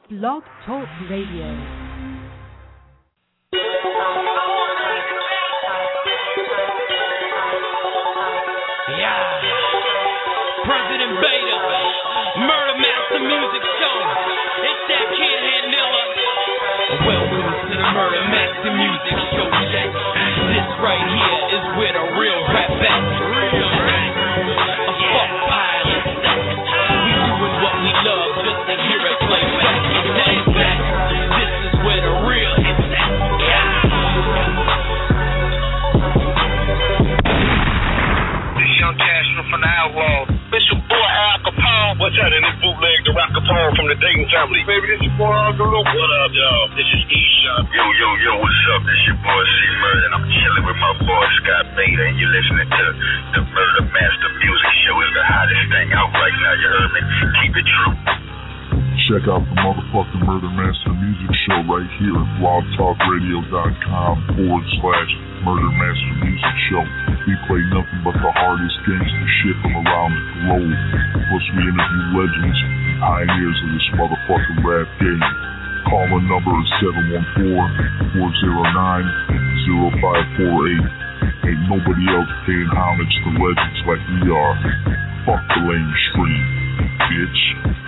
Blog Talk Radio. Yeah, President Beta, Murder Master Music Show. It's that kid Handilla. Welcome to the Murder Master Music Show. This right here is where the real rap at. A fuck pilot. We doing what we love just to hear it play back. This is where the real hits at. Young Castro from the Outlaw. It's your boy Al Capone. What's that? And this bootleg the Rock Capone from the Dayton family. Baby, this your boy Uncle Luke. What up, y'all? This is E-Shot. Yo, what's up? This your boy C-Murder, and I'm chilling with my boy Scott Beta, and you're listening to the Murder Master Music Show. It's the hottest thing out right now, you heard me? Keep it true. Check out the motherfucking Murder Master Music Show right here at blogtalkradio.com/Murder Master Music Show. We play nothing but the hardest gangster shit from around the globe. Plus we interview legends and pioneers of this motherfucking rap game. Call-in number is 714-409-0548. Ain't nobody else paying homage to legends like we are. Fuck the mainstream, bitch.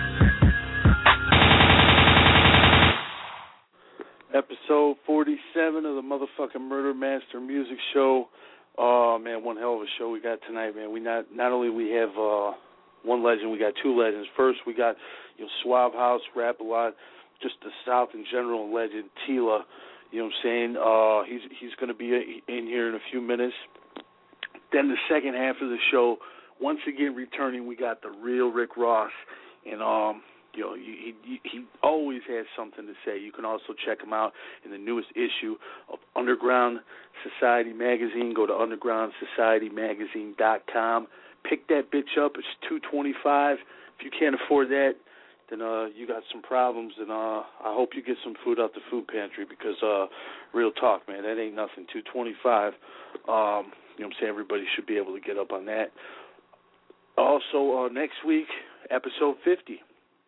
Episode 47 of the motherfucking Murder Master Music Show. Oh man, one hell of a show we got tonight, man. We not only we have one legend, we got two legends. First, we got Suave House, Rap a Lot, just the South in general legend, Tila. You know what I'm saying? He's going to be in here in a few minutes. Then the second half of the show, once again returning, we got the real Rick Ross, and he always has something to say. You can also check him out in the newest issue of Underground Society Magazine. Go to undergroundsocietymagazine.com. Pick that bitch up. It's $2.25. If you can't afford that, then you got some problems. And I hope you get some food out the food pantry because real talk, man, that ain't nothing. $2.25. You know what I'm saying? Everybody should be able to get up on that. Also, next week, episode 50.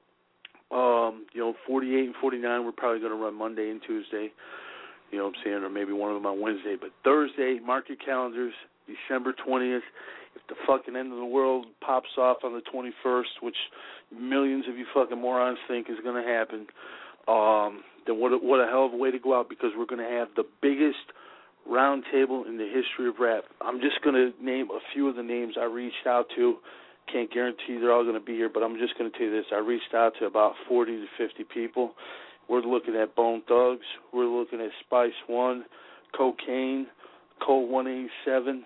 48 and 49, we're probably going to run Monday and Tuesday, you know what I'm saying, or maybe one of them on Wednesday. But Thursday, mark your calendars, December 20th. If the fucking end of the world pops off on the 21st, which millions of you fucking morons think is going to happen, then what a hell of a way to go out, because we're going to have the biggest round table in the history of rap. I'm just going to name a few of the names I reached out to. Can't guarantee they're all going to be here, but I'm just going to tell you this. I reached out to about 40 to 50 people. We're looking at Bone Thugs. We're looking at Spice One, Cocaine, Cold 187,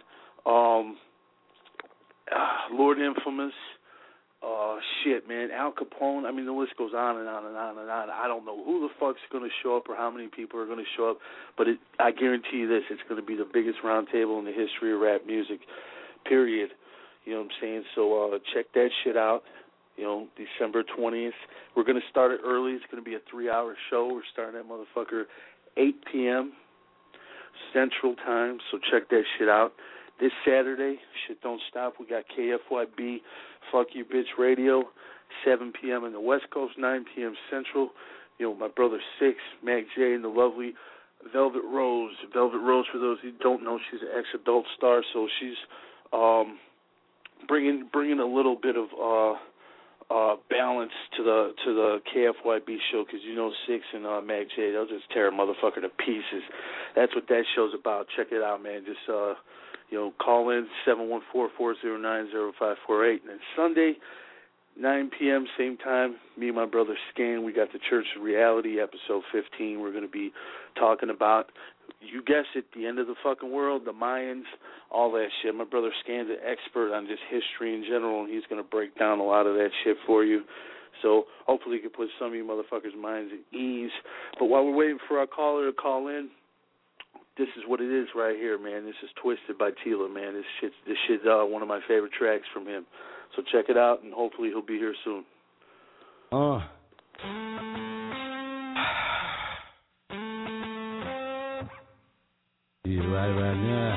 Lord Infamous, shit, man, Al Capone. I mean, the list goes on and on and on and on. I don't know who the fuck's going to show up or how many people are going to show up, but I guarantee you this, it's going to be the biggest round table in the history of rap music, period. You know what I'm saying? So check that shit out, December 20th. We're going to start it early. It's going to be a 3-hour show. We're starting that motherfucker 8 p.m. Central Time, so check that shit out. This Saturday, shit don't stop. We got KFYB, Fuck You Bitch Radio, 7 p.m. in the West Coast, 9 p.m. Central. My brother Six, Mac J, and the lovely Velvet Rose. Velvet Rose, for those who don't know, she's an ex-adult star, so she's bringing a little bit of balance to the KFYB show, because Six and Mac J, they'll just tear a motherfucker to pieces. That's what that show's about. Check it out, man. Just call in 714-409-0548. And then Sunday, 9 p.m., same time, me and my brother Scan, we got the Church of Reality, episode 15. We're going to be talking about, you guessed it, the end of the fucking world, the Mayans, all that shit. My brother Scan's an expert on just history in general, and he's going to break down a lot of that shit for you. So hopefully you can put some of you motherfuckers' minds at ease. But while we're waiting for our caller to call in, this is what it is right here, man. This is Twisted by Tila, man. This shit's one of my favorite tracks from him. So check it out, and hopefully he'll be here soon. Yeah, right now.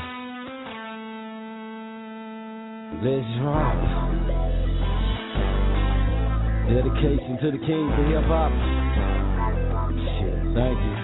Let's rock. Dedicated Dedication to the kings of hip hop. Shit, thank you.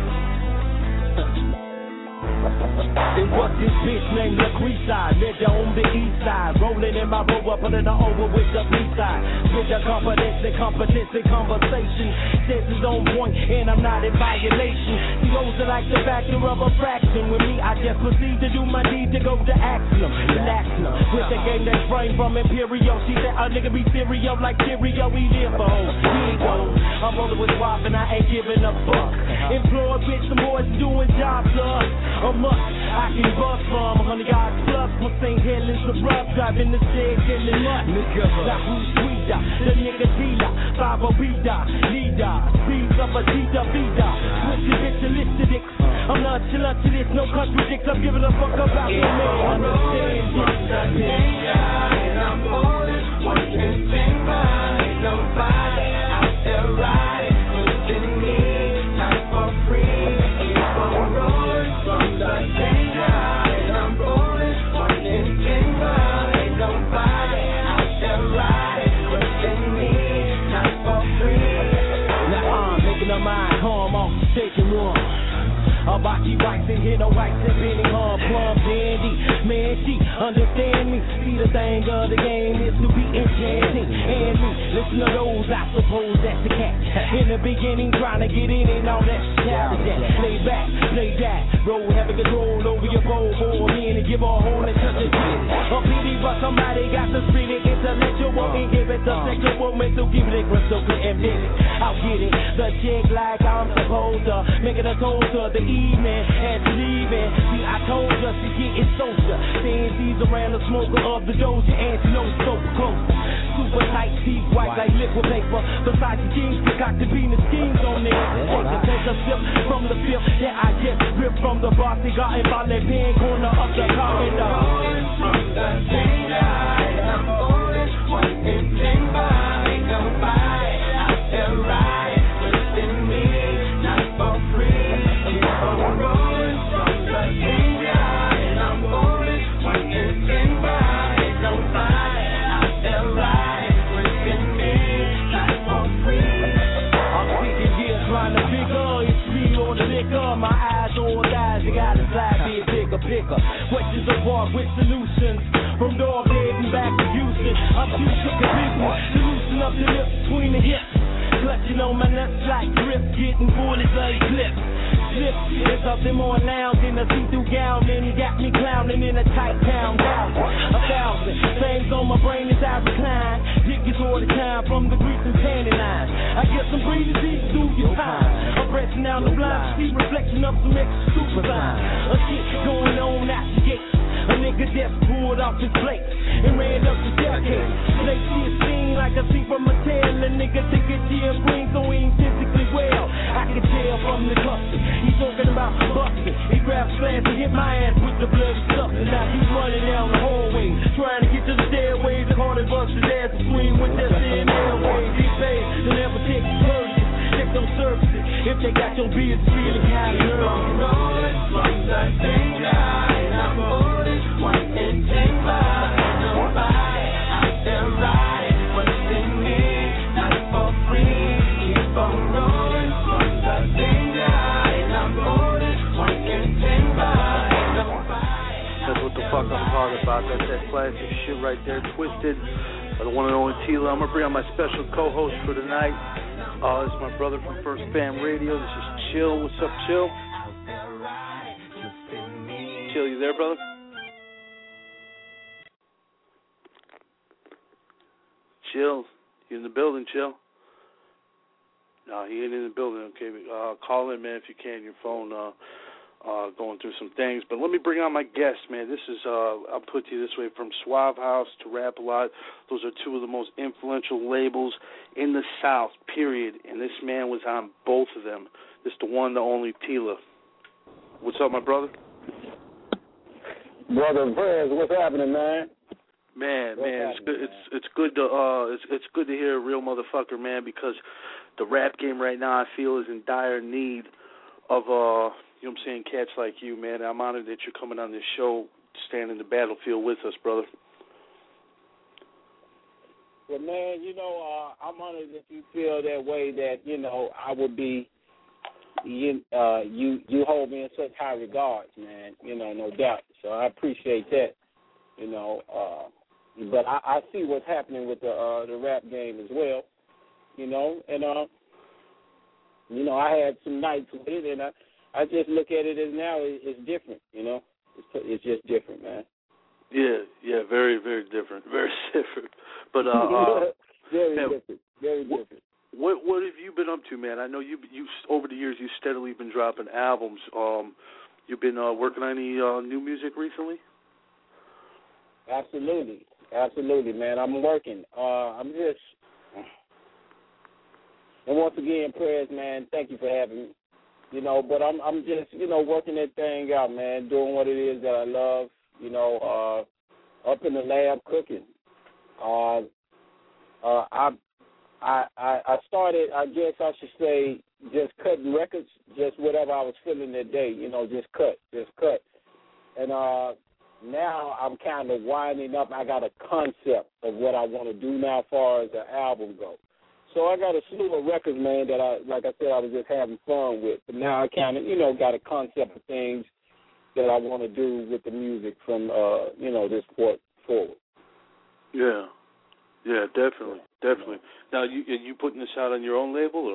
It was this bitch named LaQuisha, lived on the east side, rolling in my rover, putting her over with the B-side. With the confidence and competence and conversation, says it's on point and I'm not in violation. She goes to like the factor of a fraction. With me, I just proceed to do my deed to go to action, relaxing her. With the game that's framed from Imperial, she said a nigga be serial like Cheerio, we live for home. Here he goes, I'm rolling with WAP and I ain't giving a fuck. Employed with some boys doing jobs to us. A must, I can bust from 100 yards plus from St. Helens to rough, driving the shed, killing mud. Now who's sweeter? The nigga dealer, 5 Vida, leader, speeds of a Tita Vida. Twisted ritualistic dicks. I'm not chillin' to this, no contradicts. I'm giving a fuck about your man. Understand this. And I'm holding one and ten by. Ain't nobody out there riding, pushing me, not for free. Keep on rolling from the danger. And I'm rolling one and ten by. Ain't nobody out there riding, pushing me, not for free. Now I'm making a mind calm off, taking one. Hibachi rice and hit no rice and Benny Hum, plum dandy. Man, she understand me. See the thing of the game is to be enchanting. And me, listen to those, I suppose that's the catch. In the beginning, trying to get in and all that shit. Lay back, play that. Roll, having control over your bowl. For a minute, give a hole and touch a shit. A pity, but somebody got to spit it. Intellectual and give it the sexual mental. Give it a crystal clear and business. I'll get it. The chick like I'm supposed to. Make it a toaster. The evening and leaving. See, I told her she getting social. Saying she's around the smoker of the doja and she knows so close. Super tight teeth, white like liquid paper. Besides the jeans, concocted bean and schemes on there. Want to take a sip from the fifth that I just ripped from the bar. Cigar and ballet pen corner of the corridor. I'm from the danger. I'm holding one and ten by. Ain't nobody out there riding, listen me, not for free. I'm rolling from the danger, and I'm holding one and ten by. Ain't nobody out there riding, listen me, not for free. I'm thinking here trying to figure it's me or the liquor. My eyes on eyes, you gotta slide, be a bigger picker. Questions apart with solutions. From dog head and back to Houston, I'm too sick of people to loosen up the lips between the hips. Clutching on my nuts like grip, getting bullets like clips. Slip, there's something more lounge in a see-through gown, and he got me clowning in a tight town. 1,000 things on my brain as I recline. Dick is all the time from the grease and tanning lines. I get some breathing deep through your time. I'm pressing down the blind, see reflection of some extra super sign. A shit going on out the gate. A nigga just pulled off his plate and ran up the staircase. They see a scene like a scene from a tail. A nigga think it's here green, so he ain't physically well. I can tell from the cluster. He's talking about busting. He grabs slants and hit my ass with the bloody stuff. And now he's running down the hallway, trying to get to the stairways. The hard and bust his ass between with that thin airways. He paid to never take purchase. Check those services. If they got your beers, feeling kind of nervous. I'm rolling from the danger, and I'm holding one and ten by. Nobody out there riding, pushing me, not for free. Keep on rolling from the danger, and I'm holding one and ten by. That's what the fuck I'm talking about. That's that classic shit right there, Twisted by the one and only Tila. I'm gonna bring on my special co-host for tonight. This is my brother from First Fam Radio. This is Chill. What's up, Chill? Chill, you there, brother? Chill. You in the building, Chill? No, he ain't in the building. Okay, call in, man, if you can. Your phone going through some things. But let me bring on my guest, man. This is, I'll put it this way, from Suave House to Rap-A-Lot. Those are two of the most influential labels in the South, period. And this man was on both of them. This the one, the only Tila. What's up, my brother? Brother Prez, what's happening, man? Man, it's good. It's good to it's good to hear a real motherfucker, man, because the rap game right now, I feel, is in dire need of you know what I'm saying, cats like you, man. I'm honored that you're coming on this show, standing in the battlefield with us, brother. Well, man, I'm honored that you feel that way. That I would be. You hold me in such high regards, man. No doubt. So I appreciate that. But I see what's happening with the rap game as well. And I had some nights with it, and I just look at it as now it's different. It's just different, man. Yeah, very, very different, very different. But very different, very different. What have you been up to, man? I know you over the years you've steadily been dropping albums. You've been working on any new music recently? Absolutely, man. I'm working. I'm just, and once again, prayers, man. Thank you for having me. But I'm just, working that thing out, man. Doing what it is that I love. Up in the lab cooking. I started, I guess I should say, just cutting records, just whatever I was feeling that day, just cut. And now I'm kind of winding up. I got a concept of what I want to do now as far as the album goes. So I got a slew of records, man, that like I said, I was just having fun with. But now I kind of, got a concept of things that I want to do with the music from, this point forward. Yeah, definitely. Now, you putting this out on your own label, or?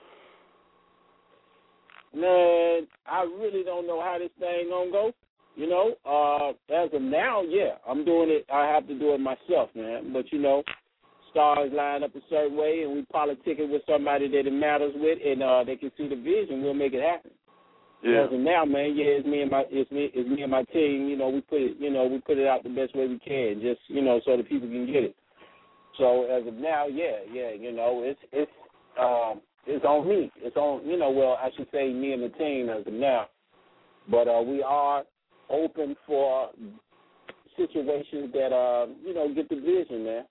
Man, I really don't know how this thing gonna go. As of now, yeah, I'm doing it. I have to do it myself, man. But stars line up a certain way, and we politicking with somebody that it matters with, and they can see the vision. We'll make it happen. Yeah. As of now, man, yeah, it's me and my team. We put it out the best way we can, just so the people can get it. So as of now, it's on me. It's on, I should say me and the team as of now. But we are open for situations that, get the vision, man.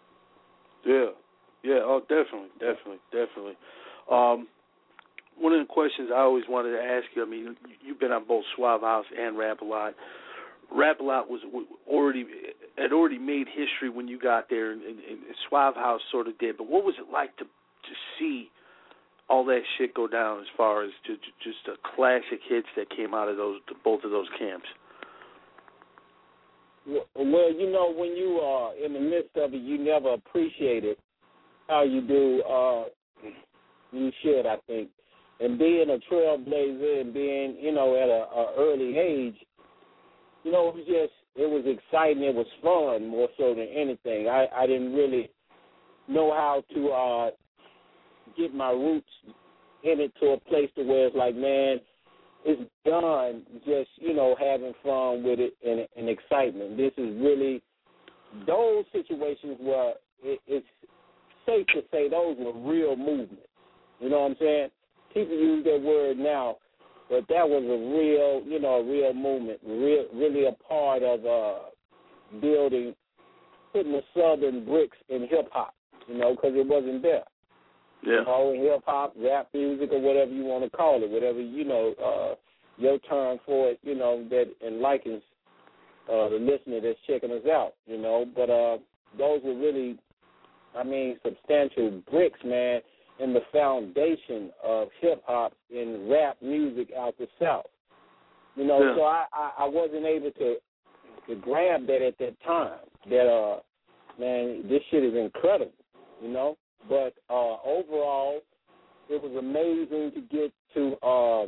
Yeah. Oh, definitely. One of the questions I always wanted to ask you, I mean, you've been on both Suave House and Rap-A-Lot. Rap-A-Lot had already made history when you got there, and Suave House sort of did. But what was it like to see all that shit go down as far as just the classic hits that came out of both of those camps? Well, when you are in the midst of it, you never appreciate it how you do. You should, I think. And being a trailblazer and being, at an early age, it was exciting. It was fun more so than anything. I didn't really know how to get my roots in it to a place to where it's like, man, it's done just, having fun with it and excitement. This is really those situations where it's safe to say those were real movements. You know what I'm saying? People use that word now, but that was a real movement, really a part of building, putting the southern bricks in hip-hop, because it wasn't there. Yeah. Hip-hop, rap music, or whatever you want to call it, whatever, your term for it, that enlightens the listener that's checking us out, But those were really, substantial bricks, man, in the foundation of hip-hop and rap music out the South. So I wasn't able to grab that at that time, that, man, this shit is incredible, But overall, it was amazing to get to,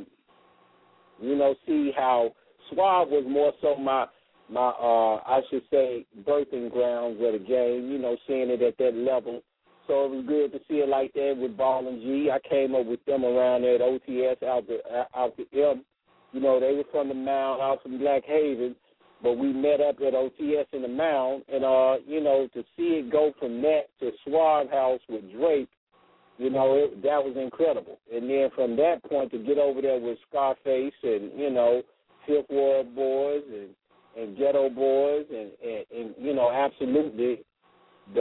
see how Suave was more so my I should say, birthing grounds of the game, seeing it at that level. So it was good to see it like that with Ball and G. I came up with them around there at OTS out the M. They were from the Mound, out from Black Haven, but we met up at OTS in the Mound, and, to see it go from that to Suave House with Drake, that was incredible. And then from that point to get over there with Scarface and, Fifth Ward Boys and Ghetto Boys and absolutely the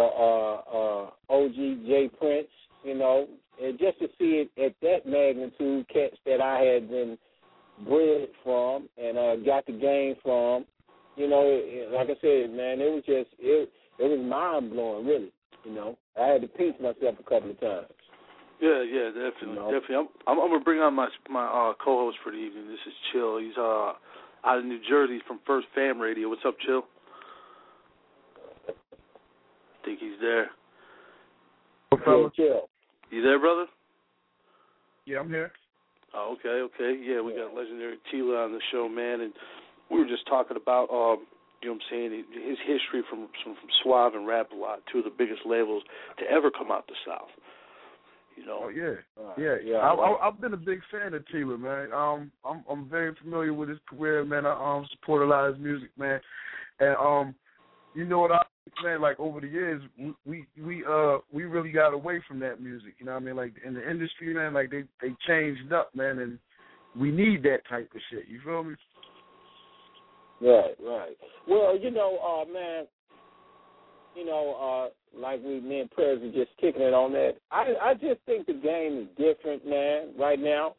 OG J Prince, and just to see it at that magnitude, cats that I had been bred from and got the game from, like I said, man, it was just, it was mind-blowing, really. You know, I had to pinch myself a couple of times. Yeah, definitely, definitely. I'm gonna bring on my co-host for the evening. This is Chill. He's out of New Jersey from First Fam Radio. What's up, Chill? I think he's there. Yeah, Chill. You there, brother? Yeah, I'm here. Oh, okay. Yeah, we got legendary Tila on the show, man, and we were just talking about, you know what I'm saying, his history from Suave and Rap-A-Lot, two of the biggest labels to ever come out the South. You know. Oh yeah. I've been a big fan of Tila, man. I'm very familiar with his career, man. I support a lot of his music, man. And you know what I think, man? Like over the years, we really got away from that music. You know what I mean? Like in the industry, man. Like they changed up, man, and we need that type of shit. You feel me? Right. Well, you know, man. You know, like me and Prez are just kicking it on that. I just think the game is different, man, right now.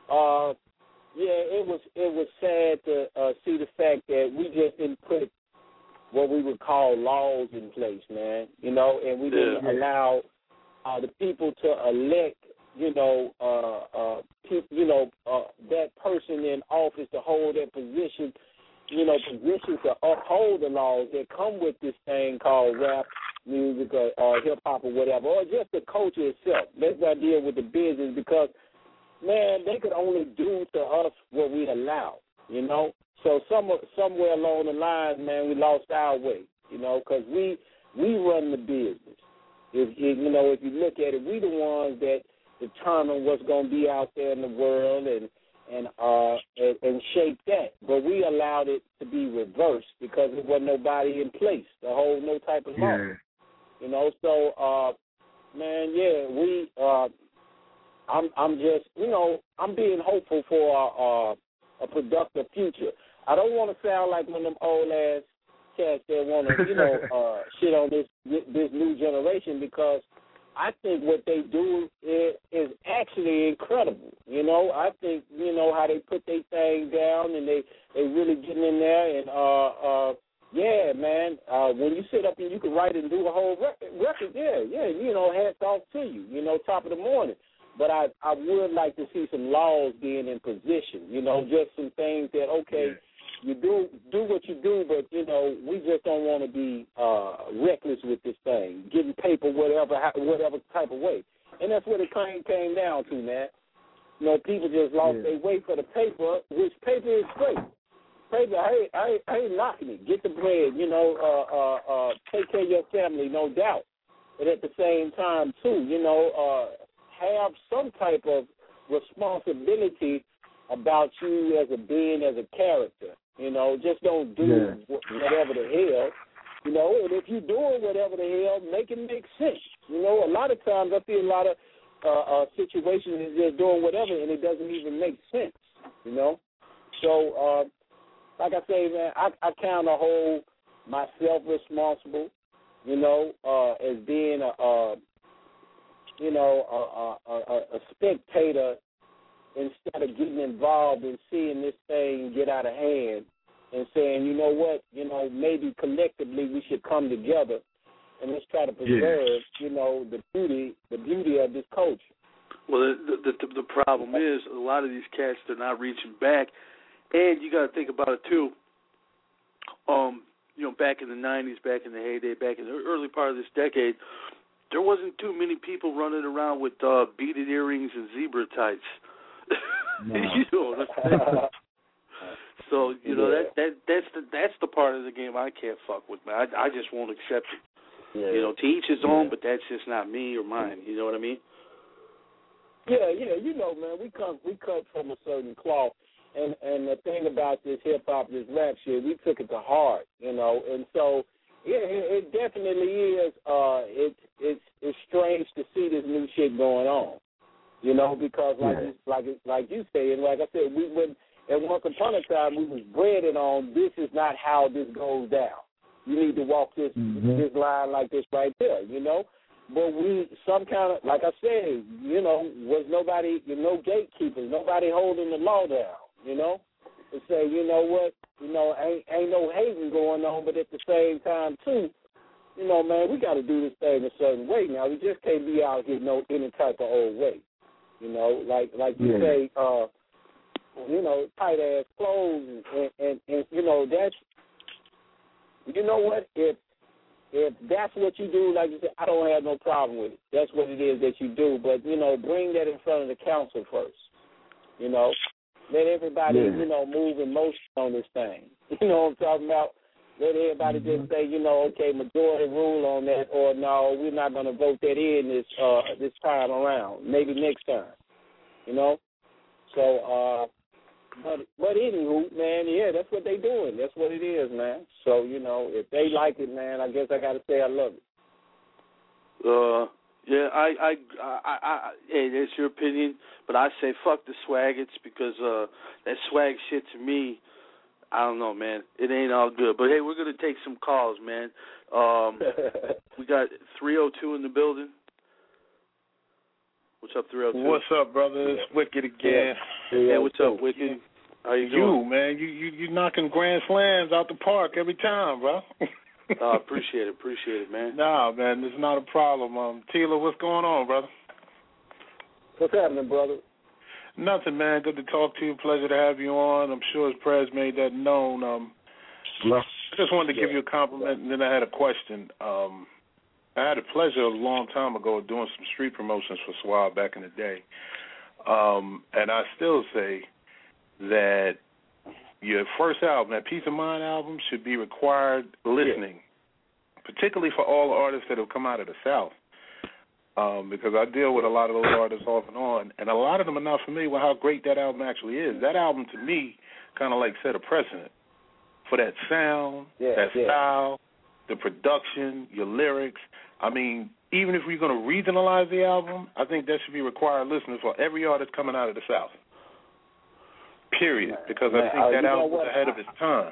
It was sad to see the fact that we just didn't put what we would call laws in place, man. You know, and we didn't allow the people to elect, that person in office to hold that position. You know, positions to uphold the laws that come with this thing called rap music or hip-hop or whatever, or just the culture itself. Let's not deal with the business because, man, they could only do to us what we allow, you know. So somewhere along the line, man, we lost our way, you know, because we run the business. If you look at it, we the ones that determine what's going to be out there in the world and shape that. But we allowed it to be reversed because there wasn't nobody in place to hold no type of law. You know, so I'm just, I'm being hopeful for a productive future. I don't want to sound like one of them old ass cats that want to, shit on this new generation because I think what they do is actually incredible. You know, I think, how they put their thing down and they really getting in there and, man, when you sit up and you can write and do a whole record, hats off to you, top of the morning. But I would like to see some laws being in position, just some things that, you do what you do, but, we just don't want to be reckless with this thing, getting paper whatever type of way. And that's what it came down to, man. People just lost their way for the paper, which paper is great. Paper, I ain't knocking it. Get the bread, take care of your family, no doubt. But at the same time, too, have some type of responsibility about you as a being, as a character. Just don't do whatever the hell, and if you're doing whatever the hell, make it make sense. A lot of times I see a lot of situations is just doing whatever and it doesn't even make sense, So, like I say, man, I kind of hold myself responsible, as being a spectator instead of getting involved and seeing this thing get out of hand and saying, you know what, maybe collectively we should come together and let's try to preserve, the beauty of this culture. Well, the problem is a lot of these cats, they're not reaching back, and you got to think about it too. Back in the 90s, back in the heyday, back in the early part of this decade, there wasn't too many people running around with beaded earrings and zebra tights. No. So that's the part of the game I can't fuck with, man. I just won't accept it. To each his own, but that's just not me or mine. You know what I mean? Yeah, man. We cut from a certain cloth, and the thing about this hip hop, this rap shit, we took it to heart, and so it definitely is. It's strange to see this new shit going on. Because like you say, and like I said, we went at once upon a time we was bred on this is not how this goes down. You need to walk this line like this right there, But we some kind of, like I said, was nobody, no gatekeepers, nobody holding the law down, to say, you know what, ain't no hating going on, but at the same time too, you know, man, we got to do this thing a certain way now. We just can't be out here any type of old way. You know, like you say, you know, tight ass clothes and you know, that's, you know what, if that's what you do, like you said, I don't have no problem with it. That's what it is that you do. But, you know, bring that in front of the council first. You know, let everybody, you know, move in motion on this thing. You know what I'm talking about? Let everybody just say, you know, okay, majority rule on that, or no, we're not going to vote that in this time around. Maybe next time. You know? So, but anywho, man, yeah, that's what they doing. That's what it is, man. So, you know, if they like it, man, I guess I got to say I love it. Yeah, I hey, that's your opinion, but I say fuck the swag-its because that swag shit to me, I don't know, man. It ain't all good. But hey, we're gonna take some calls, man. We got 302 in the building. What's up, 302? What's up, brother? It's Wicked again. Yeah, what's up, Wicked? How you doing? Man, you knocking grand slams out the park every time, bro. Appreciate it, man. Nah, man, it's not a problem. Tila, what's going on, brother? What's happening, brother? Nothing, man. Good to talk to you. Pleasure to have you on. I'm sure his prayers made that known. I just wanted to give you a compliment, and then I had a question. I had a pleasure a long time ago of doing some street promotions for Suave back in the day. And I still say that your first album, that Peace of Mind album, should be required listening, particularly for all the artists that have come out of the South. Because I deal with a lot of those artists off and on, and a lot of them are not familiar with how great that album actually is. That album, to me, kind of like set a precedent for that sound, that style, the production, your lyrics. I mean, even if we're going to regionalize the album, I think that should be required listening for every artist coming out of the South. Period. Because I think that album was ahead of its time.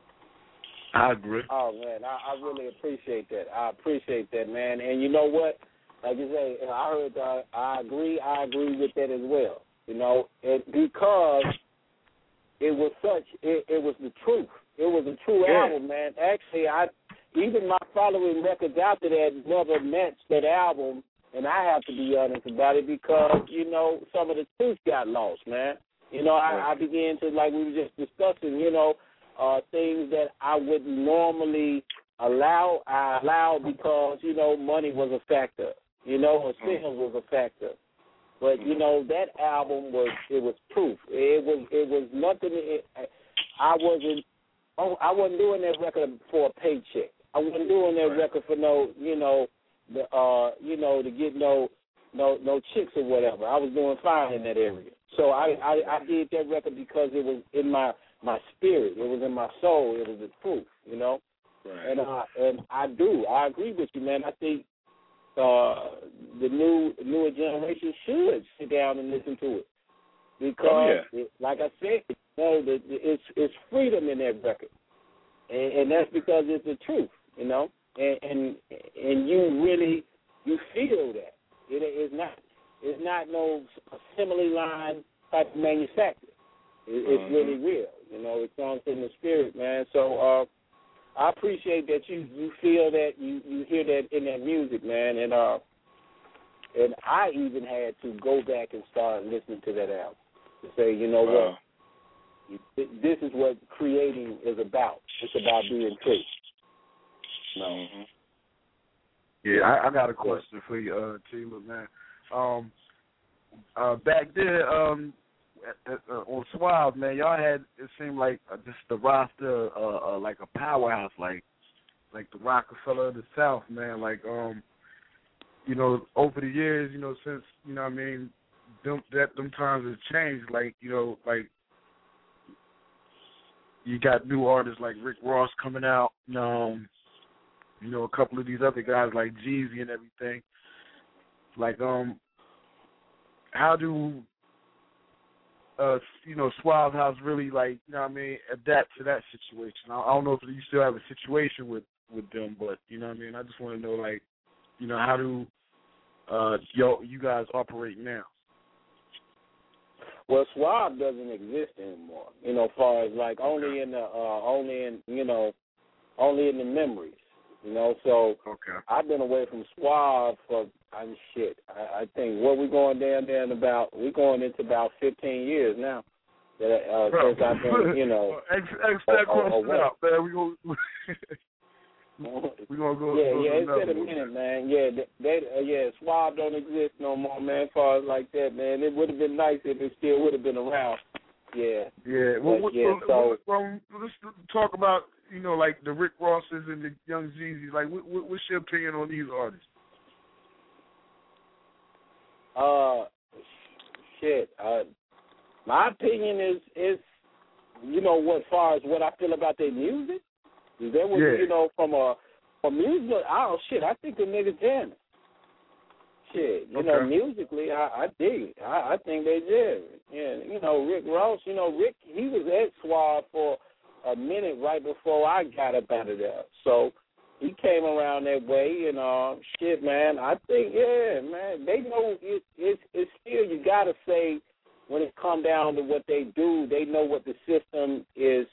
I agree. Oh, man, I really appreciate that. I appreciate that, man. And you know what? Like you say, I heard. I agree with that as well. You know, because it was it was the truth. It was a true album, man. Actually, even my following records after that never matched that album, and I have to be honest about it because, you know, some of the truth got lost, man. You know, I began to, like we were just discussing, you know, things that I wouldn't normally allow. I allowed because, you know, money was a factor, you know, or sales was a factor. But, you know, that album was proof. It was nothing. I wasn't doing that record for a paycheck. I wasn't doing that record for no, you know, to get no chicks or whatever. I was doing fine in that area. So I did that record because it was in my spirit. It was in my soul. It was the truth, you know. Right. And I agree with you, man. I think the newer generation should sit down and listen to it because, like I said, you know, it's freedom in that record, and that's because it's the truth, you know. And you really feel that it's not no assembly line type of manufacture. It's really real, you know. It's on in the spirit, man. So I appreciate that you feel that you hear that in that music, man. And I even had to go back and start listening to that album to say, you know what, this is what creating is about. It's about being true. No. Yeah, I got a question for you, Tila, man. Back there, on Suave, man, y'all had, it seemed like just the roster, like a powerhouse, like the Rockefeller of the South, man. Like, you know, over the years, you know, since, you know what I mean, them times have changed. Like, you know, like you got new artists like Rick Ross coming out, you know, a couple of these other guys like Jeezy and everything. Like, how do, you know, Suave House really, like, you know what I mean, adapt to that situation? I don't know if you still have a situation with them, but, you know what I mean, I just want to know, like, you know, how do you guys operate now? Well, Suave doesn't exist anymore, you know, as far as, like, only in the memories. You know, so okay. I've been away from Suave for I think we're going into about 15 years now. Since I've been, you know, X that question out, man. We gonna go. It's been a minute, man. Suave don't exist no more, man. As far as like that, man, it would have been nice if it still would have been around. Yeah. Yeah. Well, let's talk about, you know, like the Rick Rosses and the Young Jeezys. Like, what's your opinion on these artists? My opinion is, you know, as far as what I feel about their music. Is that what, you know, from music? I think the niggas jamming. Shit, you know, musically, I dig it. I think they jam. Yeah, you know, Rick Ross, you know, Rick, he was at Suave for a minute right before I got up out of there. So he came around that way, and man, I think, man, they know it's still, you got to say, when it come down to what they do, they know what the system is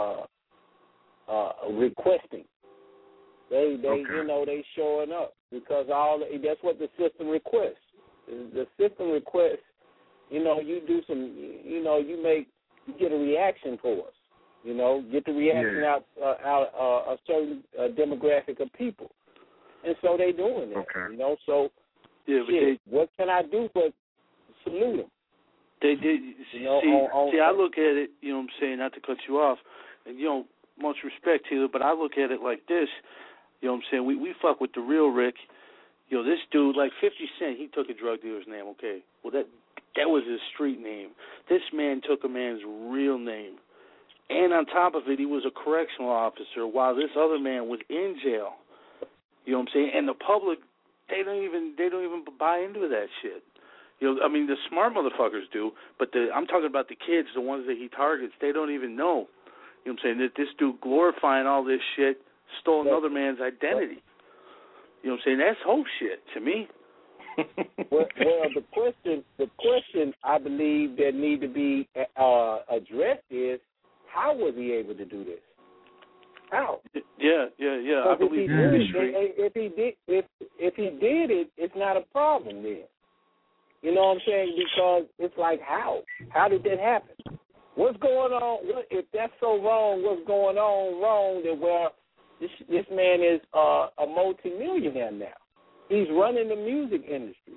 requesting. They you know, they showing up because that's what the system requests. The system requests, you know, you do some, you know, you get a reaction for us. You know, get the reaction out a certain demographic of people, and so they doing that. Okay. You know, so what can I do but salute them? They did. You know, I look at it. You know what I'm saying? Not to cut you off, and you know, much respect to you, but I look at it like this. You know what I'm saying? We fuck with the real Rick. You know, this dude, like 50 Cent, he took a drug dealer's name. Okay, well that was his street name. This man took a man's real name, and on top of it, he was a correctional officer while this other man was in jail. You know what I'm saying? And the public, they don't even buy into that shit. You know, I mean, the smart motherfuckers do, but I'm talking about the kids, the ones that he targets. They don't even know. You know what I'm saying? That this dude glorifying all this shit stole another man's identity. You know what I'm saying? That's whole shit to me. Well, the question I believe that need to be addressed is, how was he able to do this? How? Yeah. I believe if he did it, it's not a problem then. You know what I'm saying? Because it's like, how? How did that happen? What's going on? If that's so wrong, what's going on wrong that where this man is a multimillionaire now? He's running the music industry.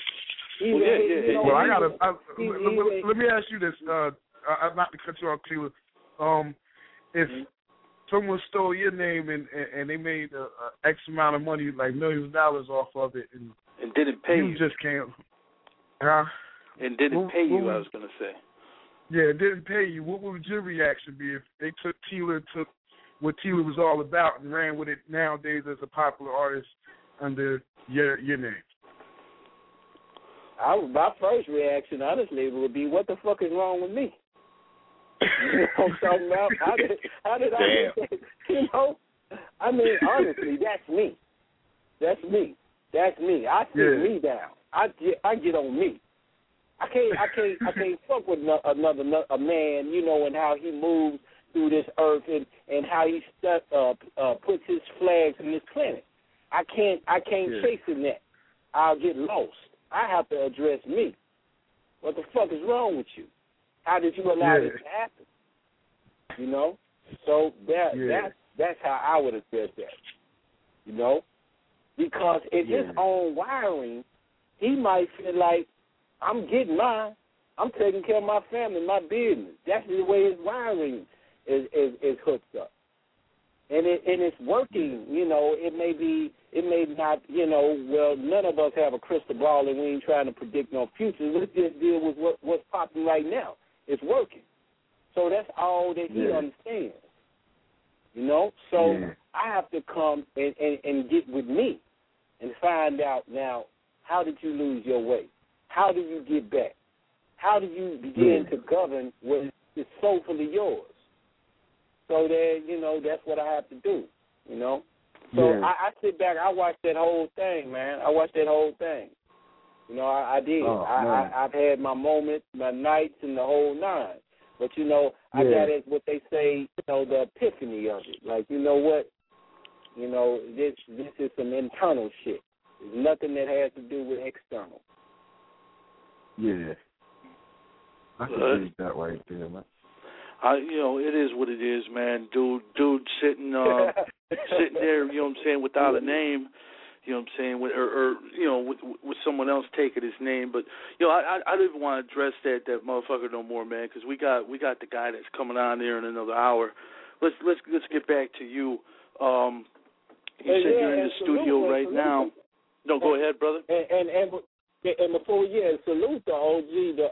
Let me ask you this. Not to cut you off, Keela. If someone stole your name and they made X amount of money, like millions of dollars off of it, and didn't pay you, just can't. And didn't pay you, I was going to say. Yeah, it didn't pay you. What would your reaction be if they took what Tila was all about and ran with it nowadays as a popular artist under your name? My first reaction, honestly, would be, what the fuck is wrong with me? You know what I'm talking about? How did I get that? You know? I mean, honestly, that's me. That's me. I sit me down. I get on me. I can't fuck with a man, you know, and how he moves through this earth and how he puts his flags in this planet. I can't chase in that. I'll get lost. I have to address me. What the fuck is wrong with you? How did you allow this to happen? You know? So that's how I would address that. You know? Because in his own wiring, he might feel like, I'm getting mine. I'm taking care of my family, my business. That's the way his wiring is hooked up. And it's working, you know. It may not, you know, well, none of us have a crystal ball and we ain't trying to predict no future. Let's just deal with what's popping right now. It's working. So that's all that he understands. You know? So I have to come and get with me and find out now, how did you lose your way? How do you get back? How do you begin to govern what is soulfully yours? So that, you know, that's what I have to do, you know? So I sit back, I watch that whole thing, man. I watched that whole thing. You know, I did. I've had my moments, my nights, and the whole nine. But, you know, I got it, what they say, you know, the epiphany of it. Like, you know what? You know, this is some internal shit. It's nothing that has to do with external. Yeah. I can read that right there, man. It is what it is, man. Dude sitting there, you know what I'm saying, without a name, you know what I'm saying, with someone else taking his name. But I didn't want to address that motherfucker no more, man, because we got the guy that's coming on there in another hour. Let's get back to you. You said you're in the studio right now. No, go ahead, brother. And before salute the OG,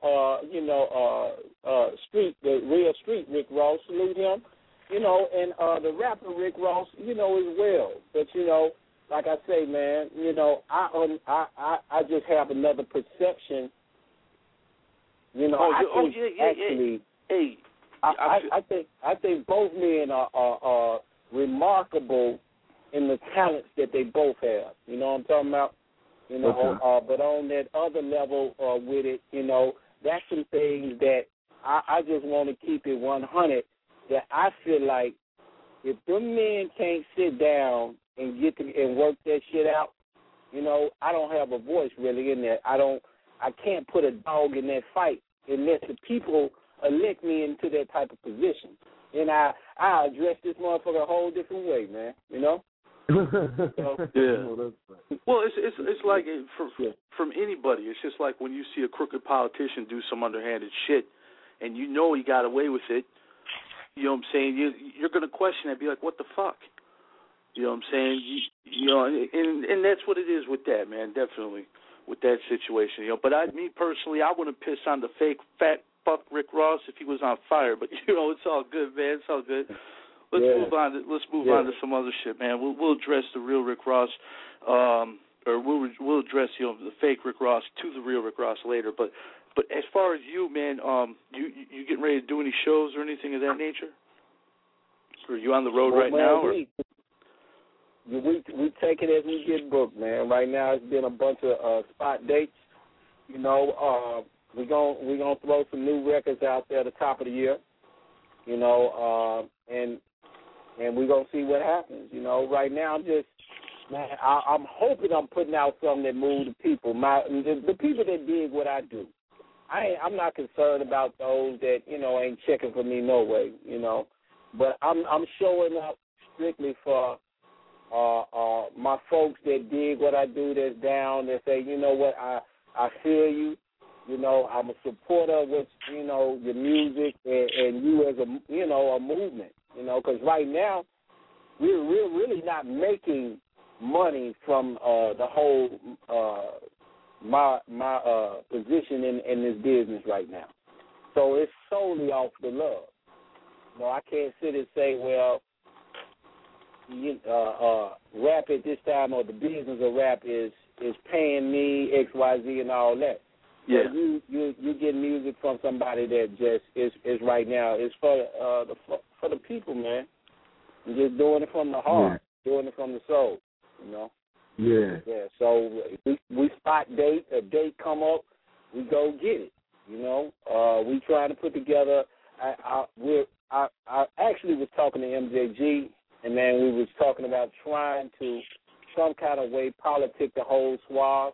the real street Rick Ross, salute him, and the rapper Rick Ross, as well. But like I say, man, I just have another perception. I think both men are remarkable in the talents that they both have. You know what I'm talking about? But on that other level with it, that's some things that I just want to keep it 100, that I feel like if them men can't sit down and and work that shit out, I don't have a voice really in that. I can't put a dog in that fight unless the people elect me into that type of position. And I address this motherfucker a whole different way, man, Yeah. Well, it's like from anybody. It's just like when you see a crooked politician do some underhanded shit, and he got away with it. You know what I'm saying? You're going to question it, be like, what the fuck? You know what I'm saying? And that's what it is with that, man. Definitely with that situation. But me personally, I wouldn't piss on the fake fat fuck Rick Ross if he was on fire. But it's all good, man. It's all good. Let's move on. Let's move on to some other shit, man. We'll address the real Rick Ross, or we'll address the fake Rick Ross to the real Rick Ross later. But as far as you, man, you getting ready to do any shows or anything of that nature? Or are you on the road right now? Or? We take it as we get booked, man. Right now, it's been a bunch of spot dates. We're gonna throw some new records out there at the top of the year. And we're going to see what happens. Right now I'm hoping I'm putting out something that moves the people, the people that dig what I do. I'm not concerned about those that, ain't checking for me no way, But I'm showing up strictly for my folks that dig what I do, that's down, that say, you know what, I feel you. I'm a supporter of what, your music and you as a movement, because right now we're really not making money from the whole my position in this business right now. So it's solely off the love. I can't sit and say, well, rap at this time or the business of rap is paying me X, Y, Z and all that. Yeah, you get music from somebody that just is right now. It's for the people, man. You're just doing it from the heart, doing it from the soul, Yeah. Yeah. So we spot date, a date come up, we go get it. We trying to put together. I actually was talking to MJG, and then we was talking about trying to some kind of way politic the whole Suave.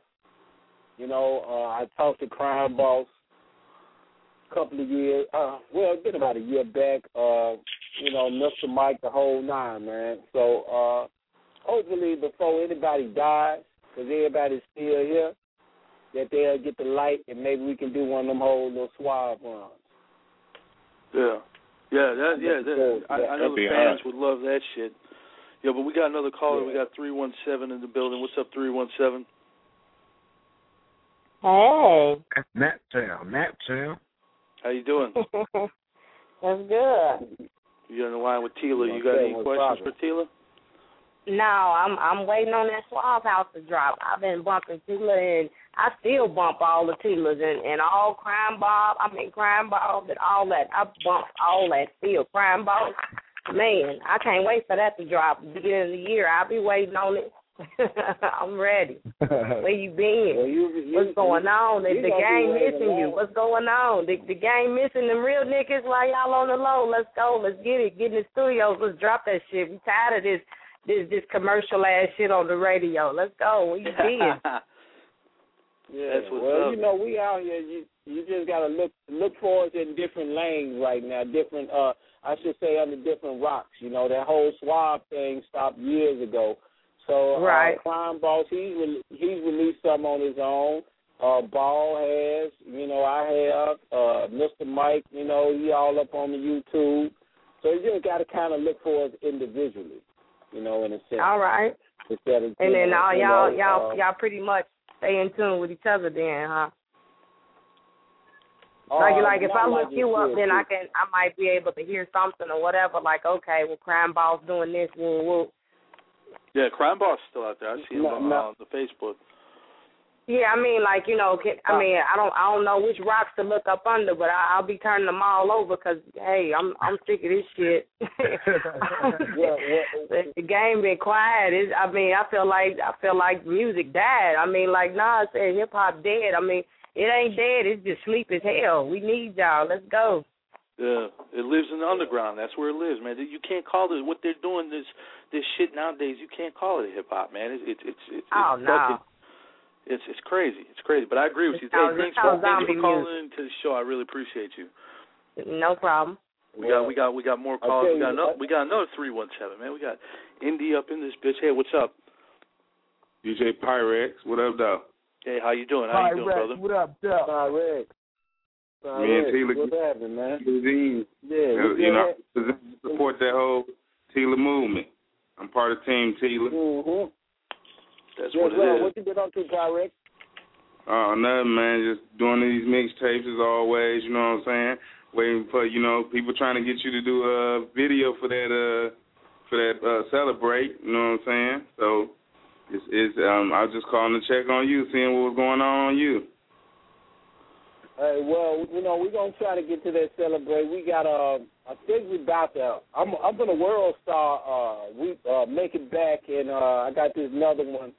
I talked to Crime Boss a couple of years, it's been about a year back, Mr. Mike, the whole nine, man. So hopefully before anybody dies, because everybody's still here, that they'll get the light and maybe we can do one of them whole little Suave runs. Yeah. I know the fans would love that shit. Yeah, but we got another caller. Yeah. We got 317 in the building. What's up, 317? Hey. Naptown. How you doing? That's good. You're on the line with Tila. You got any questions for Tila? No, I'm waiting on that Suave House to drop. I've been bumping Tila, and I still bump all the Tilas and all Crime Bob and all that. I bump all that still. Crime Bob, man, I can't wait for that to drop at the beginning of the year. I'll be waiting on it. I'm ready. Where you been? What's going on? The gang missing you. What's going on? The gang missing them real niggas while y'all on the low. Let's go. Let's get it. Get in the studios. Let's drop that shit. We tired of this this commercial ass shit on the radio. Let's go. Where you been? Yeah, well, you know, we out here. You just gotta look for us in different lanes right now. Different, I should say, under different rocks. You know, that whole Suave thing stopped years ago. So, right. Crime Boss, he's released some on his own. Ball has, you know, I have. Mr. Mike, you know, he all up on the YouTube. So you just gotta kind of look for us individually. You know, in a sense. All right. And then y'all pretty much stay in tune with each other then, huh? Like if I look you up, then I might be able to hear something or whatever. Like, okay, well, Crime Boss doing this, woo. Yeah, Crime Boss is still out there. I see him on the Facebook. Yeah, I mean, like, you know, I don't know which rocks to look up under, but I'll be turning them all over because, hey, I'm sick of this shit. The game been quiet. I feel like music died. I mean, like Nas said, hip hop dead. I mean, it ain't dead. It's just sleep as hell. We need y'all. Let's go. Yeah, it lives in the underground. That's where it lives, man. You can't call it what they're doing. This shit nowadays. You can't call it hip hop, man. It's no. It's crazy. It's crazy. But I agree with you. Thanks for calling into the show. I really appreciate you. No problem. We got more calls. We got another 317, man. We got Indy up in this bitch. Hey, what's up? DJ Pyrex, what up, though? Hey, how you doing? How you doing, brother? What up, Duck? Pyrex. Me and Tila. What's happening, man? Yeah. You know, support that whole Tila movement. I'm part of Team Tila. Mm-hmm. That's what it is. What you been up to, Pyrex? Nothing, man. Just doing these mixtapes as always, you know what I'm saying? Waiting for, you know, people trying to get you to do a video for that Celebrate, you know what I'm saying? So I was just calling to check on you, seeing what was going on you. Hey, well, you know, we're going to try to get to that Celebrate. We got, I think we're about to, I'm going to World Star, we make it back, and I got this another one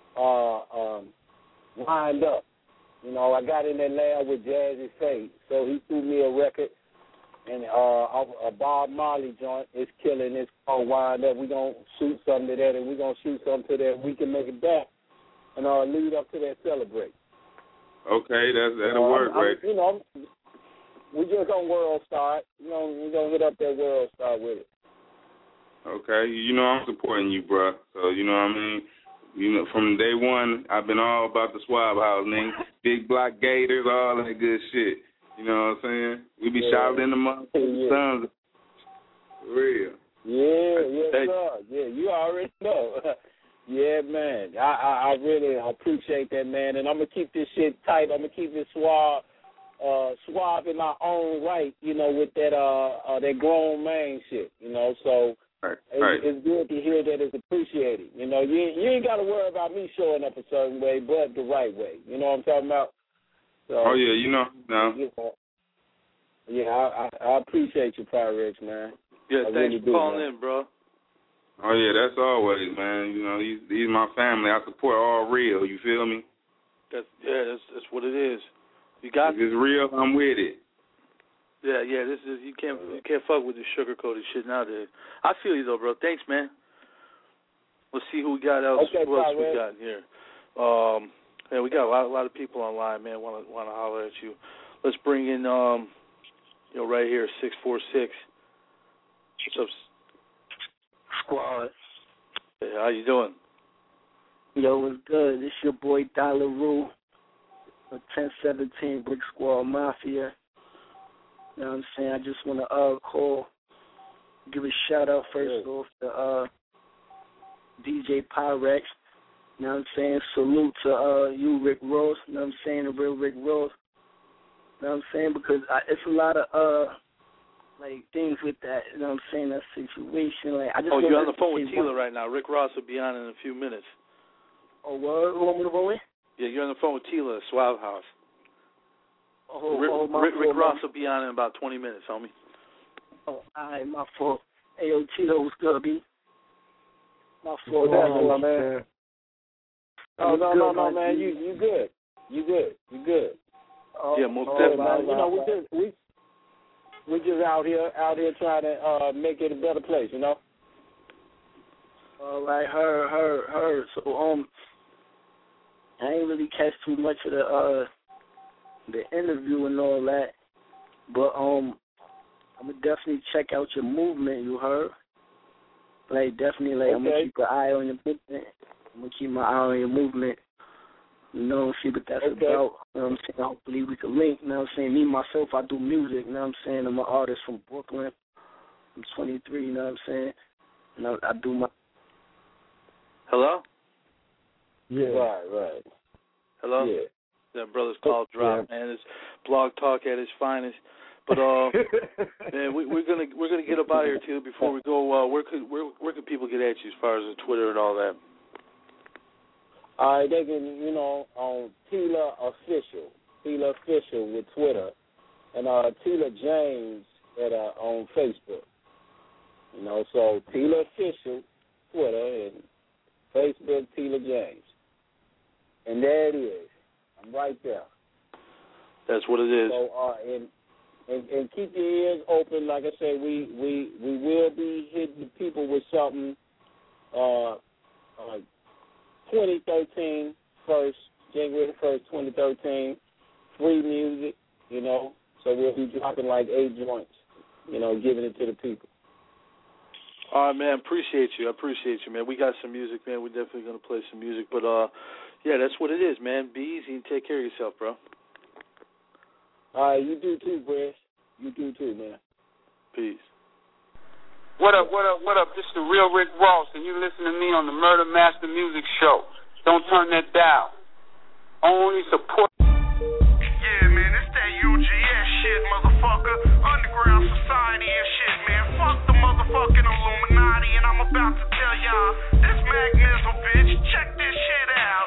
lined up. You know, I got in that lab with Jazzy Faye, so he threw me a record, and a Bob Marley joint is killing. It's called Wind Up. We're going to shoot something to that, and we're going to shoot something to that. We can make it back and lead up to that Celebrate. Okay, that'll work, right? You know, we just on World Star. You know, we're going to hit up that World Star with it. Okay, you know I'm supporting you, bro. So, you know what I mean? You know, from day one, I've been all about the Swab House, nigga. Big block gators, all that good shit. You know what I'm saying? We be shouting in the motherfucking sons. For real. Yeah, sir. Yeah, you already know. Yeah, man. I really appreciate that, man. And I'm going to keep this shit tight. I'm going to keep it suave in my own right, you know, with that grown man shit, you know. So it's good to hear that it's appreciated. You know, you ain't got to worry about me showing up a certain way, but the right way. You know what I'm talking about? So, yeah, you know. No. Yeah, I appreciate you, Pyrex, man. Yeah, I thanks really for calling in, bro. Oh, yeah, that's always, man. You know, these my family. I support all real. You feel me? That's what it is. You got if it's real, I'm with it. Yeah. This is you can't fuck with the sugar-coated shit nowadays. I feel you though, bro. Thanks, man. Let's see who we got else. Okay, who else we got here? Yeah, we got a lot of people online, man. Want to holler at you. Let's bring in right here 646. What's up? Squad. Hey, how you doing? Yo, what's good? It's your boy Dollar Rue, 1017 Brick Squad Mafia. You know what I'm saying? I just want to give a shout out first off to DJ Pyrex. You know what I'm saying? Salute to you, Rick Ross. You know what I'm saying? The real Rick Ross. You know what I'm saying? Because it's a lot of things with that, you know what I'm saying, that situation. Like, you're on the phone with Tila right now. Rick Ross will be on in a few minutes. Oh, what? Who am I phone with? Yeah, you're on the phone with Tila at Suave House. Rick Ross will be on in about 20 minutes, homie. Oh, all right, my fault. Hey, yo, Tila, what's good, B? My fault. Man. No, man. You good. You good. Yeah, most definitely. You know, we're just out here trying to make it a better place, you know? All right, her. So I ain't really catch too much of the interview and all that, but I'm gonna definitely check out your movement. You heard? Like definitely, like I'm gonna keep an eye on your movement. I'm gonna keep my eye on your movement. You know, see what that's about. You know what I'm saying? Hopefully we can link. You know what I'm saying? Me, myself, I do music. You know what I'm saying? I'm an artist from Brooklyn. I'm 23, you know what I'm saying? You know, I do my... Hello? Yeah. Right. Hello? Yeah. That brother's call dropped, man. It's Blog Talk at its finest. But man, we're gonna get up out of here too. Before we go, where can people get at you as far as the Twitter and all that? All right, they can, you know, on Tila Official with Twitter, and Tila James on Facebook. You know, so Tila Official, Twitter, and Facebook, Tila James. And there it is. I'm right there. That's what it is. So, and keep your ears open. Like I said, we will be hitting the people with something 2013 first, January 1st, 2013, free music, you know. So we'll be dropping like 8 joints, you know, giving it to the people. All right, man. Appreciate you. I appreciate you, man. We got some music, man. We're definitely going to play some music. But, yeah, that's what it is, man. Be easy and take care of yourself, bro. All right, you do too, Brett. You do too, man. Peace. What up? This is the real Rick Ross, and you listen to me on the Murder Master Music Show. Don't turn that dial. Only support. Yeah, man, it's that UGS shit, motherfucker. Underground society and shit, man. Fuck the motherfucking Illuminati, and I'm about to tell y'all, this Magnizzle bitch, check this shit out.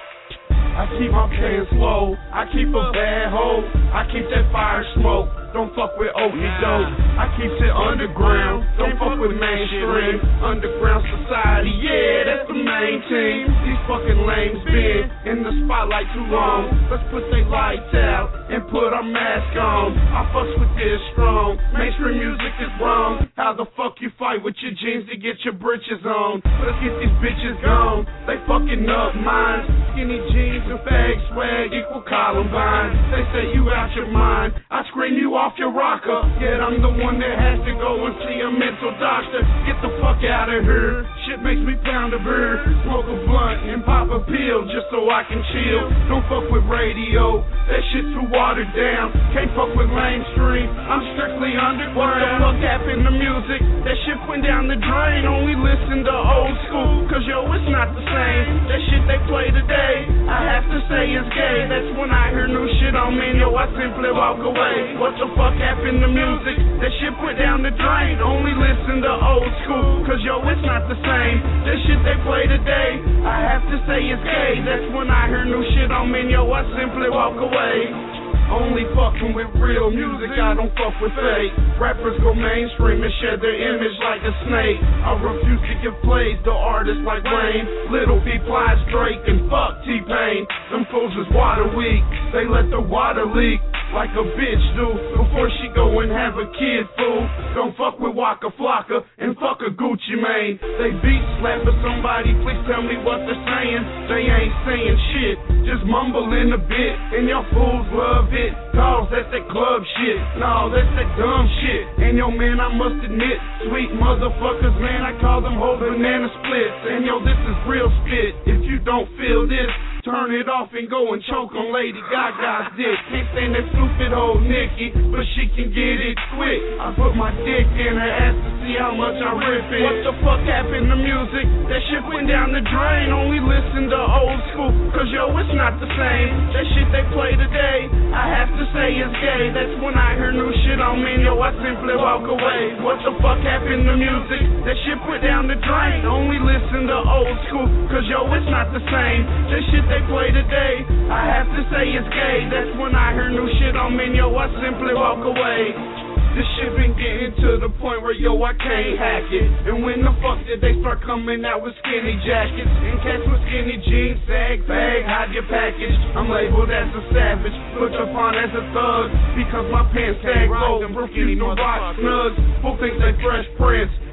I keep my pants low, I keep a bad hoe, I keep that fire smoke, don't fuck with okie doke. I keep it underground, don't fuck with mainstream. Underground society, yeah, that's the main team. These fucking lames been in the spotlight too long. Let's put they lights out and put our mask on. I fucks with this strong, mainstream music is wrong. How the fuck you fight with your jeans to get your britches on? Let's get these bitches gone, they fucking up minds. Skinny jeans and fag swag equal Columbine. They say you out your mind, I scream you off your rocker. Yet I'm the one that has to go and see a mental doctor. Get the fuck out of here, shit makes me pound a beer. Smoke a blunt and pop a pill just so I can chill. Don't fuck with radio, that shit too watered down. Can't fuck with mainstream, I'm strictly underground. What the fuck happened to music? That shit went down the drain. Only listen to old school, cause yo, it's not the same. That shit they play today, I have to say it's gay. That's when I hear new shit on me, yo, I simply walk away. What the fuck happened to music? That shit went down the drain. Only listen to old school, cause yo, it's not the same. That shit they play today, I have to say it's gay. That's when I hear new shit on me, yo, I simply walk away. Only fucking with real music, I don't fuck with fake. Rappers go mainstream and shed their image like a snake. I refuse to give plays to artists like Wayne, Little B, Plies, Drake, and fuck T-Pain. Them fools is water weak, they let the water leak like a bitch do before she go and have a kid, fool. Don't fuck with Waka Flocka and fuck a Gucci Mane. They beat slapping somebody, please tell me what they're saying. They ain't saying shit, just mumbling a bit, and your fools love it. Cause that's that club shit, no, that's that dumb shit. And yo, man, I must admit, sweet motherfuckers, man, I call them whole banana splits. And yo, this is real spit. If you don't feel this, turn it off and go and choke on Lady Gaga's dick. Can't stand that stupid old Nicki, but she can get it quick. I put my dick in her ass to see how much I rip it. What the fuck happened to music? That shit went down the drain. Only listen to old school, cause yo, it's not the same. That shit they play today, I have to say it's gay. That's when I hear new shit on me, yo, I simply walk away. What the fuck happened to music? That shit went down the drain. Only listen to old school, cause yo, it's not the same. That shit they play today, I have to say it's gay. That's when I hear new shit on me, yo, I simply walk away. This shit been getting to the point where, yo, I can't hack it. And when the fuck did they start coming out with skinny jackets? And cats with skinny jeans, sag, bag, hide your package. I'm labeled as a savage, looked upon as a thug, because my pants sag low and refuse to rock snugs. Who thinks they Fresh Prince?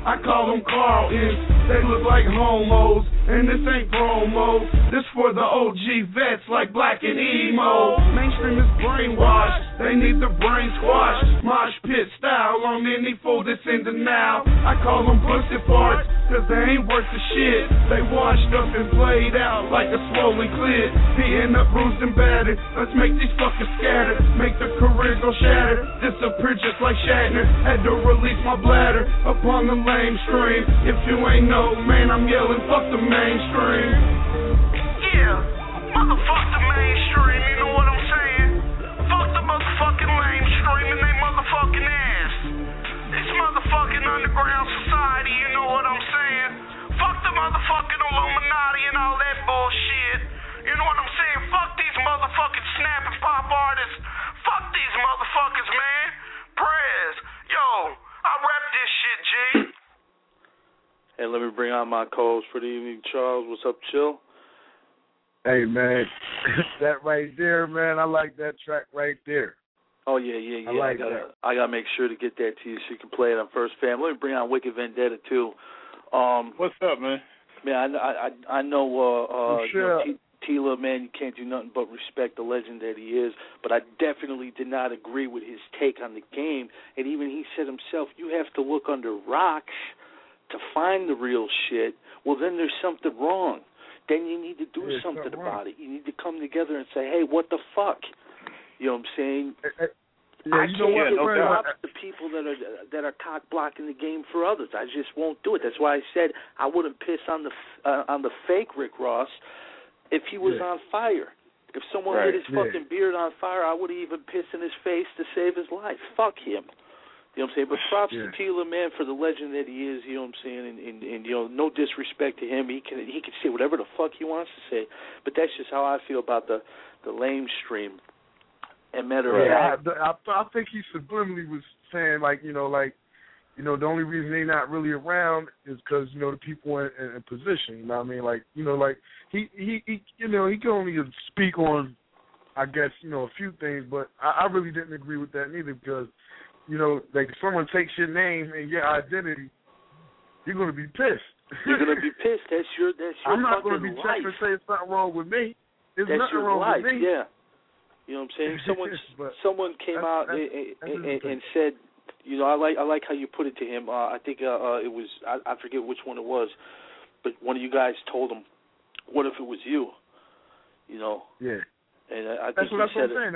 I call them Carltons. They look like homos, and this ain't promo. This for the OG vets like Black and Emo. Mainstream is brainwashed, they need the brain squashed. Mosh pit style on any fool that's in denial. I call them pussy parts, cause they ain't worth the shit. They washed up and played out like a swollen clit. Being up bruised and battered, let's make these fuckers scattered. Make the career go shattered, disappear just like Shatner. Had to release my bladder upon the lame stream. If you ain't know, man, I'm yelling, fuck the mainstream. Yeah, motherfuck the mainstream, you know what I'm saying? Fuck the motherfucking mainstream and they motherfucking ass. This motherfucking underground society, you know what I'm saying? Fuck the motherfucking Illuminati and all that bullshit. You know what I'm saying? Fuck these motherfucking snap and pop artists. Fuck these motherfuckers, man. Prez, yo, I rap this shit, G. Hey, let me bring on my co-host for the evening, Charles. What's up, Chill? Hey, man, that right there, man, I like that track right there. Oh, yeah. I gotta make sure to get that to you so you can play it on First Fam. Let me bring on Wicked Vendetta, too. What's up, man? Man, I know, sure. Tila, man, you can't do nothing but respect the legend that he is, but I definitely did not agree with his take on the game, and even he said himself, you have to look under rocks to find the real shit. Well, then there's something wrong. Then you need to do something about it. You need to come together and say, hey, what the fuck? You know what I'm saying? I can't stop the people that are cock blocking the game for others. I just won't do it. That's why I said I wouldn't piss on the fake Rick Ross if he was on fire. If someone lit his fucking beard on fire, I would even piss in his face to save his life. Fuck him. You know what I'm saying? But props to Tila, man, for the legend that he is, you know what I'm saying? And you know, no disrespect to him. He can say whatever the fuck he wants to say. But that's just how I feel about the lame stream. And matter of fact, I think he subliminally was saying, the only reason they're not really around is because, the people in position. You know what I mean? He can only speak on, I guess, a few things, but I really didn't agree with that neither because, if someone takes your name and your identity, you're going to be pissed. You're going to be pissed. That's your I'm not going to be life. checking and say it's something wrong with me. There's that's nothing your wrong life. with me. Yeah. You know what I'm saying? Someone came out and said, I like how you put it to him. I think it was, I forget which one it was, but one of you guys told him, what if it was you? Yeah. And I that's think what I'm it. saying.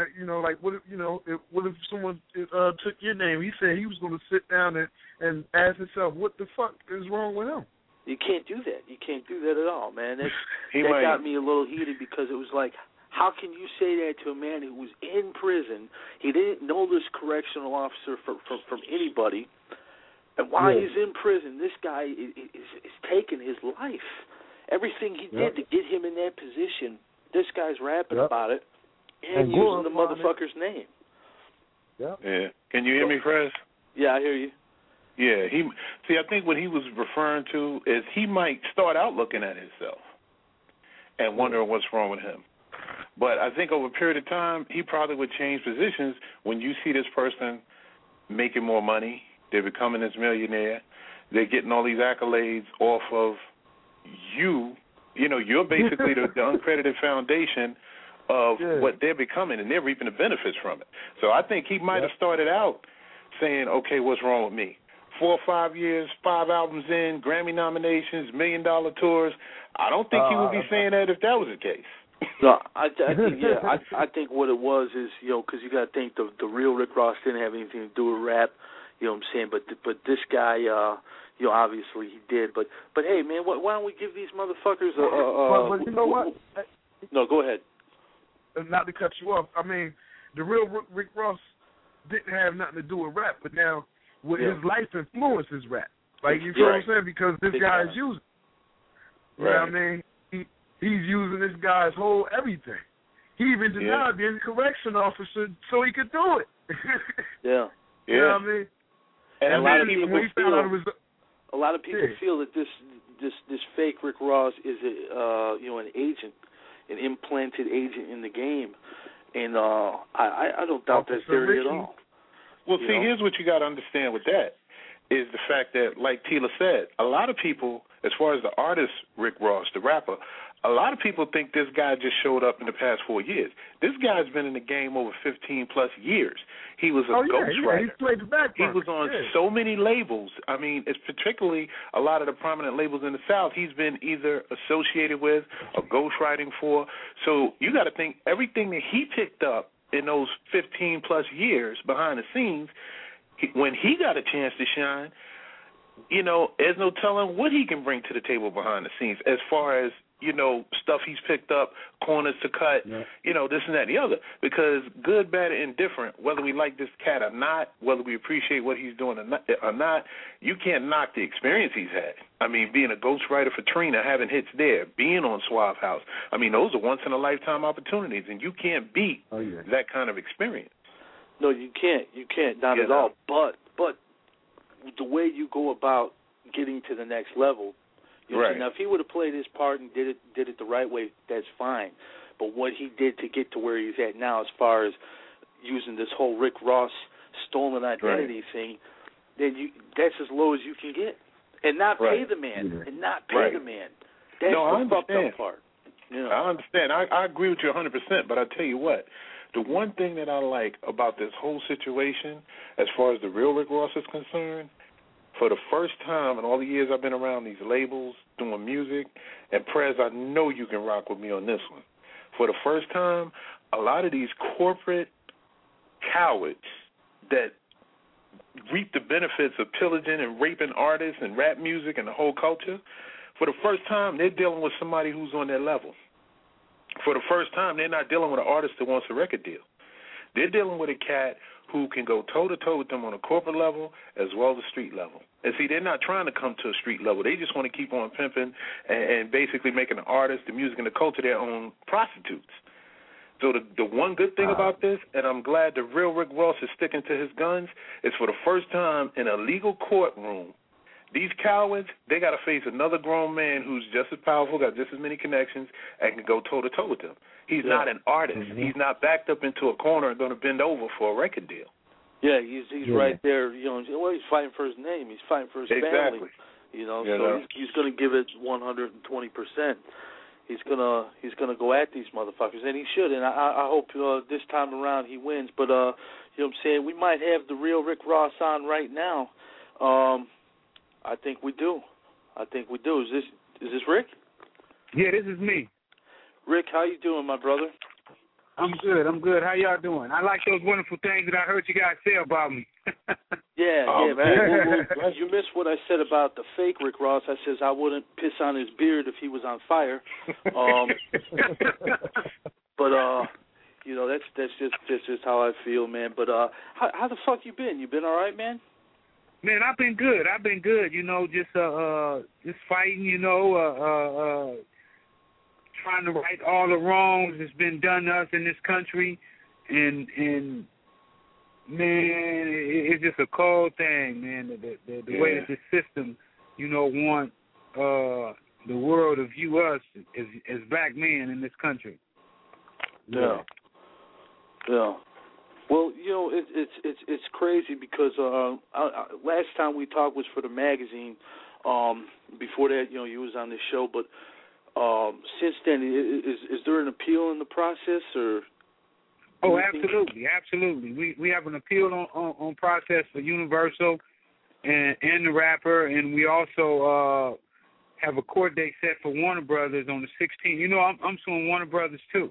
What if someone took your name? He said he was going to sit down and ask himself, what the fuck is wrong with him? You can't do that. You can't do that at all, man. That got me a little heated because it was like, how can you say that to a man who was in prison? He didn't know this correctional officer from anybody. And while he's in prison, this guy is taking his life. Everything he did to get him in that position, this guy's rapping about it and using the motherfucker's name. Yeah. Can you hear me, Fred? Yeah, I hear you. Yeah. I think what he was referring to is he might start out looking at himself and wondering what's wrong with him. But I think over a period of time, he probably would change positions when you see this person making more money, they're becoming this millionaire, they're getting all these accolades off of you. You're basically the uncredited foundation of what they're becoming, and they're reaping the benefits from it. So I think he might have started out saying, okay, what's wrong with me? 4 or 5 years, 5 albums in, Grammy nominations, $1 million tours. I don't think he would be saying that if that was the case. No, I think what it was is, because you got to think the real Rick Ross didn't have anything to do with rap, you know what I'm saying? But this guy, obviously he did. But hey, man, why don't we give these motherfuckers But you know what? No, go ahead. Not to cut you off. I mean, the real Rick Ross didn't have nothing to do with rap, but now his life influences rap. You feel what I'm saying? Because this guy is using. You know what I mean? He's using this guy's whole everything. He even denied being a correction officer so he could do it. You know what I mean? And a lot of people feel that this fake Rick Ross is an agent, an implanted agent in the game, and I don't doubt that theory at all. Well, here's what you got to understand with that is the fact that, like Tila said, a lot of people, as far as the artist Rick Ross, the rapper, a lot of people think this guy just showed up in the past 4 years. This guy's been in the game over 15-plus years. He was a ghostwriter. He played the back He was on so many labels. I mean, it's particularly a lot of the prominent labels in the South he's been either associated with or ghostwriting for. So you got to think everything that he picked up in those 15-plus years behind the scenes, when he got a chance to shine, you know, there's no telling what he can bring to the table behind the scenes as far as, you know, stuff he's picked up, corners to cut, you know, this and that and the other. Because good, bad, and indifferent, whether we like this cat or not, whether we appreciate what he's doing or not, you can't knock the experience he's had. I mean, being a ghostwriter for Trina, having hits there, being on Suave House. I mean, those are once-in-a-lifetime opportunities, and you can't beat that kind of experience. No, you can't. You can't, not at all. But the way you go about getting to the next level, you know, now if he would have played his part and did it the right way, that's fine. But what he did to get to where he's at now, as far as using this whole Rick Ross stolen identity thing, then that's as low as you can get, and not pay the man, and not pay the man. That's the fucked up part. You know? I understand. I agree with you 100%. But I tell you what, the one thing that I like about this whole situation, as far as the real Rick Ross is concerned, for the first time in all the years I've been around these labels, doing music, and Prez, I know you can rock with me on this one. For the first time, a lot of these corporate cowards that reap the benefits of pillaging and raping artists and rap music and the whole culture, for the first time, they're dealing with somebody who's on their level. For the first time, they're not dealing with an artist that wants a record deal. They're dealing with a cat who can go toe-to-toe with them on a corporate level as well as a street level. And see, they're not trying to come to a street level. They just want to keep on pimping and basically making the artist, the music, and the culture their own prostitutes. So the one good thing about this, and I'm glad the real Rick Ross is sticking to his guns, is for the first time in a legal courtroom, these cowards, they got to face another grown man who's just as powerful, got just as many connections, and can go toe-to-toe with them. He's not an artist. He's not backed up into a corner and going to bend over for a record deal. Yeah, he's right there. You know, well, he's fighting for his name. He's fighting for his family. You know, so he's going to give it 120%. He's gonna go at these motherfuckers, and he should. And I hope this time around he wins. But you know what I'm saying, we might have the real Rick Ross on right now. I think we do. Is this Rick? Yeah, this is me. Rick, how you doing, my brother? I'm good. How y'all doing? I like those wonderful things that I heard you guys say about me. Yeah, man. Well, you missed what I said about the fake Rick Ross. I says I wouldn't piss on his beard if he was on fire. But you know, that's just how I feel, man. But how the fuck you been? You been all right, man? Man, I've been good. You know, just fighting. You know, trying to right all the wrongs that's been done to us in this country, and man, it's just a cold thing, man. The way that this system, you know, want the world to view us as black men in this country. Yeah. Well, you know, it's crazy because last time we talked was for the magazine. Before that, you know, you was on the show, but since then, is there an appeal in the process, or? Oh, absolutely. We have an appeal on process for Universal and the rapper, and we also have a court date set for Warner Brothers on the 16th. You know, I'm suing Warner Brothers too.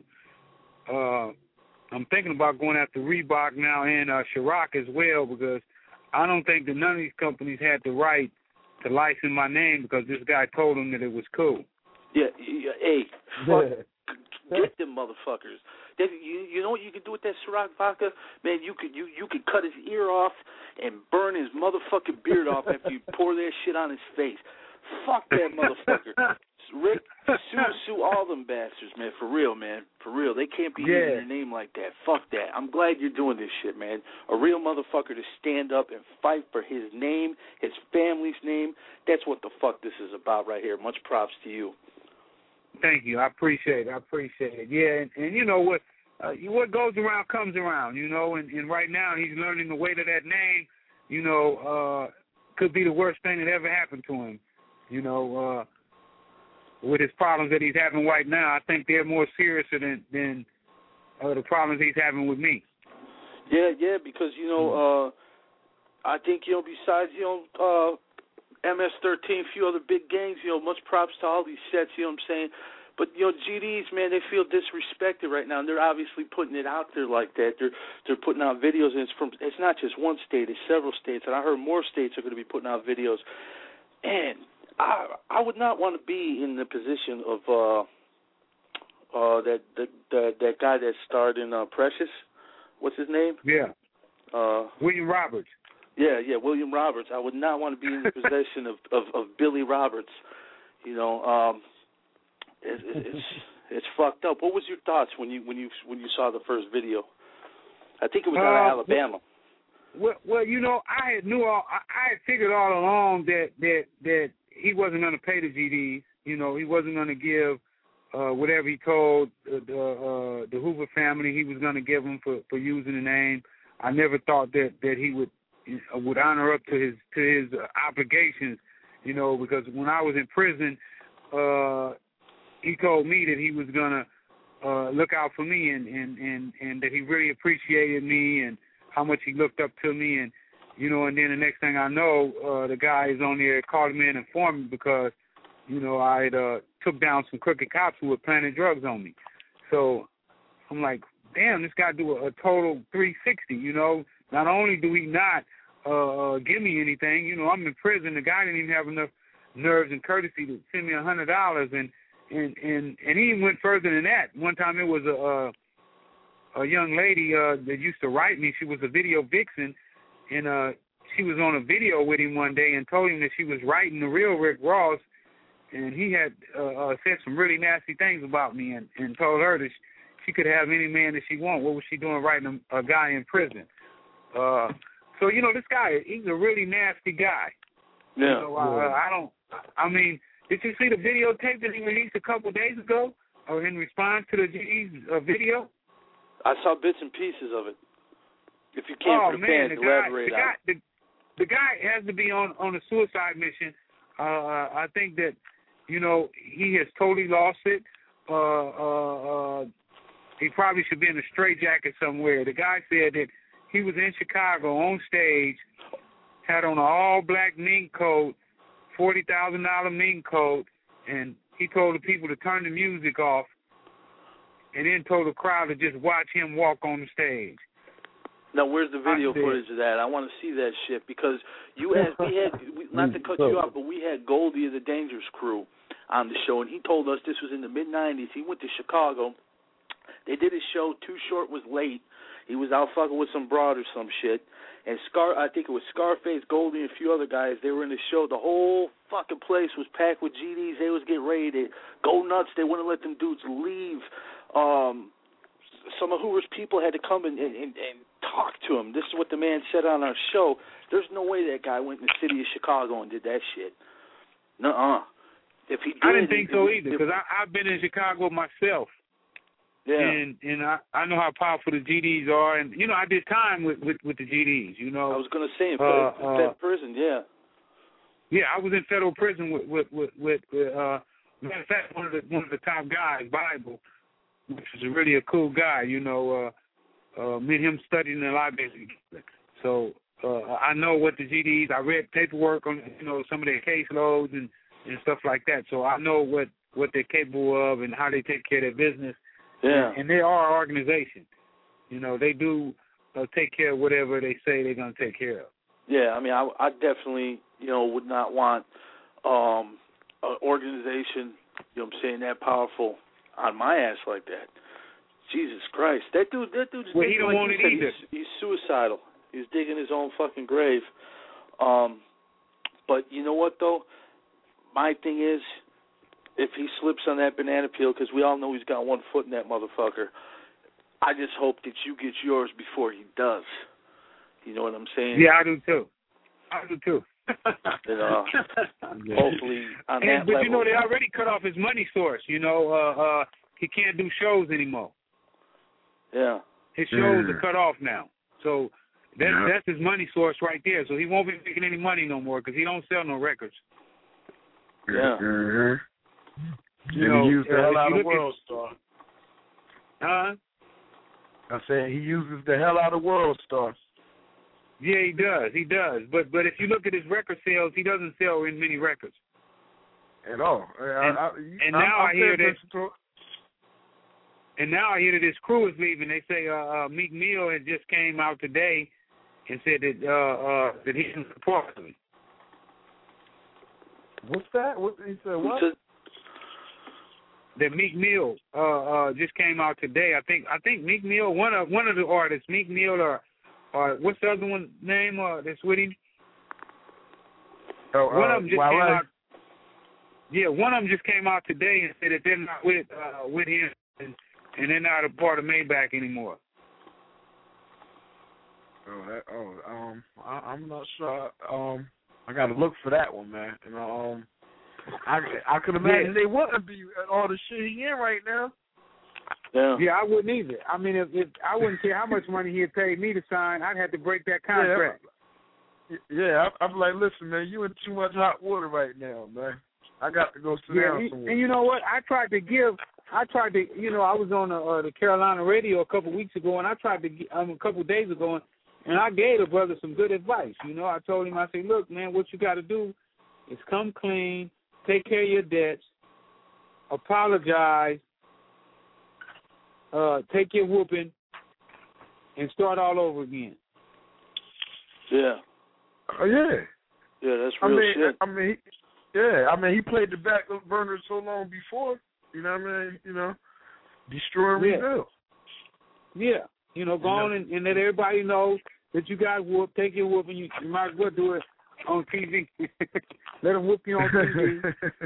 I'm thinking about going after Reebok now and Ciroc as well, because I don't think that none of these companies had the right to license my name because this guy told them that it was cool. Yeah, hey, fuck, get them motherfuckers. You know what you could do with that Ciroc vodka? Man, you could cut his ear off and burn his motherfucking beard off after you pour that shit on his face. Fuck that motherfucker. Rick, sue all them bastards, man, for real, man. For real. They can't be using their name like that. Fuck that. I'm glad you're doing this shit, man. A real motherfucker to stand up and fight for his name, his family's name. That's what the fuck this is about right here. Much props to you. Thank you. I appreciate it. Yeah, and you know what goes around comes around, you know, and right now he's learning the weight of that name, you know, could be the worst thing that ever happened to him. You know, with his problems that he's having right now, I think they're more serious than the problems he's having with me. Yeah, because, you know, I think, you know, besides, you know, MS-13, a few other big gangs, you know, much props to all these sets, you know what I'm saying? But, you know, GDs, man, they feel disrespected right now, and they're obviously putting it out there like that. They're putting out videos, and it's not just one state, it's several states, and I heard more states are going to be putting out videos. And I would not want to be in the position of that guy that starred in Precious. What's his name? Yeah. William Roberts. Yeah, William Roberts. I would not want to be in the possession of Billy Roberts. You know, it's fucked up. What was your thoughts when you saw the first video? I think it was out of Alabama. Well, you know, I had figured all along that he wasn't going to pay the GDs. You know, he wasn't going to give whatever he told the Hoover family he was going to give them for using the name. I never thought that he would honor up to his obligations. You know, because when I was in prison, he told me that he was going to look out for me and that he really appreciated me and how much he looked up to me, and you know, and then the next thing I know, the guy is on there calling me and informing me because, you know, I took down some crooked cops who were planting drugs on me. So I'm like, damn, this guy do a total 360. You know, not only do he not give me anything, you know, I'm in prison. The guy didn't even have enough nerves and courtesy to send me $100, and he even went further than that. One time it was a young lady that used to write me. She was a video vixen, and she was on a video with him one day and told him that she was writing the real Rick Ross, and he had said some really nasty things about me and told her that she could have any man that she wanted. What was she doing writing a guy in prison? So, you know, this guy, he's a really nasty guy. Yeah. So, I mean, did you see the videotape that he released a couple of days ago in response to the GD's video? I saw bits and pieces of it. If you can't, for the fans, elaborate on it. The guy has to be on a suicide mission. I think that, you know, he has totally lost it. He probably should be in a straitjacket somewhere. The guy said that he was in Chicago on stage, had on an all-black mink coat, $40,000 mink coat, and he told the people to turn the music off, and then told the crowd to just watch him walk on the stage. Now, where's the video footage of that? I want to see that shit because we had not to cut you off, but we had Goldie of the Dangerous Crew on the show, and he told us this was in the mid-'90s. He went to Chicago. They did his show. Too Short was late. He was out fucking with some broad or some shit. And I think it was Scarface, Goldie, and a few other guys. They were in the show. The whole fucking place was packed with GDs. They was getting ready to go nuts. They wouldn't let them dudes leave. Some of Hoover's people had to come and talk to him. This is what the man said on our show. There's no way that guy went in the city of Chicago and did that shit. Nuh-uh. If he did, I didn't think so either, because I've been in Chicago myself. Yeah. And I know how powerful the GDs are, and you know I did time with the GDs. You know, I was going to say in federal prison, yeah. Yeah, I was in federal prison with matter of fact, one of the top guys, Bible, which is really a cool guy. You know, me and him studied in the library, so I know what the GDs. I read paperwork on some of their caseloads and stuff like that. So I know what they're capable of and how they take care of their business. Yeah. And they are an organization. You know, they do take care of whatever they say they're going to take care of. Yeah, I mean, I definitely, would not want an organization, what I'm saying, that powerful on my ass like that. Jesus Christ. That dude just well, he don't want it either. He's suicidal. He's digging his own fucking grave. But you know what, though? My thing is, if he slips on that banana peel, because we all know he's got one foot in that motherfucker, I just hope that you get yours before he does. You know what I'm saying? Yeah, I do too. Hopefully on that but level. They already cut off his money source. He can't do shows anymore. Yeah. His shows are cut off now. So That's his money source right there. So he won't be making any money no more because he don't sell no records. Yeah. You know, he used the hell out of World Star. Huh? I said he uses the hell out of World Star. Yeah, he does. But if you look at his record sales, he doesn't sell in many records. At all. And now I hear that his crew is leaving. They say Meek Mill had just came out today and said that he didn't support him. What's that? What he said? What? That Meek Mill just came out today. I think Meek Mill, one of the artists, Meek Mill or what's the other one name that's with him? One of them just came out. Yeah, one of them just came out today and said that they're not with him and they're not a part of Maybach anymore. I'm not sure. I got to look for that one, man. You know, I could imagine they wouldn't be at all the shit he in right now. Yeah, I wouldn't either. I mean, if I wouldn't care how much money he had paid me to sign, I'd have to break that contract. Yeah, I'm like, listen, man, you in too much hot water right now, man. I got to go sit down somewhere. And you know what? I tried to, you know, I was on the Carolina radio a couple weeks ago, and I tried to, a couple days ago, and I gave the brother some good advice. You know, I told him, I said, look, man, what you got to do is come clean, take care of your debts, apologize, take your whooping, and start all over again. Yeah. Oh, yeah. Yeah, that's real shit. I mean, he played the back burner so long before, you know what I mean? You know, destroy and rebuild. Yeah. You know, go on and let everybody know that you got whooped. Take your whooping. You might as well do it on TV. Let them whoop you on TV.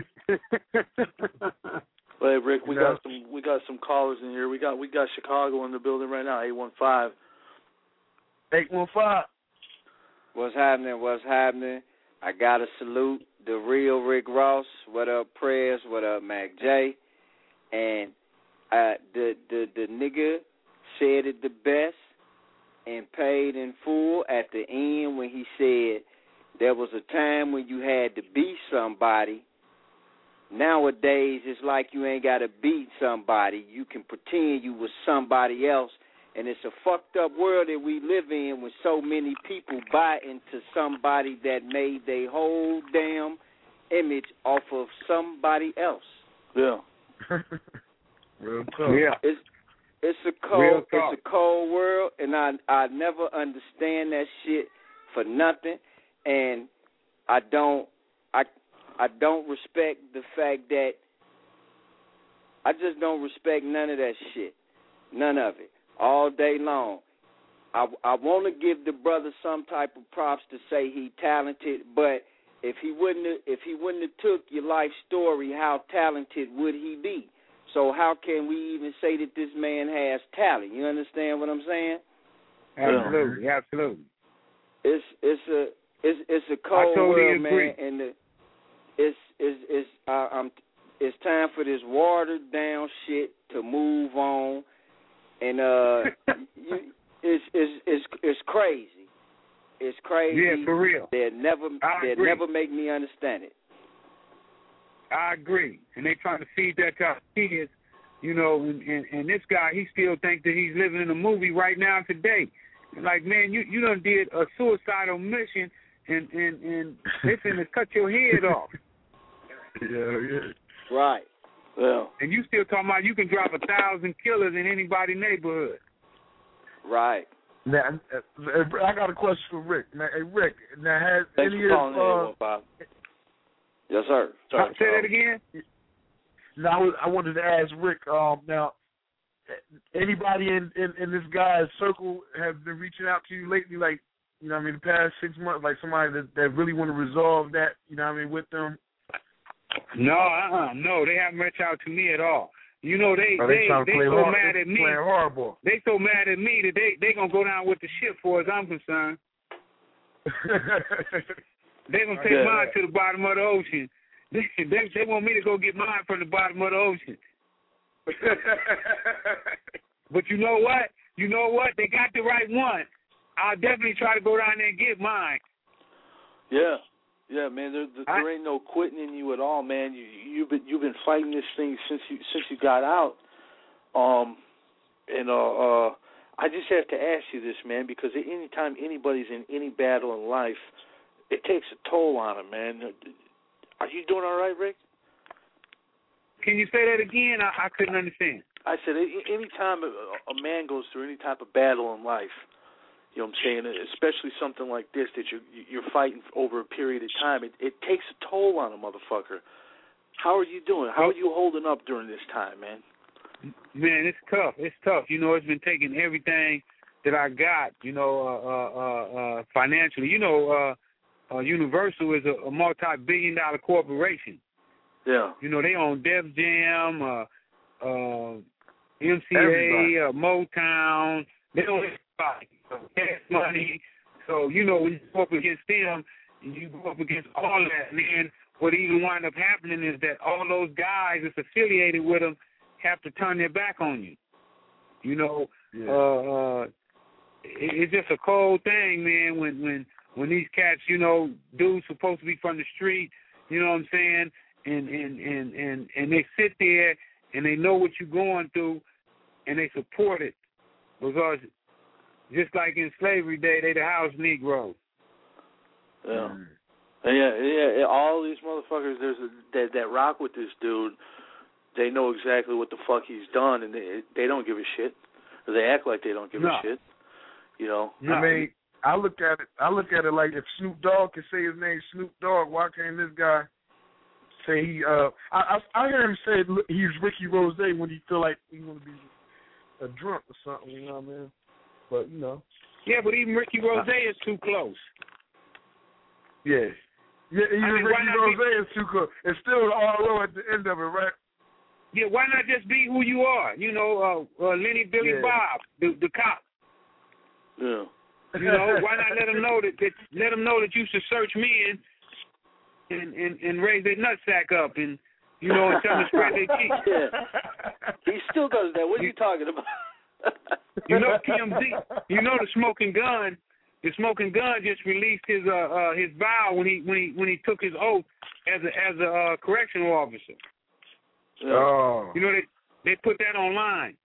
Hey, Rick, we got some callers in here. We got Chicago in the building right now. 815. 815. What's happening? I got to salute the real Rick Ross. What up, Prayers? What up, Mac J? And the nigga said it the best and paid in full at the end when he said there was a time when you had to be somebody. Nowadays, it's like you ain't got to beat somebody. You can pretend you was somebody else. And it's a fucked up world that we live in when so many people buy into somebody that made their whole damn image off of somebody else. Yeah. Real tough. Yeah. It's a cold world, and I never understand that shit for nothing. And I don't respect the fact that I just don't respect none of that shit. None of it. All day long. I want to give the brother some type of props to say he talented, but if he wouldn't have took your life story, how talented would he be? So how can we even say that this man has talent? You understand what I'm saying? Absolutely. It's a cold world, man, and it's time for this watered down shit to move on. And it's crazy. It's crazy. Yeah, for real. They'll never make me understand it. I agree. And they trying to feed that to our kids, you know, and this guy, he still thinks that he's living in a movie right now today. Like, man, you done did a suicidal mission and they finna cut your head off. Yeah. Right. Well, and you still talking about you can drop 1,000 killers in anybody's neighborhood. Right. Now, I got a question for Rick. Now, hey, Rick, now has thanks any for calling of Bob. Yes, sir. Sorry, say that again. Now, I wanted to ask Rick. Now, anybody in this guy's circle have been reaching out to you lately? Like, you know, what I mean, the past 6 months, like somebody that really want to resolve that. You know, what I mean, with them. No, they haven't reached out to me at all. You know, they so mad at me. They so mad at me that they gonna go down with the ship, for as I'm concerned. They gonna take mine to the bottom of the ocean. They want me to go get mine from the bottom of the ocean. But you know what? They got the right one. I'll definitely try to go down there and get mine. Yeah. Yeah, man, there ain't no quitting in you at all, man. You've been fighting this thing since you got out. I just have to ask you this, man, because anytime anybody's in any battle in life, it takes a toll on them, man. Are you doing all right, Rick? Can you say that again? I couldn't understand. I said anytime a man goes through any type of battle in life, you know what I'm saying, especially something like this that you're fighting over a period of time, it takes a toll on a motherfucker. How are you doing? How are you holding up during this time, man? Man, it's tough. It's tough. You know, it's been taking everything that I got, financially. Universal is a multi-billion-dollar corporation. Yeah. You know, they own Def Jam, MCA, Motown. They own everybody. Cash Money. So, when you go up against them, you go up against all that. And then what even wind up happening is that all those guys that's affiliated with them have to turn their back on you. It's just a cold thing, man, when these cats, dudes supposed to be from the street, you know what I'm saying, and they sit there and they know what you're going through and they support it. Because just like in slavery day, they the house Negroes. Yeah. Yeah. All these motherfuckers that rock with this dude, they know exactly what the fuck he's done, and they don't give a shit. Or they act like they don't give a shit. I mean, I look at it like if Snoop Dogg can say his name Snoop Dogg, why can't this guy say he? I hear him say he's Ricky Rose when he feel like he want to be a drunk or something. You know what I mean? But Yeah, but even Ricky Rose is too close. Yeah. Yeah, even Ricky Rose is too close. It's still all at the end of it, right? Yeah, why not just be who you are? Lenny Billy Bob, the cop. Yeah. Why not let them know that you should search men and raise their nutsack up and tell them to spread their cheeks. Yeah. He still does that. What are you talking about? TMZ. The Smoking Gun. The Smoking Gun just released his vow when he took his oath as a correctional officer. Yeah. Oh. They put that online.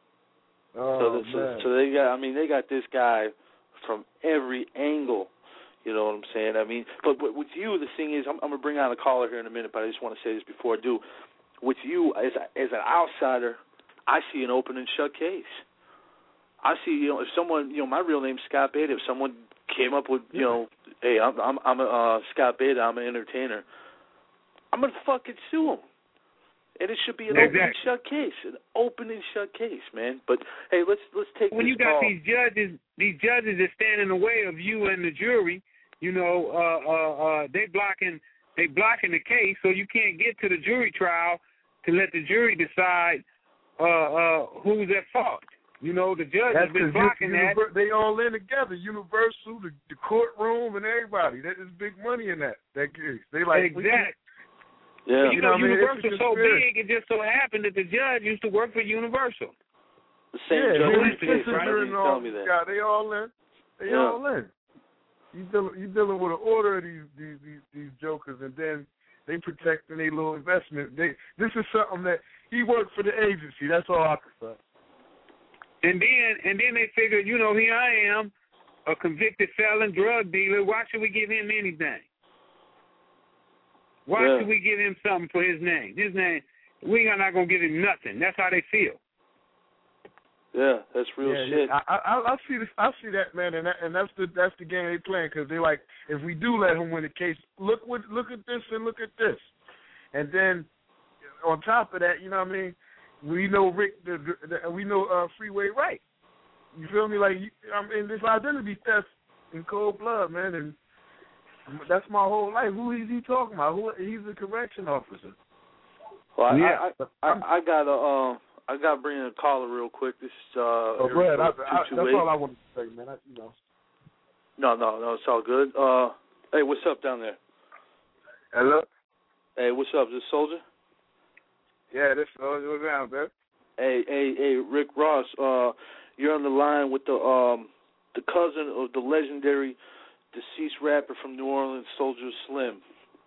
Oh, so they got this guy from every angle. You know what I'm saying? I mean, but with you, the thing is, I'm gonna bring on a caller here in a minute, but I just want to say this before I do. With you, as an outsider, I see an open and shut case. I see, if someone, my real name's Scott Beta. If someone came up with, hey, I'm Scott Beta, I'm an entertainer, I'm gonna fucking sue him. And it should be an open and shut case, man. But hey, let's take when this you got call. these judges that stand in the way of you and the jury, they blocking the case, so you can't get to the jury trial to let the jury decide who's at fault. The judge has been blocking that. They all in together, Universal, the courtroom, and everybody. There's big money in that case. They like exactly. Yeah. But Universal's so big, it just so happened that the judge used to work for Universal. The same judge, right? Tell me that. They all in. They all in. You dealing with an order of these jokers, and then they protecting their little investment. This is something that he worked for the agency. That's all I can say. And then they figured, here I am, a convicted felon, drug dealer. Why should we give him anything? Why should we give him something for his name? His name, we are not gonna give him nothing. That's how they feel. Yeah, that's real shit. I see this. I see that, man, and that's the game they playing, because they like, if we do let him win the case, look at this and look at this, and then on top of that, we know Rick, we know Freeway Right. You feel me? Like, this identity theft in cold blood, man, and that's my whole life. Who is he talking about? He's a correction officer. Well, I got to bring in a caller real quick. This is go ahead. That's all I wanted to say, man. No, it's all good. Hey, what's up down there? Hello. Hey, what's up? Is this Soldier? Yeah, this Soldier. What's down, man? Hey, Rick Ross. You're on the line with the the cousin of the legendary deceased rapper from New Orleans, Soldier Slim.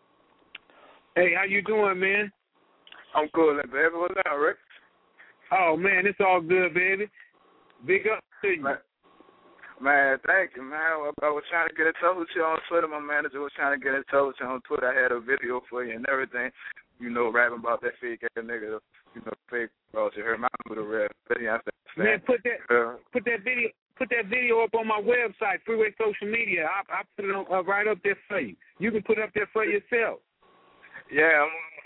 Hey, how you doing, man? I'm good, baby. What's up, Rick? Oh, man, it's all good, baby. Big up to you. Man, thank you, man. I was trying to get in touch with you on Twitter. My manager was trying to get in touch with you on Twitter. I had a video for you and everything, rapping about that fake ass nigga, fake Ross. You heard my little rap. Man, put that video up on my website, Freeway Social Media. I put it on, right up there for you. You can put it up there for yourself. Yeah,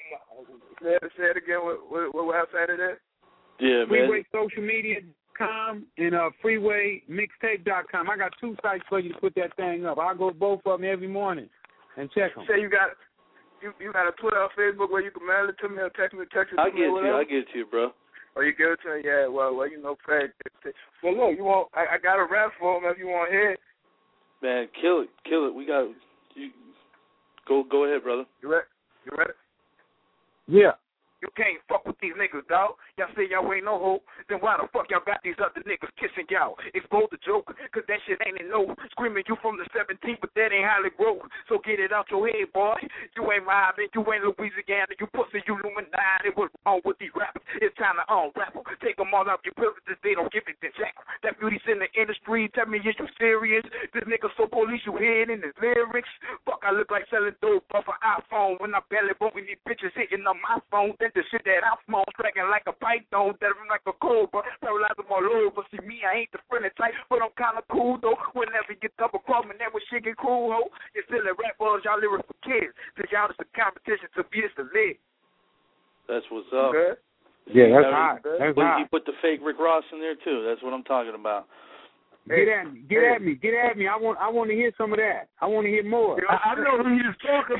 say it again. What website is that? Yeah, man. FreewaySocialMedia.com and FreewayMixtape.com. I got 2 sites for you to put that thing up. I'll go both of them every morning and check them. Say you got a Twitter or Facebook where you can mail it to me or text it to me. I'll get it to you, bro. Oh, you give it to me? Yeah. Well, Fred. Well, look, you want? I got a rap for him if you want to hear it. Man, kill it. We got you. Go ahead, brother. You ready? Yeah. You can't fuck with these niggas, dog. Y'all say y'all ain't no hope. Then why the fuck y'all got these other niggas kissing y'all? Expose the joke, cause that shit ain't in no. Screaming you from the 17th, but that ain't how it grow. So get it out your head, boy. You ain't Marvin, you ain't Louisiana, you pussy, you Illuminati. What's wrong with these rappers? It's time to unwrap them. Take them all out your privileges, they don't give it to jack. That beauty's in the industry, tell me, is you serious? This nigga so police, you hear it in his lyrics. Fuck, I look like selling dope off an iPhone. When I barely bumping these bitches hitting on my phone. Then the shit that I'm small, striking like a python, that I'm like a cobra, paralyze them all over. See me, I ain't the friendly type, but I'm kind of cool though. Whenever you double cross me, that was shit get cool, ho. It's still a rap buzz, y'all lyrics for kids. Cause y'all just a competition to be the lead. That's what's up. Okay. Yeah, that's hot. That's hot. You put the fake Rick Ross in there too. That's what I'm talking about. Get at me. I want to hear some of that. I want to hear more. I know who he was talking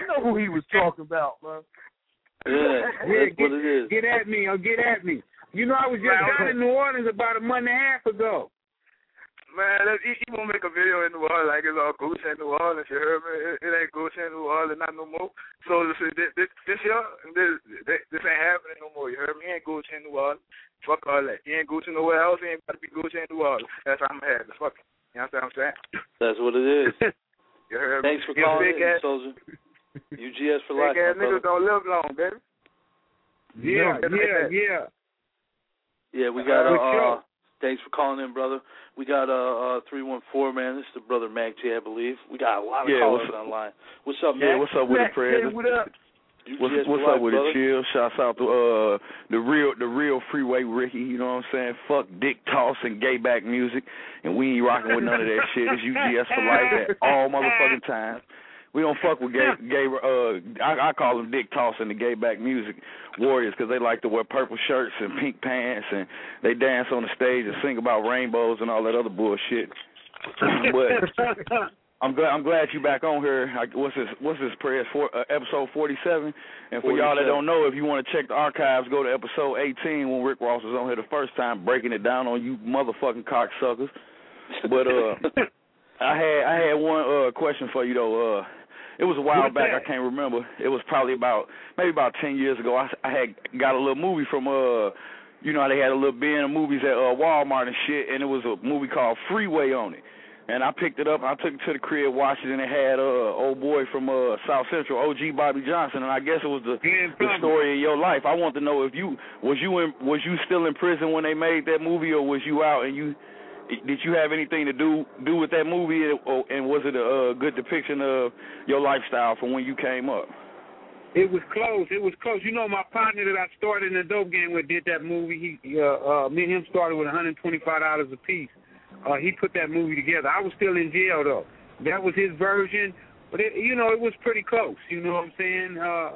about. Man. Yeah, that's what it is. Get at me. You know, I was just down in New Orleans about a month and a half ago. Man, he won't make a video in New Orleans like it's all Gucci in New Orleans. You heard me? It ain't Gucci in New Orleans, not no more. So this year, this ain't happening no more. You heard me? He ain't Gucci in New Orleans. Fuck all that. He ain't Gucci nowhere else. He ain't got to be Gucci in New Orleans. That's how I'm having. Fuck it. You understand what I'm saying? That's what it is. You heard me? Thanks for calling in, Soldier. UGS for life, my niggas don't live long, baby. Yeah. Yeah, we got thanks for calling in, brother. We got 314, man. This is the brother Mac J, I believe. We got a lot of callers online. What's up, man? Yeah, what's up with it, Fred? What up? What's up with it, Chill? Shouts out to the real Freeway Ricky, you know what I'm saying? Fuck dick toss and gay back music, and we ain't rocking with none of that shit. It's UGS for life at all motherfucking times. We don't fuck with gay. I call them dick tossing the gay back music warriors because they like to wear purple shirts and pink pants and they dance on the stage and sing about rainbows and all that other bullshit. But I'm glad you back on here. What's this prayer? Episode 47. And for y'all that don't know, if you want to check the archives, go to episode 18 when Rick Ross was on here the first time, breaking it down on you motherfucking cocksuckers. But I had one question for you though. It was a while back. I can't remember. It was probably about 10 years ago. I had got a little movie from they had a little bin of movies at Walmart and shit, and it was a movie called Freeway on it. And I picked it up and I took it to the crib, watched it, and it had old boy from South Central, OG Bobby Johnson, and I guess it was the story of your life. I want to know if was you still in prison when they made that movie, or was you out and did you have anything to do with that movie, and was it a good depiction of your lifestyle from when you came up? It was close. You know, my partner that I started in the dope game with did that movie. Me and him started with $125 a piece. He put that movie together. I was still in jail, though. That was his version. But, it was pretty close. You know what I'm saying?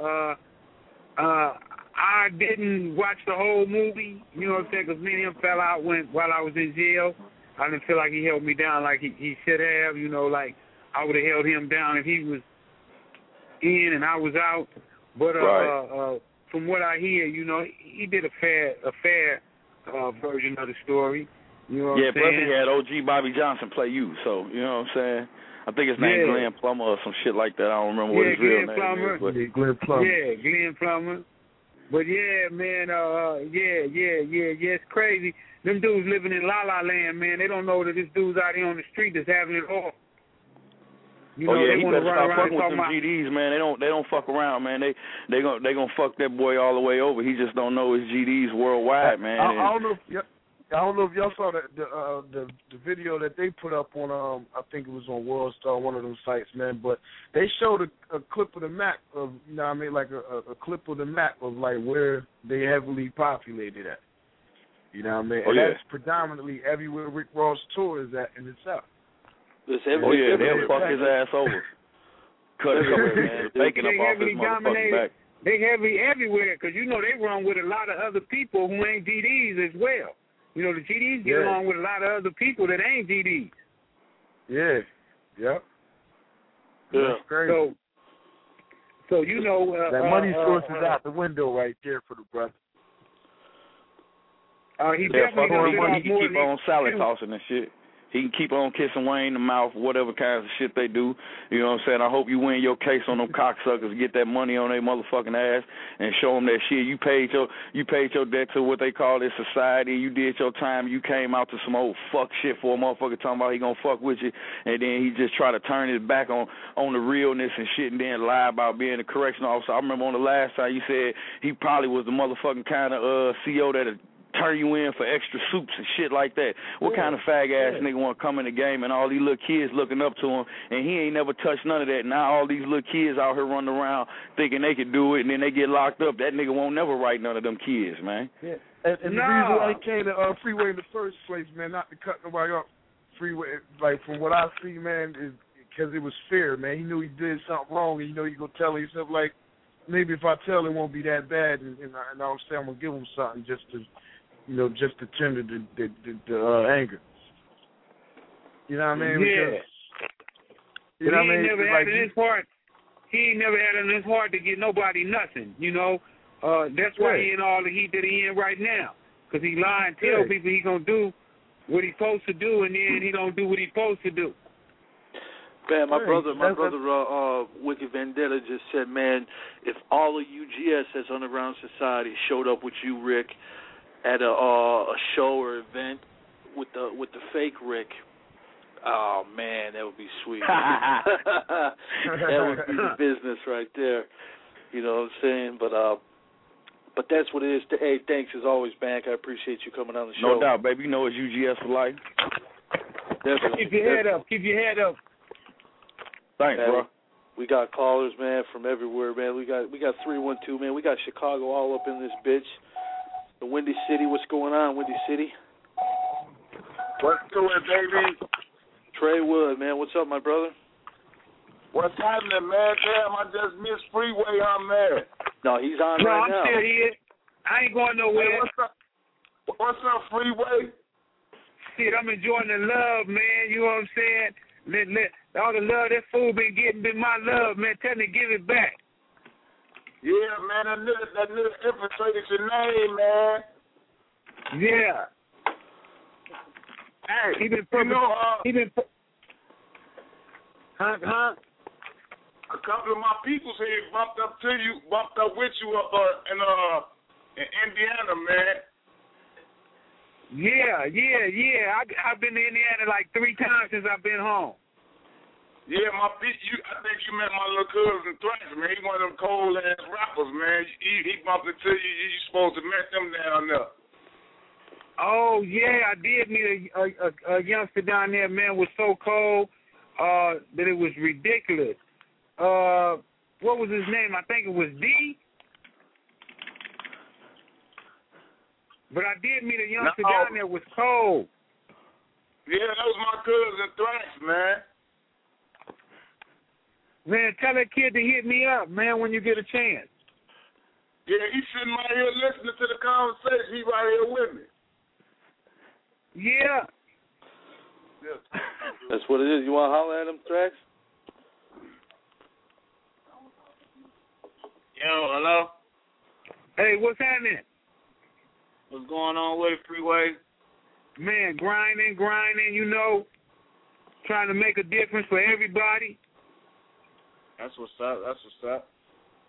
I didn't watch the whole movie, you know what I'm saying, because me and him fell out while I was in jail. I didn't feel like he held me down like he should have, like I would have held him down if he was in and I was out. But from what I hear, he did a fair version of the story. You know what I'm saying? Plus he had OG Bobby Johnson play you, so you know what I'm saying? I think his name Glenn Plummer or some shit like that. I don't remember what his real name is. But Glenn Plummer. Yeah, Glenn Plummer. But yeah, man, it's crazy. Them dudes living in La La Land, man. They don't know that this dude's out here on the street that's having it all. You know, he better stop fucking with them GDs, man. They don't fuck around, man. They gonna fuck that boy all the way over. He just don't know his GDs worldwide, man. I don't know if y'all saw the video that they put up on I think it was on WorldStar, one of those sites, man. But they showed a clip of the map of, you know what I mean, like a clip of the map of like where they heavily populated at. You know what I mean? And that's predominantly everywhere Rick Ross tour is at in the South. They'll fuck his ass over. Cut his over, man. Taking up off his motherfucking back. They heavy everywhere because, you know, they run with a lot of other people who ain't GDs as well. You know, the GDs get along with a lot of other people that ain't GDs. Yeah. Yep. Yeah. That's crazy. So you know... that money source is out the window right there for the brother. He definitely he can keep on salad tossing and shit. He can keep on kissing Wayne in the mouth, whatever kinds of shit they do. You know what I'm saying? I hope you win your case on them cocksuckers, get that money on their motherfucking ass, and show them that shit. You paid your debt to what they call this society. You did your time. You came out to some old fuck shit for a motherfucker talking about he gonna fuck with you, and then he just try to turn his back on the realness and shit, and then lie about being a correctional officer. I remember on the last time you said he probably was the motherfucking kind of CO that'd turn you in for extra soups and shit like that. What kind of fag-ass nigga want to come in the game and all these little kids looking up to him, and he ain't never touched none of that. Now all these little kids out here running around thinking they could do it, and then they get locked up. That nigga won't never write none of them kids, man. Yeah. And the reason why he came to Freeway in the first place, man, not to cut nobody off, Freeway, like from what I see, man, is because it was fair, man. He knew he did something wrong, and you know he gonna tell himself, like, maybe if I tell it won't be that bad, and I'll say I'm gonna give him something just to tender the anger. You know what I mean? Yeah. You know what I mean? He ain't never had it in his heart to get nobody nothing, you know. That's why he in all the heat that he in right now. Because he lie and tell people he going to do what he's supposed to do, and then he don't do what he's supposed to do. Man, my brother, Wicked Vendetta just said, man, if all of UGS as Underground Society showed up with you, Rick, at a show or event with the fake Rick, oh man, that would be sweet. That would be the business right there. You know what I'm saying? But that's what it is. Hey, thanks as always, Bank. I appreciate you coming on the show. No doubt, baby. You know it's UGS for life. Definitely. Keep your head up. Keep your head up. Thanks, man, bro. We got callers, man, from everywhere, man. We got 312, man. We got Chicago all up in this bitch. The Windy City, what's going on, Windy City? What's doing, baby? Trey Wood, man. What's up, my brother? What's happening, man? Damn, I just missed Freeway. I'm there. No, he's on right now. I'm still here. I ain't going nowhere. Hey, what's up, Freeway? Shit, I'm enjoying the love, man. You know what I'm saying? All the love that fool been getting been my love, man. Tell me to give it back. Yeah, man, that nigga infiltrated your name, man. Yeah. Hey, he been Huh? A couple of my people here bumped up with you in Indiana, man. Yeah. I've been to Indiana like 3 times since I've been home. Yeah, I think you met my little cousin Thrax, man. He one of them cold ass rappers, man. He bumped into you. You supposed to met them down there. Oh yeah, I did meet a youngster down there, man. Was so cold that it was ridiculous. What was his name? I think it was D. But I did meet a youngster down there was cold. Yeah, that was my cousin Thrax, man. Man, tell that kid to hit me up, man, when you get a chance. Yeah, he's sitting right here listening to the conversation. He right here with me. Yeah. That's what it is. You want to holler at him, Thrax? Yo, hello? Hey, what's happening? What's going on with it, Freeway? Man, grinding, you know, trying to make a difference for everybody. That's what's up.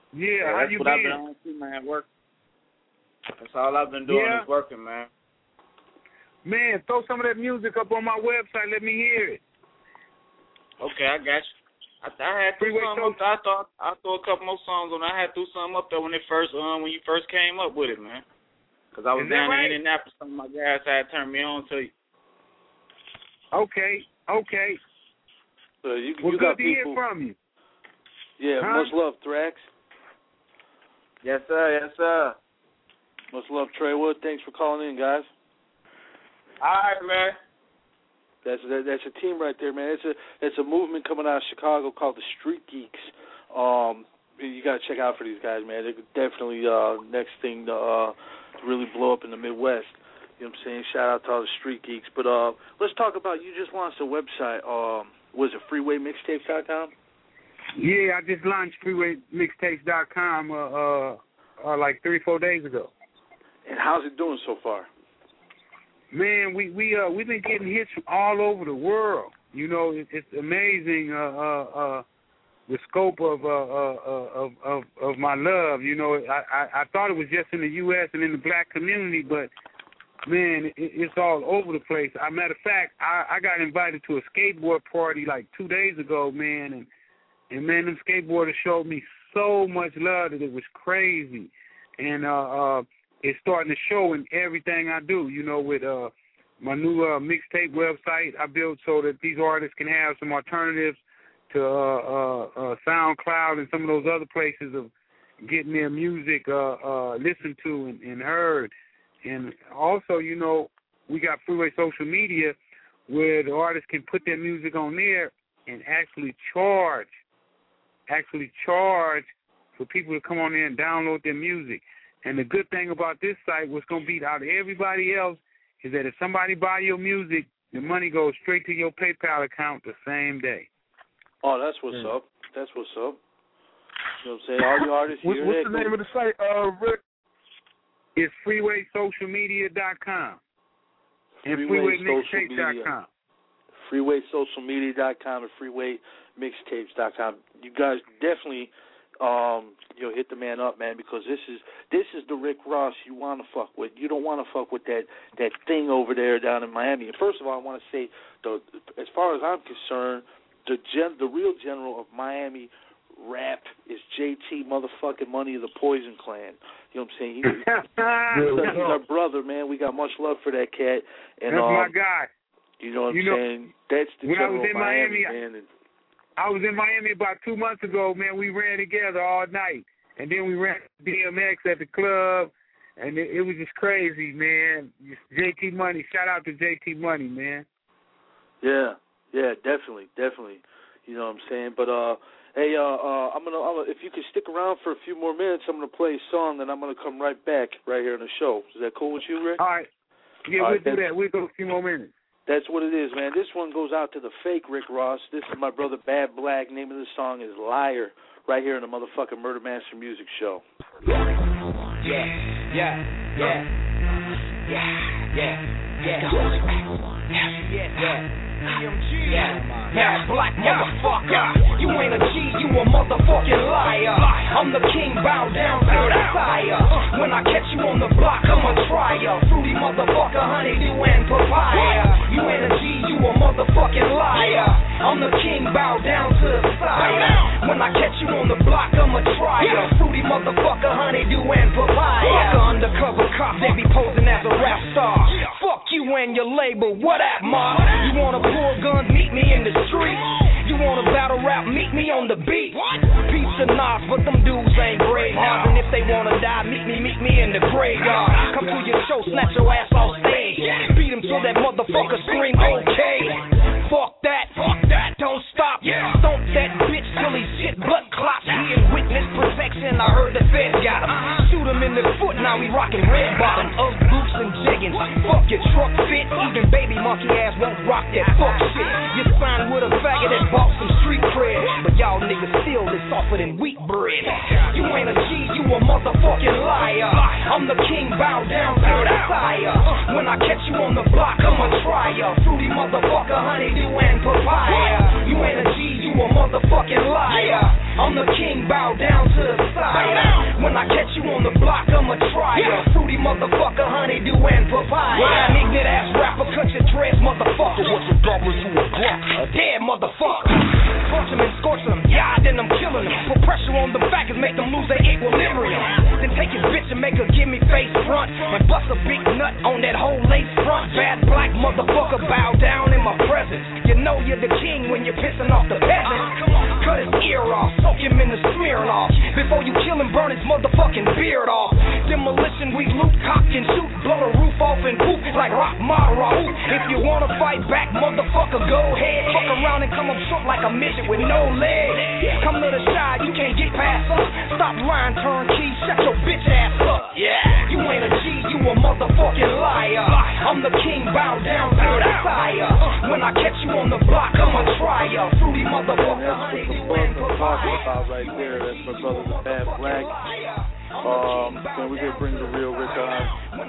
Yeah, how you been? I've been on too, man. Work. That's all I've been doing is working, man. Man, throw some of that music up on my website. Let me hear it. Okay, I got you. I had threw some up there. I thought I'd throw a couple more songs on. I had threw some up there when you first came up with it, man. Because I was down in Indianapolis. Some of my guys had turned me on to you. Okay. So you good got to people, hear from you. Yeah, much love, Thrax. Yes, sir. Much love, Treywood. Thanks for calling in, guys. All right, man. That's a team right there, man. It's a movement coming out of Chicago called the Street Geeks. You got to check out for these guys, man. They're definitely next thing to really blow up in the Midwest. You know what I'm saying? Shout out to all the Street Geeks. But let's talk about, you just launched a website. Was it freewaymixtapes.com? Yeah, I just launched freewaymixtapes.com like 3-4 days ago. And how's it doing so far? Man, we've been getting hits from all over the world. You know, it's amazing the scope of my love. You know, I thought it was just in the U.S. and in the black community, but man, it's all over the place. Matter of fact, I got invited to a skateboard party like 2 days ago, man, and man, them skateboarders showed me so much love that it was crazy, and it's starting to show in everything I do. You know, with my new mixtape website I built so that these artists can have some alternatives to SoundCloud and some of those other places of getting their music listened to and heard. And also, you know, we got Freeway Social Media where the artists can put their music on there and actually charge for people to come on there and download their music. And the good thing about this site, what's going to beat out everybody else, is that if somebody buy your music, the money goes straight to your PayPal account the same day. Oh, that's what's up. That's what's up. You know what I'm saying? All you artists here. What's the name of the site, Rick? It's freewaysocialmedia.com and freewaymixtapes.com. Freewaysocialmedia.com and freewaymixtapes.com. You guys definitely hit the man up, man, because this is the Rick Ross you want to fuck with. You don't want to fuck with that thing over there down in Miami. And first of all, I want to say, as far as I'm concerned, the real general of Miami rap is JT motherfucking Money of the Poison Clan. You know what I'm saying? He's our brother, man. We got much love for that cat. And, that's my guy. You know what I'm saying? That's the general of Miami, man. I was in Miami about 2 months ago, man. We ran together all night. And then we ran DMX at the club. And it was just crazy, man. JT Money. Shout out to JT Money, man. Yeah, definitely. You know what I'm saying? But, hey, I'm gonna if you could stick around for a few more minutes, I'm gonna play a song, then I'm gonna come right back right here on the show. Is that cool with you, Rick? All right. Yeah, we'll do that. We'll go a few more minutes. That's what it is, man. This one goes out to the fake Rick Ross. This is my brother Bad Black. Name of the song is Liar. Right here in the motherfucking Murder Master Music Show. Bad Black motherfucker, you ain't a G, you a motherfucking liar. I'm the king, bow down to the sire. When I catch you on the block, I'ma try ya. Fruity motherfucker, honeydew and papaya. You ain't a G, you a motherfucking liar. I'm the king, bow down to the sire. When I catch you on the block, I'ma try ya. Fruity motherfucker, honeydew and papaya. Fuck a undercover cop, they be posing as a rap star. Fuck you and your label, what up, ma? You wanna pull guns, meet me in the street. You wanna battle rap, meet me on the beat. Peace and Nas, but them dudes ain't graveyards. And if they wanna die, meet me in the graveyard. Come to your show, snatch your ass off stage. Beat him till that motherfucker scream, okay. Fuck that, don't stop. Stomp that bitch till he shit blood clots. He in witness protection, I heard the feds got him. Shoot him in the foot, now he rockin' red bottom. Ugg boots and jeggings, fuck your truck fit. Even baby monkey ass won't rock that fuck shit. You signed with a faggot that bought some street cred, but y'all niggas still is softer than wheat bread. You ain't a G, you a motherfucking liar. I'm the king, bow down to the sire. When I catch you on the block, I'ma try ya. Fruity motherfucker, honeydew and papaya. You ain't a G, you a motherfucking liar. I'm the king, bow down to the sire. When I catch you on the block, I'm a trier. Fruity motherfucker, honeydew and papaya. An ignorant ass rapper, cut your dreads, motherfucker. What's a goblin to a Glock? A dead motherfucker. Punch him and scorch him, yeah, then I'm killing him. Put pressure on them faggots, make them lose their equilibrium. Then take his bitch and make her give me face front. And bust a big nut on that whole lace front. Bad black motherfucker, bow down in my presence. You know you're the king when you're pissing off the peasants. Cut his ear off, soak him in the Smirnoff. Before you kill him, burn his motherfucking beard off. Demolition, we loot, cock and shoot. Blow the roof off and poop like Rock Mara. If you wanna fight back, motherfucker, go ahead. Fuck around and come up short like a midget with no legs. Come to the side, you can't get past us. Stop lying, turnkey, shut your bitch ass up. Yeah, you ain't a G, you a motherfucking liar. I'm the king, bow down to the sire. When I catch you on the block, I'm a trier. Fruity motherfucker, honey, you ain't talking about right there. That's my brother, the Bad Black. Then we're gonna bring the real Rick on.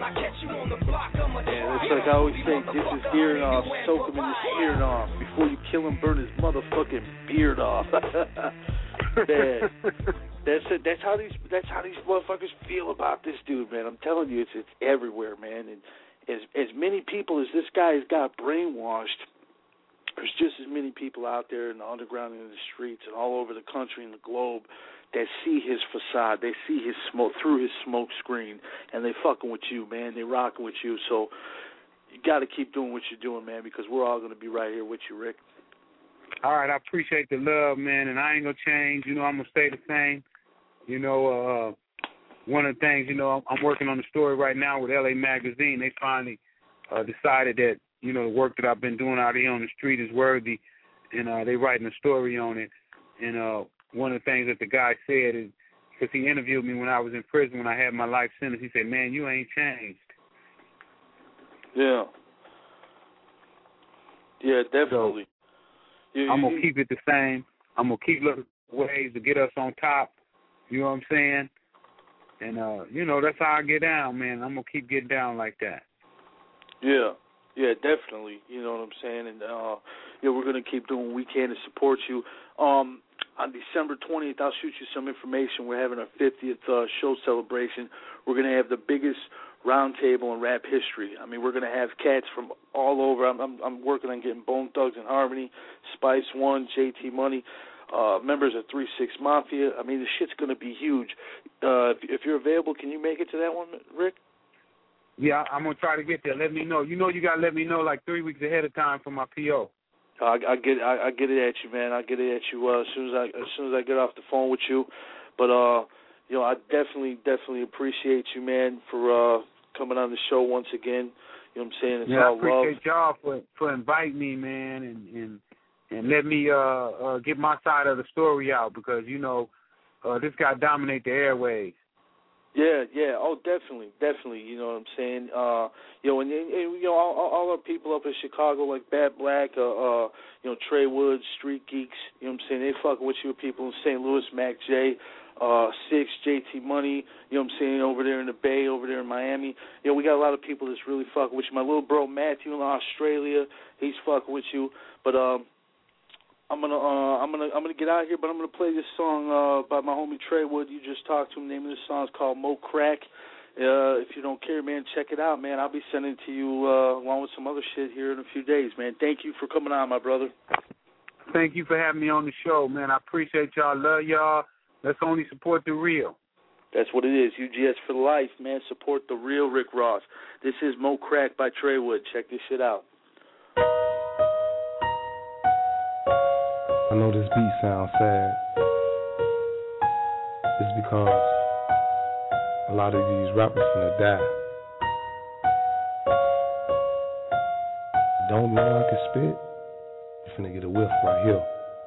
And it's like I always say, get his ear off, soak him in his ear off. Before you kill him, burn his motherfucking beard off. Man. That's how these motherfuckers feel about this dude, man. I'm telling you, it's everywhere, man. And as many people as this guy has got brainwashed, there's just as many people out there in the underground and in the streets and all over the country and the globe that see his facade, they see his smoke through his smoke screen, and they fucking with you, man. They rocking with you. So you got to keep doing what you're doing, man, because we're all going to be right here with you, Rick. All right, I appreciate the love, man, and I ain't going to change. You know, I'm going to stay the same. You know, one of the things, you know, I'm working on a story right now with LA Magazine. They finally decided that, you know, the work that I've been doing out here on the street is worthy, and they writing a story on it. And one of the things that the guy said is, because he interviewed me when I was in prison, when I had my life sentence, he said, man, you ain't changed. Yeah. Yeah, definitely. So I'm going to keep it the same. I'm going to keep looking for ways to get us on top. You know what I'm saying? And, you know, that's how I get down, man. I'm going to keep getting down like that. Yeah. Yeah, definitely. You know what I'm saying? And, yeah, we're going to keep doing what we can to support you. On December 20th, I'll shoot you some information. We're having our 50th show celebration. We're going to have the biggest roundtable in rap history. I mean, we're going to have cats from all over. I'm working on getting Bone Thugs and Harmony, Spice One, JT Money, members of 3-6 Mafia. I mean, the shit's going to be huge. If you're available, can you make it to that one, Rick? Yeah, I'm going to try to get there. Let me know. You know you got to let me know like 3 weeks ahead of time for my PO. I get it at you, man. I get it at you as soon as I get off the phone with you. But you know, I definitely appreciate you, man, for coming on the show once again. You know what I'm saying? It's all love. I appreciate y'all for inviting me, man, and let me get my side of the story out, because you know this guy dominate the airwaves. Yeah. Oh, definitely. You know what I'm saying? You know, and you know, all our people up in Chicago, like Bad Black, you know, Trey Woods, Street Geeks. You know what I'm saying? They fucking with you. People in St. Louis, Mac J, Six, JT Money. You know what I'm saying? Over there in the Bay, over there in Miami. You know, we got a lot of people that's really fucking with you. My little bro Matthew in Australia, he's fucking with you. But I'm gonna get out of here, but I'm gonna play this song by my homie Trey Wood. You just talked to him. The name of this song is called Mo Crack. If you don't care, man, check it out, man. I'll be sending it to you along with some other shit here in a few days, man. Thank you for coming on, my brother. Thank you for having me on the show, man. I appreciate y'all. Love y'all. Let's only support the real. That's what it is. UGS for life, man. Support the real Rick Ross. This is Mo Crack by Trey Wood. Check this shit out. I know this beat sounds sad. It's because a lot of these rappers finna die. Don't know I can spit? You finna get a whiff right here.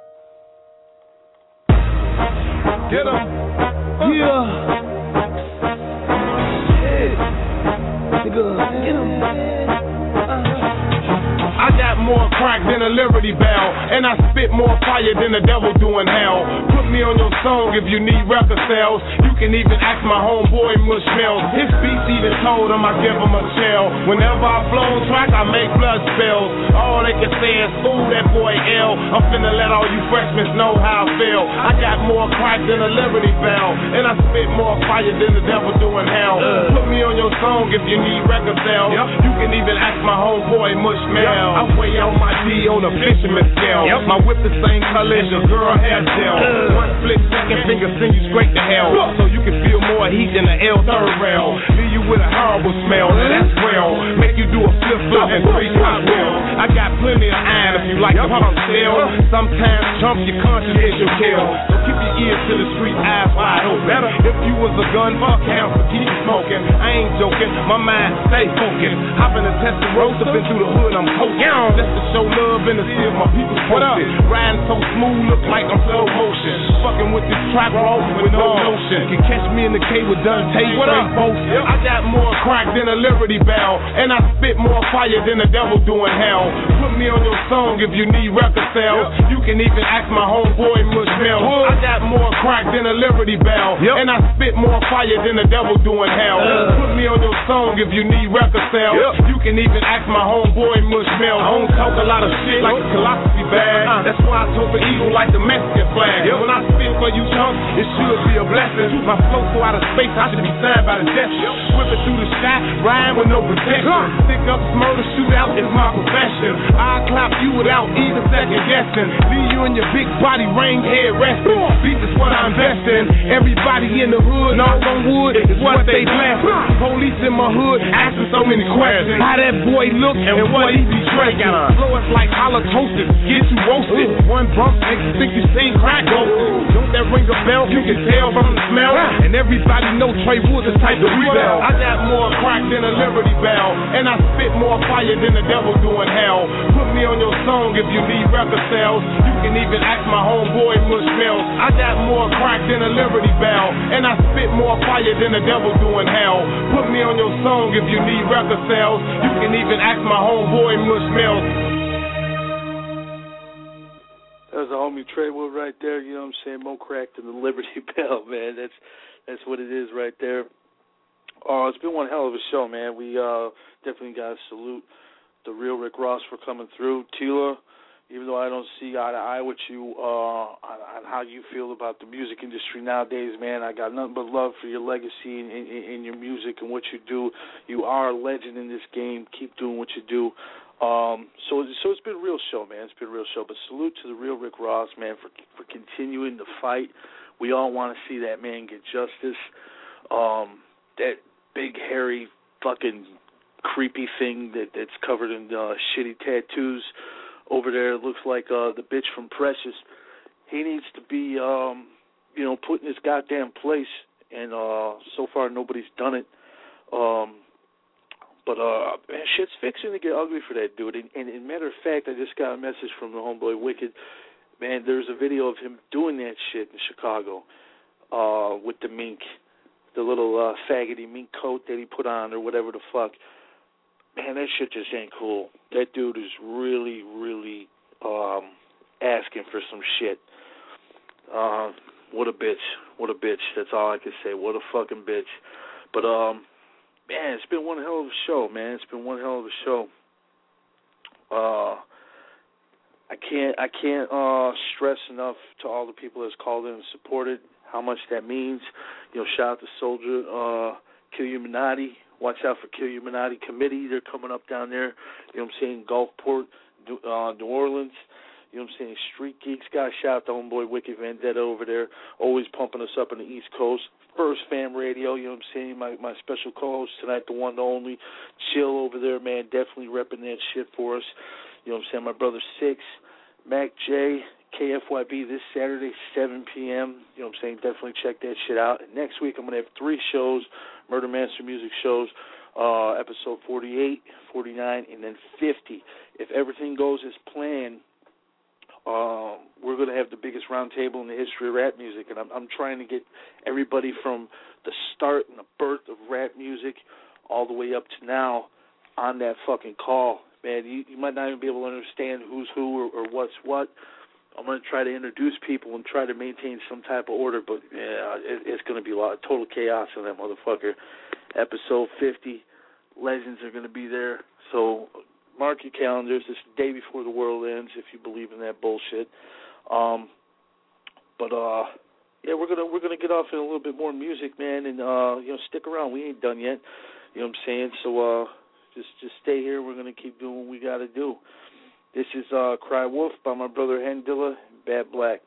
Get up! Yeah! Shit! Nigga, get him! I got more crack than a Liberty Bell, and I spit more fire than the devil doing hell. Put me on your song if you need record sales. You can even ask my homeboy Mush Mills. His beats even told him I give him a chill. Whenever I blow a track, I make blood spills. All they can say is, ooh, that boy ill. I'm finna let all you freshmen know how I feel. I got more crack than a Liberty Bell, and I spit more fire than the devil doing hell. Put me on your song if you need record sales. You can even ask my homeboy Mush Mel. I weigh out my D on a fisherman scale. My whip the same color as your girl hair gel. One flick, second finger, send you straight to hell. So you can feel more heat than the L third rail. Leave you with a horrible smell, now that's real. Make you do a flip-flop and 3 cartwheels. I got plenty of iron if you like to pump still. Sometimes chump your conscience is your kill. So keep your ears to the street, eyes wide open. If you was a gun, fuck counsel, keep smoking. I ain't joking, my mind stay focused. Hop in the Testarossa, been through the hood, I'm coasting. Just to show love and to see if my people posted. Riding so smooth, look like I'm slow motion. Fucking with this trap roll with no notion. Can catch me in the K with Dante, straight boasting. I got more crack than a Liberty Bell, and I spit more fire than the devil doing hell. Put me on your song if you need record sales. You can even ask my homeboy Mush Mills. I got more crack than a Liberty Bell, and I spit more fire than the devil doing hell. Put me on your song if you need record sales. You can even ask my homeboy Mush Mills. I don't talk a lot of shit like a philosophy bag. That's why I told the eagle like the Mexican flag. When I spit for you chunks, it should be a blessing. My flow so out of space, I should be signed by the death. Whipping through the sky, riding with no protection. Stick up, murder, shootout is my profession. I clap you without even second guessing. Leave you in your big body, ring head resting. Beats is what I invest in. Everybody in the hood, knock on wood, is what they bless. Police in my hood asking so many questions. How that boy look and what he be drinking. Flow is like halitosis, get you roasted. One bump makes you think you seen crack ghosted. Don't that ring a bell? You can tell from the smell. And everybody know Trey Wood is type to rebel. I got more crack than a Liberty Bell, and I spit more fire than the devil doing hell. Put me on your song if you need record sales. You can even ask my homeboy Mush Mills. I got more crack than a Liberty Bell, and I spit more fire than the devil doing hell. Put me on your song if you need record sales. You can even ask my homeboy Mush Mills. That was a homie Trey Wood right there, you know what I'm saying? More crack than the Liberty Bell, man. That's what it is right there. It's been one hell of a show, man. We definitely got to salute the real Rick Ross for coming through. Tila, even though I don't see eye to eye with you on how you feel about the music industry nowadays, man, I got nothing but love for your legacy in your music and what you do. You are a legend in this game. Keep doing what you do. So it's been a real show, man. It's been a real show. But salute to the real Rick Ross, man, for continuing the fight. We all want to see that man get justice. That big, hairy, fucking creepy thing that's covered in shitty tattoos over there. It looks like the bitch from Precious. He needs to be, put in his goddamn place. And so far, nobody's done it. But man, shit's fixing to get ugly for that dude. And matter of fact, I just got a message from the homeboy Wicked. Man, there's a video of him doing that shit in Chicago with the mink, the little faggoty mink coat that he put on or whatever the fuck. Man, that shit just ain't cool. That dude is really, really asking for some shit. What a bitch. What a bitch. That's all I can say. What a fucking bitch. But, man, it's been one hell of a show, man. It's been one hell of a show. I can't stress enough to all the people that's called in and supported how much that means. Shout out to Soldier, Killuminati. Watch out for Killuminati Committee. They're coming up down there. You know what I'm saying? Gulfport, New Orleans. You know what I'm saying? Street Geeks. Got shout out to homeboy Wicked Vendetta over there, always pumping us up on the East Coast. First Fam Radio, you know what I'm saying? My special co-host tonight, the one, the only, Chill over there, man. Definitely repping that shit for us. You know what I'm saying? My brother Six, Mac J, KFYB this Saturday, 7 p.m. You know what I'm saying? Definitely check that shit out. And next week I'm going to have 3 shows, Murder Master Music shows, episode 48, 49, and then 50. If everything goes as planned, we're going to have the biggest roundtable in the history of rap music, and I'm trying to get everybody from the start and the birth of rap music all the way up to now on that fucking call. Man, you might not even be able to understand who's who or what's what, I'm going to try to introduce people and try to maintain some type of order, but it's going to be a lot of total chaos in that motherfucker. Episode 50, legends are going to be there. So mark your calendars. It's the day before the world ends, if you believe in that bullshit. Yeah, we're gonna get off in a little bit more music, man, and stick around. We ain't done yet. You know what I'm saying? So just stay here. We're gonna keep doing what we gotta do. This is Cry Wolf by my brother Handilla, Bad Black.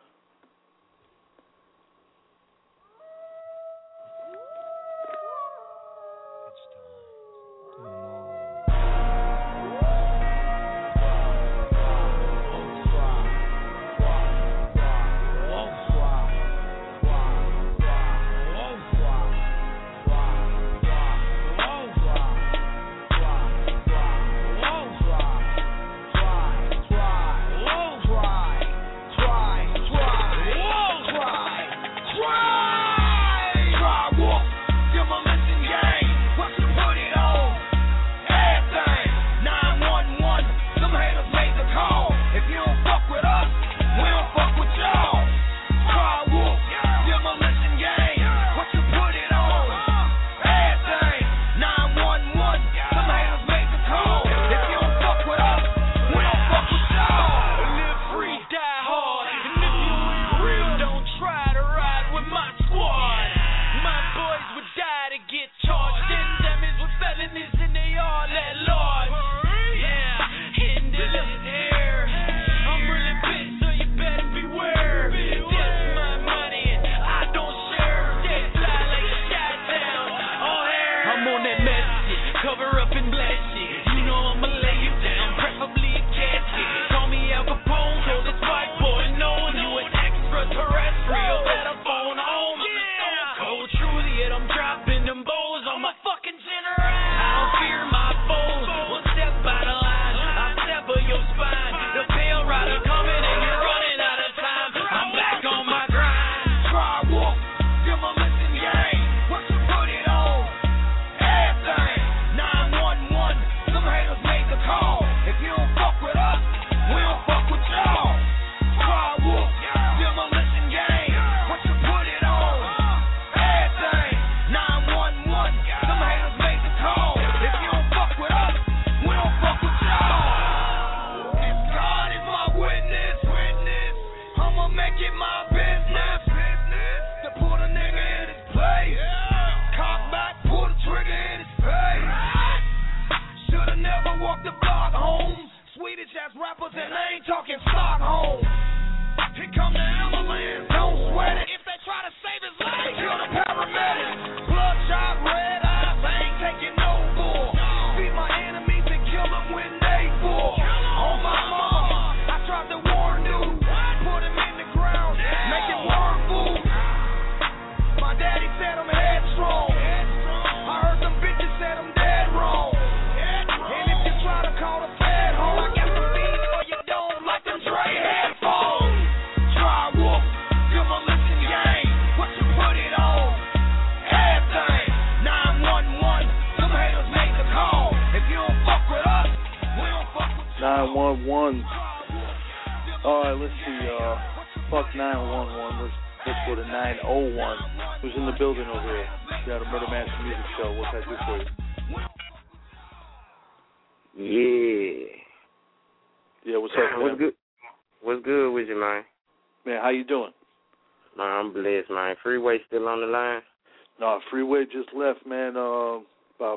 Freeway still on the line? No, Freeway just left, man, about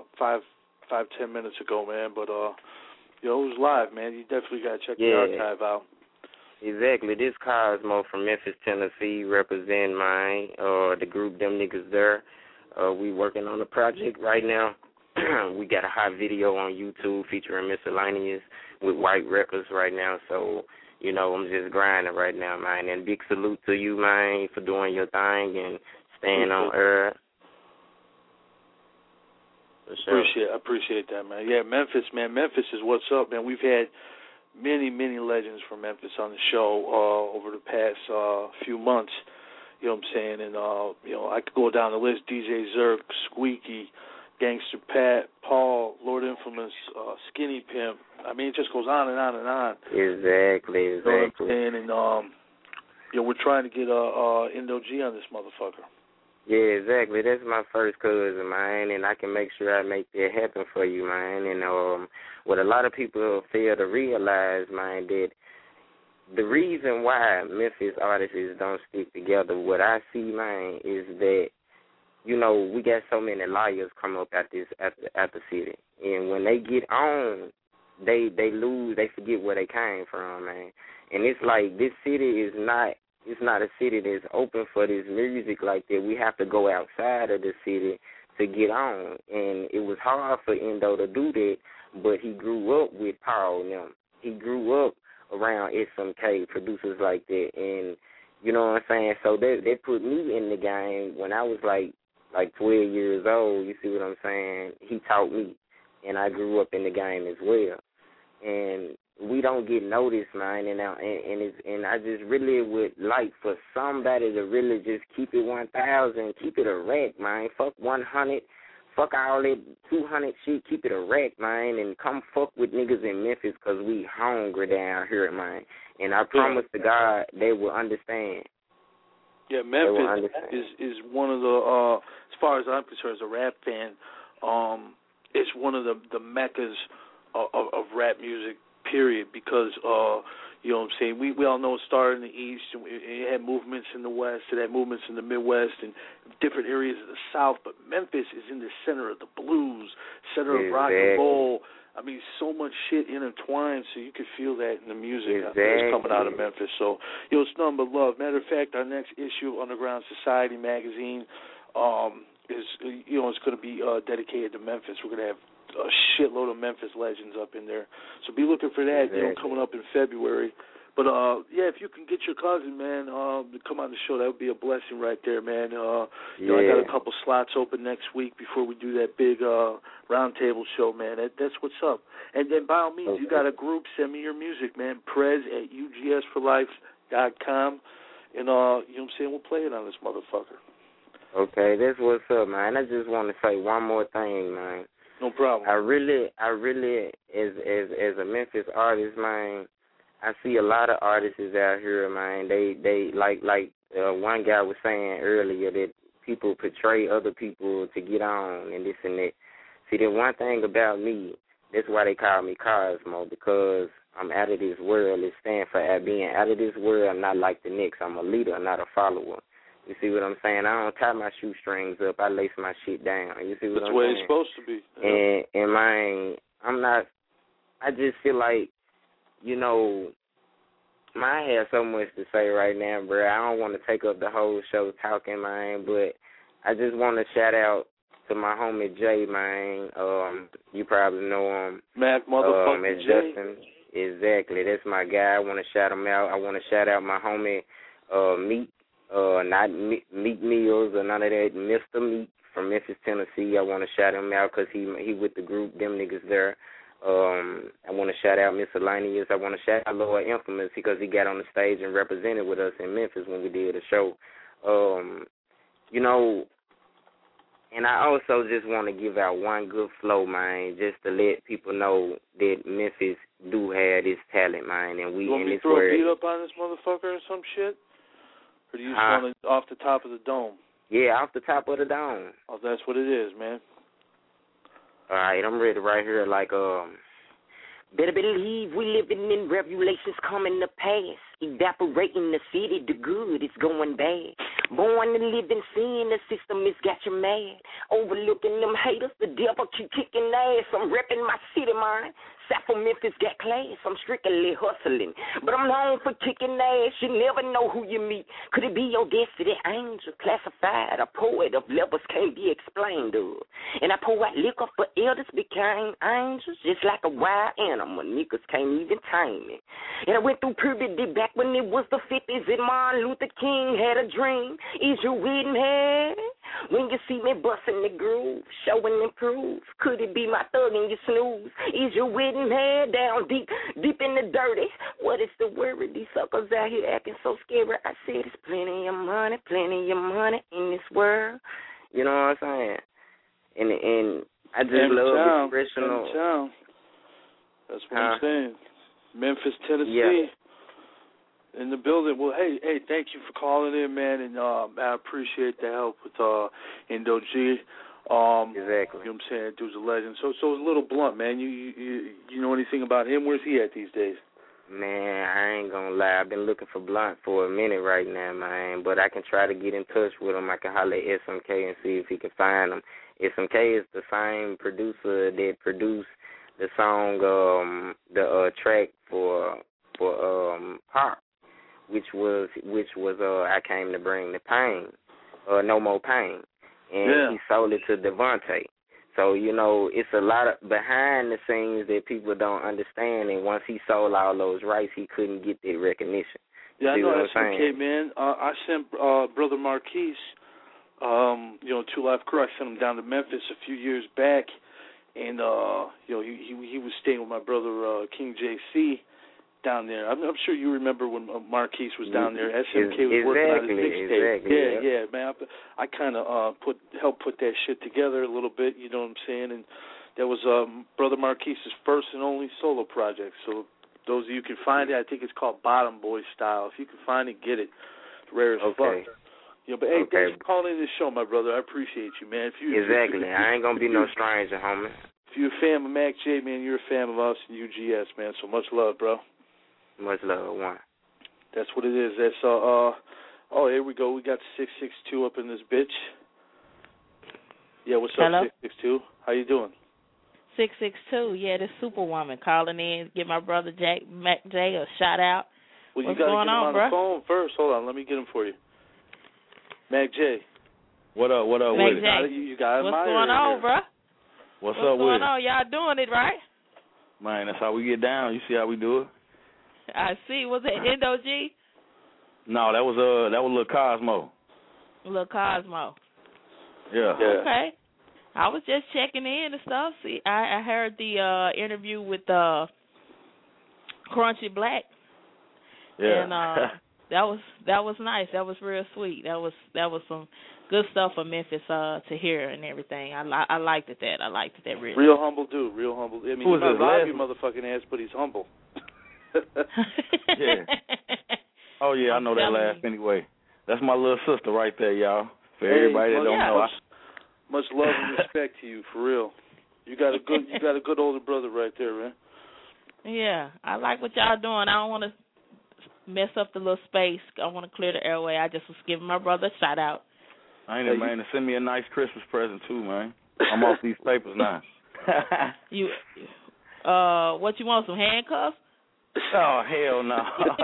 5-10 minutes ago, man. But it was live, man. You definitely gotta check the archive out. Exactly. This Cosmo from Memphis, Tennessee, representing mine. The group, them niggas there. We working on a project right now. We got a hot video on YouTube featuring Miscellaneous with White Records right now. So, I'm just grinding right now, man. And big salute to you, man, for doing your thing and staying on air. Sure. Appreciate that, man. Yeah, Memphis, man. Memphis is what's up, man. We've had many, many legends from Memphis on the show over the past few months. You know what I'm saying? And, I could go down the list. DJ Zerk, Squeaky, Gangster Pat, Paul, Lord Infamous, Skinny Pimp. I mean, it just goes on and on and on. Exactly. You know what I'm saying? And we're trying to get Indo G on this motherfucker. Yeah, exactly. That's my first cousin, man, and I can make sure I make that happen for you, man. And what a lot of people fail to realize, man, that the reason why Memphis artists don't stick together, what I see, man, is that, you know, we got so many liars come up at the city, and when they get on, they lose, they forget where they came from, man. And it's like this city is not. It's not a city that's open for this music like that. We have to go outside of the city to get on. And it was hard for Indo to do that, but he grew up with Paul and them. He grew up around SMK, producers like that. And, you know what I'm saying? So they put me in the game when I was like 12 years old. You see what I'm saying? He taught me, and I grew up in the game as well. And we don't get noticed, man, and I just really would like for somebody to really just keep it 1,000, keep it a rack, man. Fuck 100, fuck all that 200 shit, keep it a rack, man, and come fuck with niggas in Memphis because we hungry down here, man. And I promise to God they will understand. Yeah, Memphis is one of the, as far as I'm concerned, as a rap fan, it's one of the meccas of rap music. Period, because you know what I'm saying. We all know it started in the East, and it had movements in the West, it had movements in the Midwest, and different areas of the South. But Memphis is in the center of the blues, center of rock and roll. I mean, so much shit intertwined, so you could feel that in the music that's coming out of Memphis. So, it's nothing but love. Matter of fact, our next issue of Underground Society magazine is, it's going to be dedicated to Memphis. We're going to have a shitload of Memphis legends up in there. So be looking for that, coming up in February. But, if you can get your cousin, man, to come on the show, that would be a blessing right there, man. I got a couple slots open next week before we do that big roundtable show, man. That's what's up. And then, by all means, you got a group, send me your music, man. Prez@ugsforlife.com. And, you know what I'm saying, we'll play it on this motherfucker. Okay, that's what's up, man. I just want to say one more thing, man. No problem. I really, as a Memphis artist, man, I see a lot of artists out here, man. They like one guy was saying earlier that people portray other people to get on and this and that. See, the one thing about me, that's why they call me Cosmo, because I'm out of this world. It stands for being out of this world. I'm not like the next. I'm a leader, not a follower. You see what I'm saying? I don't tie my shoestrings up. I lace my shit down. You see what I'm saying? That's the way it's supposed to be. Yeah. And man, I just feel like, I have so much to say right now, bro. I don't want to take up the whole show talking, man, but I just want to shout out to my homie Jay, man. You probably know him. Mac motherfucking Jay. Justin. Exactly. That's my guy. I want to shout him out. I want to shout out my homie Meek. Not Meek Mills or none of that. Mr. Meek from Memphis, Tennessee. I want to shout him out because he with the group, them niggas there. I want to shout out Miscellaneous. I want to shout out Lord Infamous because he got on the stage and represented with us in Memphis when we did a show. And I also just want to give out one good flow, man, just to let people know that Memphis do have this talent, man. And we you want in me this to throw word. a beat up on this motherfucker or some shit? Or do you just want it off the top of the dome? Yeah, off the top of the dome. Oh, that's what it is, man. All right, I'm ready right here. Better believe we living in revelations coming to pass. Evaporating the city, the good is going bad. Born to live in sin, the system has got you mad. Overlooking them haters, the devil keep kicking ass. I'm repping my city, man. South of Memphis got class, I'm strictly hustling. But I'm known for kicking ass, you never know who you meet. Could it be your destiny angel, classified, a poet of levels can't be explained of. And I pour out liquor for elders became angels, just like a wild animal, niggas can't even tame it. And I went through puberty back when it was the 50s and Martin Luther King had a dream. Is you with me? When you see me busting the groove, showing and prove, could it be my thug and you snooze? Is you with me? Down deep in the dirty. What is the worry? These suckers out here acting so scary. I said it's plenty of money in this world. You know what I'm saying? and I just love expressional. That's what I'm saying. Memphis, Tennessee, in the building. Well, hey, thank you for calling in, man, and I appreciate the help with Indo G. Exactly. You know what I'm saying? Dude's a legend. So it's a little blunt, man. You know anything about him? Where's he at these days? Man, I ain't gonna lie. I've been looking for Blunt for a minute right now, man. But I can try to get in touch with him. I can holler at SMK and see if he can find him. SMK is the same producer that produced the song, the track for Pop, which was I Came to Bring the Pain, No More Pain, and he sold it to Devontae. So, you know, it's a lot of behind the scenes that people don't understand, and once he sold all those rights, he couldn't get that recognition. Yeah, I know SMK, man. I sent Brother Marquise, Two Live Crew, I sent him down to Memphis a few years back, and, he was staying with my brother King JC down there. I'm sure you remember when Marquise was down there. SMK was working on his mixtape. Yeah, man. I kind of helped put that shit together a little bit. You know what I'm saying? And that was Brother Marquise's first and only solo project. So those of you can find it, I think it's called Bottom Boy Style. If you can find it, get it. It's rare as fuck. Yeah, but hey, thanks for calling in the show, my brother. I appreciate you, man. I ain't gonna be no stranger, homie. If you're a fan of Mac J, man, you're a fan of us and UGS, man. So much love, bro. Much love, one. That's what it is. That's here we go. We got 662 up in this bitch. Yeah, what's Hello? up, 662? How you doing? 662. Yeah, this Superwoman calling in. Give my brother Mac J a shout out. Well, what's you gotta going get him on bro? the phone first. Hold on, let me get him for you. Mac J. What up Mac with J. it? You got what's going on, bro? What's up with it? What's going on? Y'all doing it right? Man, that's how we get down. You see how we do it? I see. Was it Indo G? No, that was Lil Cosmo. Lil Cosmo. Yeah. Okay. I was just checking in and stuff. See, I heard the interview with Crunchy Black. Yeah. And that was nice. That was real sweet. That was some good stuff for Memphis to hear and everything. I liked it that. I liked it that really. Real humble dude. Real humble. I mean, Who he might was rob you motherfucking ass, but he's humble. Yeah. Oh yeah, I know that laugh anyway. That's my little sister right there, y'all. For everybody that don't know. Much love and respect to you, for real. You got a good older brother right there, man. Yeah, I like what y'all doing. I don't want to mess up the little space. I want to clear the airway. I just was giving my brother a shout out. I ain't man to send me a nice Christmas present too, man. I'm off these papers now. You, what you want? Some handcuffs? Oh hell no!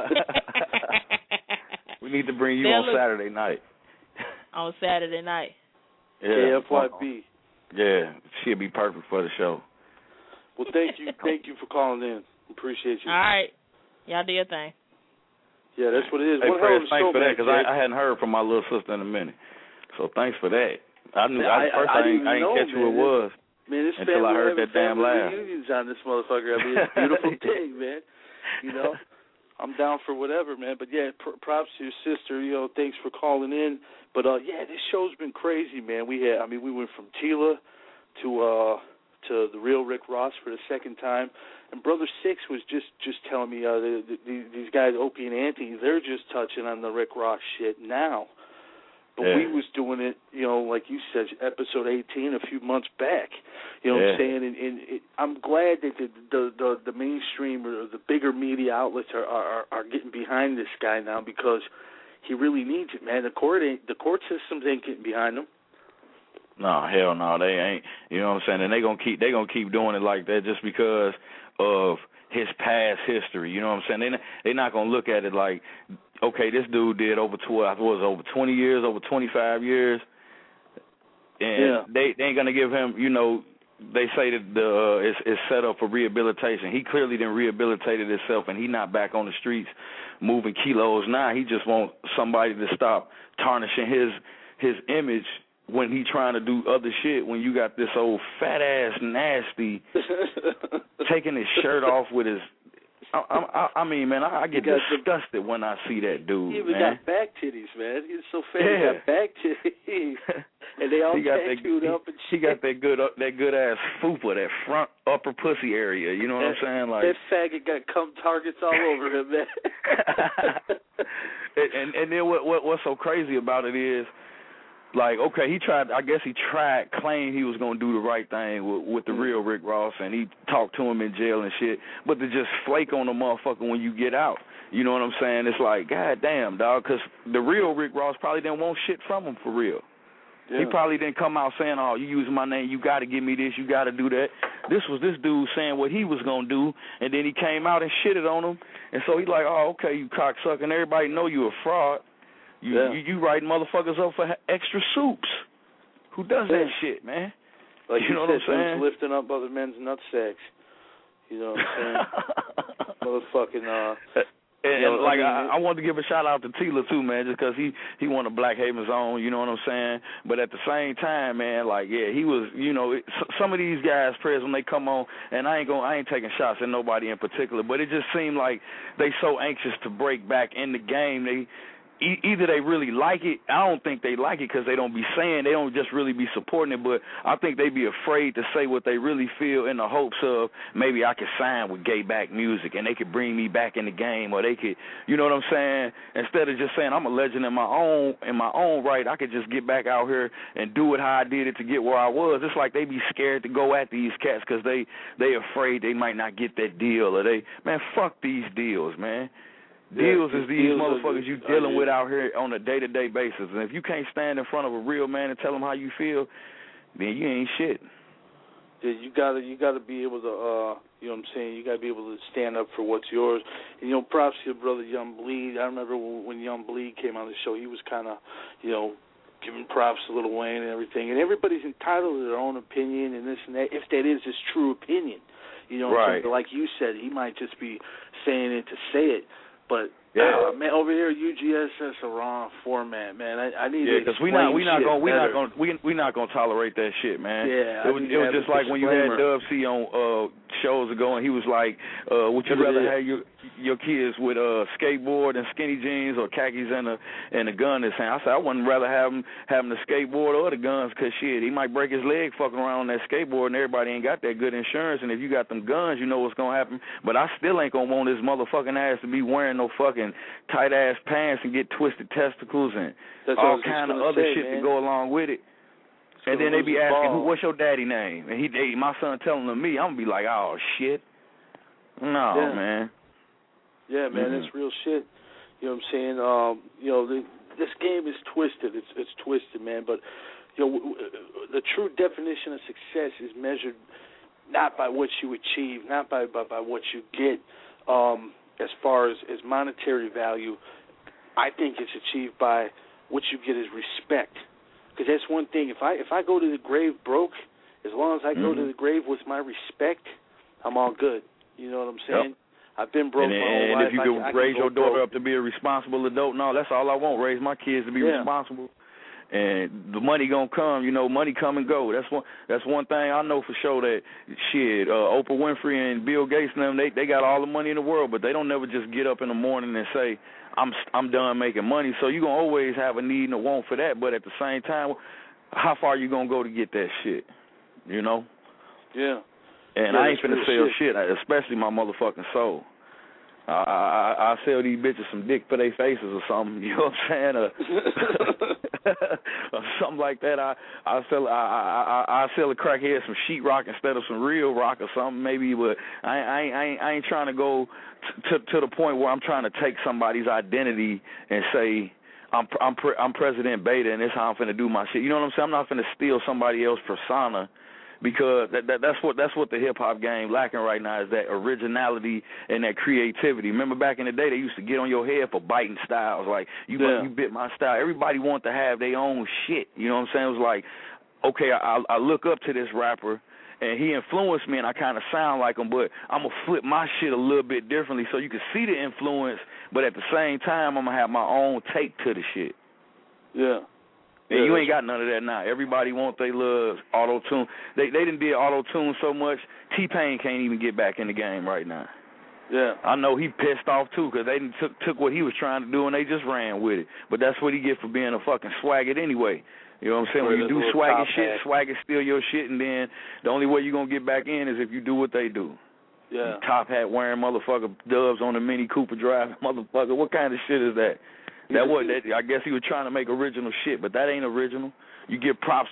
We need to bring you on Saturday night. On Saturday night. Yeah, KFYB. Yeah, she'll be perfect for the show. Well, thank you for calling in. Appreciate you. All right, y'all do your thing. Yeah, that's what it is. Hey, what Fred, thanks for that because I hadn't heard from my little sister in a minute. So thanks for that. I knew I didn't catch who it was. Man, this until I heard that damn laugh. Reunions on this motherfucker. I mean, it's a beautiful thing, man. You know, I'm down for whatever, man. But yeah, props to your sister. You know, thanks for calling in. But yeah, this show's been crazy, man. We went from Tila to the real Rick Ross for the second time, and Brother Six was just telling me these guys Opie and Anthony, they're just touching on the Rick Ross shit now. But we was doing it, you know, like you said, episode 18 a few months back. You know what I'm saying? And I'm glad that the mainstream or the bigger media outlets are getting behind this guy now because he really needs it, man. The court systems ain't getting behind him. No, hell no, they ain't. You know what I'm saying? And they gonna keep doing it like that just because of his past history. You know what I'm saying? They're not gonna look at it like, okay, this dude did over 20 years, over 25 years, and they ain't gonna give him. You know, they say that it's set up for rehabilitation. He clearly didn't rehabilitated himself, and he not back on the streets moving kilos now. He just wants somebody to stop tarnishing his image when he trying to do other shit. When you got this old fat ass nasty taking his shirt off with his I mean, man, I get disgusted when I see that dude. He even man. got back titties, man. He's so fat. He got back titties, and they all tattooed up and shit. He got that good ass fupa, that front upper pussy area. You know what I'm saying? Like that faggot got cum targets all over him, man. and then what's so crazy about it is, like, okay, I guess he claimed he was going to do the right thing with the real Rick Ross, and he talked to him in jail and shit, but to just flake on the motherfucker when you get out, you know what I'm saying? It's like, God damn, dog, because the real Rick Ross probably didn't want shit from him for real. Yeah. He probably didn't come out saying, oh, you using my name, you got to give me this, you got to do that. This was this dude saying what he was going to do, and then he came out and shitted on him, and so he's like, oh, okay, you cocksucker, and everybody know you a fraud. You writing motherfuckers up for extra soups. Who does that shit, man? Like you know what I'm saying? Lifting up other men's nutsacks. You know what I'm saying? Motherfucking. I wanted to give a shout out to Tila too, man, just because he won a Black Haven Zone. You know what I'm saying? But at the same time, man, like he was. You know, some of these guys, Prez, when they come on, and I ain't taking shots at nobody in particular, but it just seemed like they so anxious to break back in the game. Either they really like it. I don't think they like it because they don't be saying, they don't just really be supporting it, but I think they be afraid to say what they really feel in the hopes of maybe I could sign with Gay Back Music and they could bring me back in the game, or they could, you know what I'm saying? Instead of just saying I'm a legend in my own right, I could just get back out here and do it how I did it to get where I was. It's like they be scared to go at these cats because they afraid they might not get that deal, or man, fuck these deals, man. Deals is these motherfuckers you dealing with out here on a day-to-day basis. And if you can't stand in front of a real man and tell him how you feel, then you ain't shit. Yeah, you gotta be able to, you know what I'm saying, you gotta be able to stand up for what's yours. And, you know, props to your brother Young Bleed. I remember when Young Bleed came on the show, he was kind of, you know, giving props to Lil Wayne and everything. And everybody's entitled to their own opinion and this and that, if that is his true opinion. You know, right. Like you said, he might just be saying it to say it. But man, over here UGS, that's the wrong format, man. I need to because we not gonna tolerate that shit, man. Yeah, it was just like when you had Dub C on shows ago, and he was like, "Would you rather have your kids with a skateboard and skinny jeans, or khakis and a gun in his hand?" I said I wouldn't rather have him having the skateboard or the guns, because shit, he might break his leg fucking around on that skateboard, and everybody ain't got that good insurance. And if you got them guns, you know what's gonna happen. But I still ain't gonna want his motherfucking ass to be wearing no fucking tight ass pants and get twisted testicles and all kind of other shit to go along with it. And then they be asking, what's your daddy name? And my son telling them me, I'm gonna be like, oh shit. No, man. Yeah, man, it's real shit. You know what I'm saying? You know, this game is twisted. It's twisted, man. But you know, the true definition of success is measured not by what you achieve, not by what you get. As far as monetary value, I think it's achieved by what you get is respect. Because that's one thing. If I go to the grave broke, as long as I go to the grave with my respect, I'm all good. You know what I'm saying? Yep. I've been broke my whole life. And if you could raise your daughter up to be a responsible adult, no, that's all I want. Raise my kids to be responsible. And the money gonna come, you know, money come and go. That's one thing I know for sure, that shit, Oprah Winfrey and Bill Gates and them, they got all the money in the world, but they don't never just get up in the morning and say, I'm done making money. So you gonna always have a need and a want for that, but at the same time, how far you gonna go to get that shit? You know? Yeah. And I ain't finna sell shit, especially my motherfucking soul. I sell these bitches some dick for their faces or something, you know what I'm saying? Or something like that. I sell a crackhead some sheetrock instead of some real rock or something maybe, but I ain't trying to go to the point where I'm trying to take somebody's identity and say I'm President Beta and this is how I'm finna do my shit. You know what I'm saying? I'm not finna steal somebody else's persona. Because that's what the hip-hop game lacking right now, is that originality and that creativity. Remember back in the day, they used to get on your head for biting styles. Like, you bit my style. Everybody wanted to have their own shit. You know what I'm saying? It was like, okay, I look up to this rapper, and he influenced me, and I kind of sound like him, but I'm going to flip my shit a little bit differently so you can see the influence, but at the same time, I'm going to have my own take to the shit. Yeah. And you ain't got none of that now. Everybody want they little auto-tune. They didn't do auto-tune so much, T-Pain can't even get back in the game right now. Yeah. I know he pissed off too because they took what he was trying to do and they just ran with it. But that's what he get for being a fucking swagget anyway. You know what I'm saying? When you do swagget shit, swagget steal your shit, and then the only way you're going to get back in is if you do what they do. Yeah. Top hat wearing motherfucker Dubs on the Mini Cooper driving motherfucker. What kind of shit is that? I guess he was trying to make original shit, but that ain't original. You give props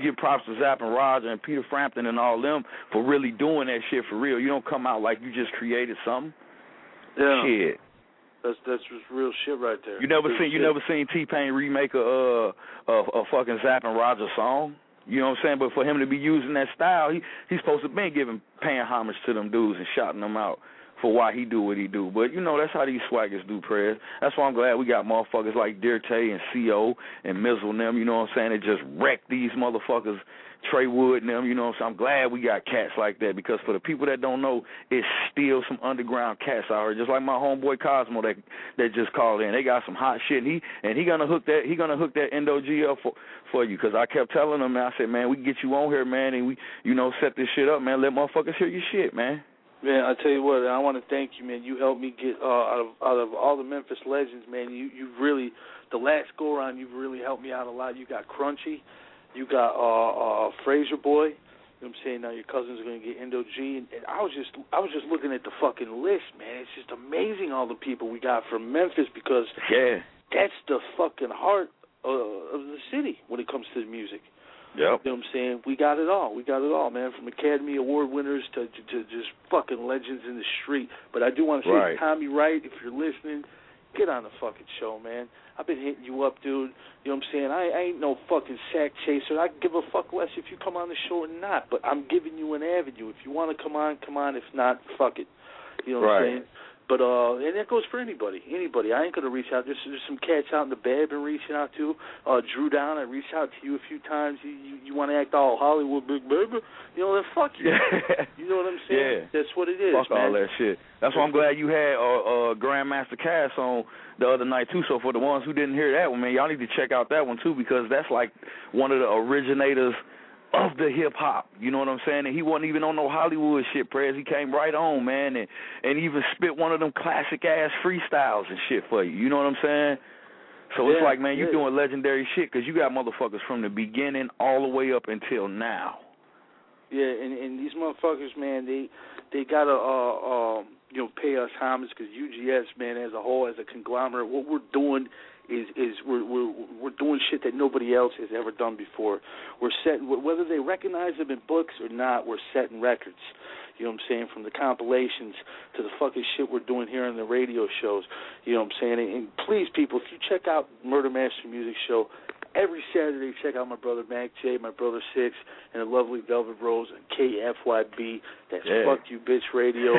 to Zapp and Roger and Peter Frampton and all them for really doing that shit for real. You don't come out like you just created something. Yeah. Shit. That's just real shit right there. You never seen T-Pain remake a fucking Zapp and Roger song? You know what I'm saying? But for him to be using that style, he's supposed to be paying homage to them dudes and shouting them out for why he do what he do. But, you know, that's how these swaggers do, Prez. That's why I'm glad we got motherfuckers like Dirte and C.O. and Mizzle and them, you know what I'm saying, that just wreck these motherfuckers, Trey Wood and them, you know what I'm saying. I'm glad we got cats like that because for the people that don't know, it's still some underground cats out here, just like my homeboy Cosmo that just called in. They got some hot shit, and he gonna hook that Endo G up for you because I kept telling him, man, I said, man, we can get you on here, man, and we, you know, set this shit up, man. Let motherfuckers hear your shit, man. Man, I tell you what, I want to thank you, man. You helped me get out of all the Memphis legends, man. You really, the last go around, you've really helped me out a lot. You got Crunchy, you got Fraser Boy. You know what I'm saying? Now your cousin's going to get Endo G, and I was just looking at the fucking list, man. It's just amazing all the people we got from Memphis because that's the fucking heart of the city when it comes to the music. Yep. You know what I'm saying? We got it all, man, from Academy Award winners to just fucking legends in the street. But I do want to say, Tommy Wright, if you're listening, get on the fucking show, man. I've been hitting you up, dude. You know what I'm saying? I ain't no fucking sack chaser. I give a fuck less if you come on the show or not. But I'm giving you an avenue. If you want to come on, come on. If not, fuck it. You know what I'm saying? But and that goes for anybody. I ain't gonna reach out. There's some cats out in the bay I've been reaching out to. Drew Down, I reached out to you a few times. You want to act all Hollywood big baby? You know, then fuck you. You know what I'm saying? Yeah. That's what it is. Fuck man. all that shit. That's why I'm glad you had Grandmaster Cass on the other night too. So for the ones who didn't hear that one, man, y'all need to check out that one too because that's like one of the originators of the hip-hop, you know what I'm saying? And he wasn't even on no Hollywood shit, Prez. He came right on, man, and even spit one of them classic-ass freestyles and shit for you. You know what I'm saying? So it's like, man, you're doing legendary shit because you got motherfuckers from the beginning all the way up until now. Yeah, and these motherfuckers, man, they got to, pay us homage because UGS, man, as a whole, as a conglomerate, what we're doing is we're doing shit that nobody else has ever done before. We're setting, whether they recognize them in books or not, we're setting records. You know what I'm saying? From the compilations to the fucking shit we're doing here on the radio shows. You know what I'm saying? And please, people, if you check out Murder Master Music Show, every Saturday, check out my brother Mac J, my brother Six, and the lovely Velvet Rose and KFYB. That's Fuck You Bitch Radio.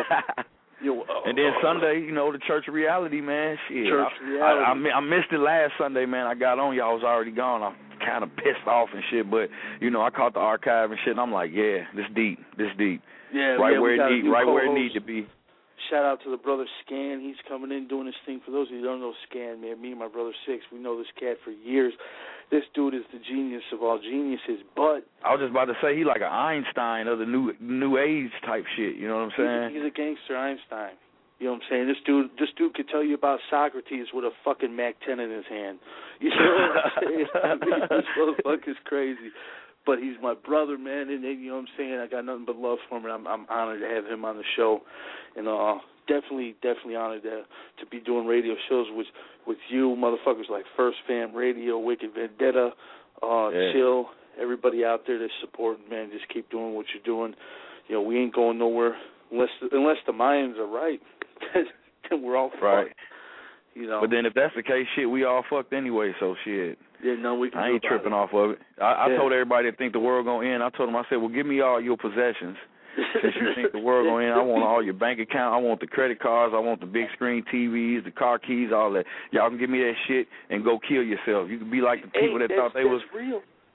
And then Sunday, you know, the Church of Reality, man. Shit, Church of Reality. I missed it last Sunday, man. I got on, y'all was already gone. I'm kind of pissed off and shit, but, you know, I caught the archive and shit, and I'm like, yeah, this deep. Yeah, right where it need to be. Shout out to the brother Scan. He's coming in doing his thing. For those of you who don't know Scan, man, me and my brother Six, we know this cat for years. This dude is the genius of all geniuses, but I was just about to say he like an Einstein of the new age type shit, you know what I'm saying? He's a gangster Einstein. You know what I'm saying? This dude could tell you about Socrates with a fucking Mac 10 in his hand. You know what I'm saying? I mean, this motherfucker's crazy. But he's my brother, man, and you know what I'm saying? I got nothing but love for him, and I'm honored to have him on the show. And definitely honored to be doing radio shows with you, motherfuckers like First Fam Radio, Wicked Vendetta, Chill, everybody out there that's supporting, man. Just keep doing what you're doing. You know, we ain't going nowhere unless the Mayans are right. Then we're all fucked. You know. But then if that's the case, shit, we all fucked anyway, so shit. Yeah, no, we can I ain't tripping off of it. I told everybody that think the world gonna end. I told them, I said, well, give me all your possessions. Since you think the world gonna end, I want all your bank account. I want the credit cards. I want the big screen TVs, the car keys, all that. Y'all can give me that shit and go kill yourself. You can be like the people that thought they was real.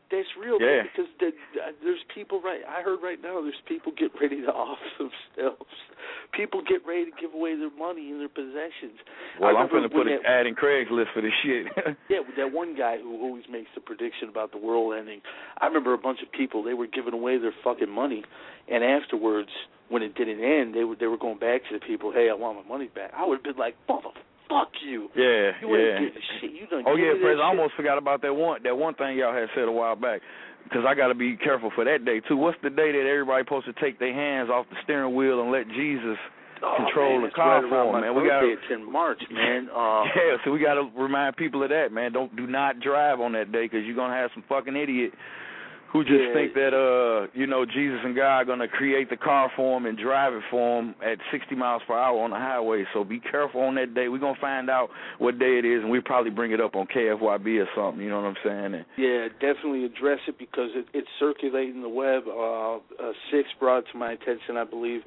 That's real, yeah. man, because there's people I heard right now, there's people getting ready to off themselves. People get ready to give away their money and their possessions. Well, I'm going to put an ad in Craigslist for this shit. Yeah, with that one guy who always makes the prediction about the world ending. I remember a bunch of people, they were giving away their fucking money, and afterwards, when it didn't end, they were going back to the people, hey, I want my money back. I would have been like, fuck you. Yeah, you ain't getting shit. You done Prez, I almost forgot about that one thing y'all had said a while back, because I got to be careful for that day, too. What's the day that everybody supposed to take their hands off the steering wheel and let Jesus control the car for them, man? We got it's in March, man. Yeah, so we got to remind people of that, man. Do not drive on that day, because you're going to have some fucking idiot who just think that, Jesus and God are going to create the car for them and drive it for them at 60 miles per hour on the highway. So be careful on that day. We're going to find out what day it is, and we'll probably bring it up on KFYB or something, you know what I'm saying? And yeah, definitely address it, because it's circulating the web. Six brought to my attention, I believe.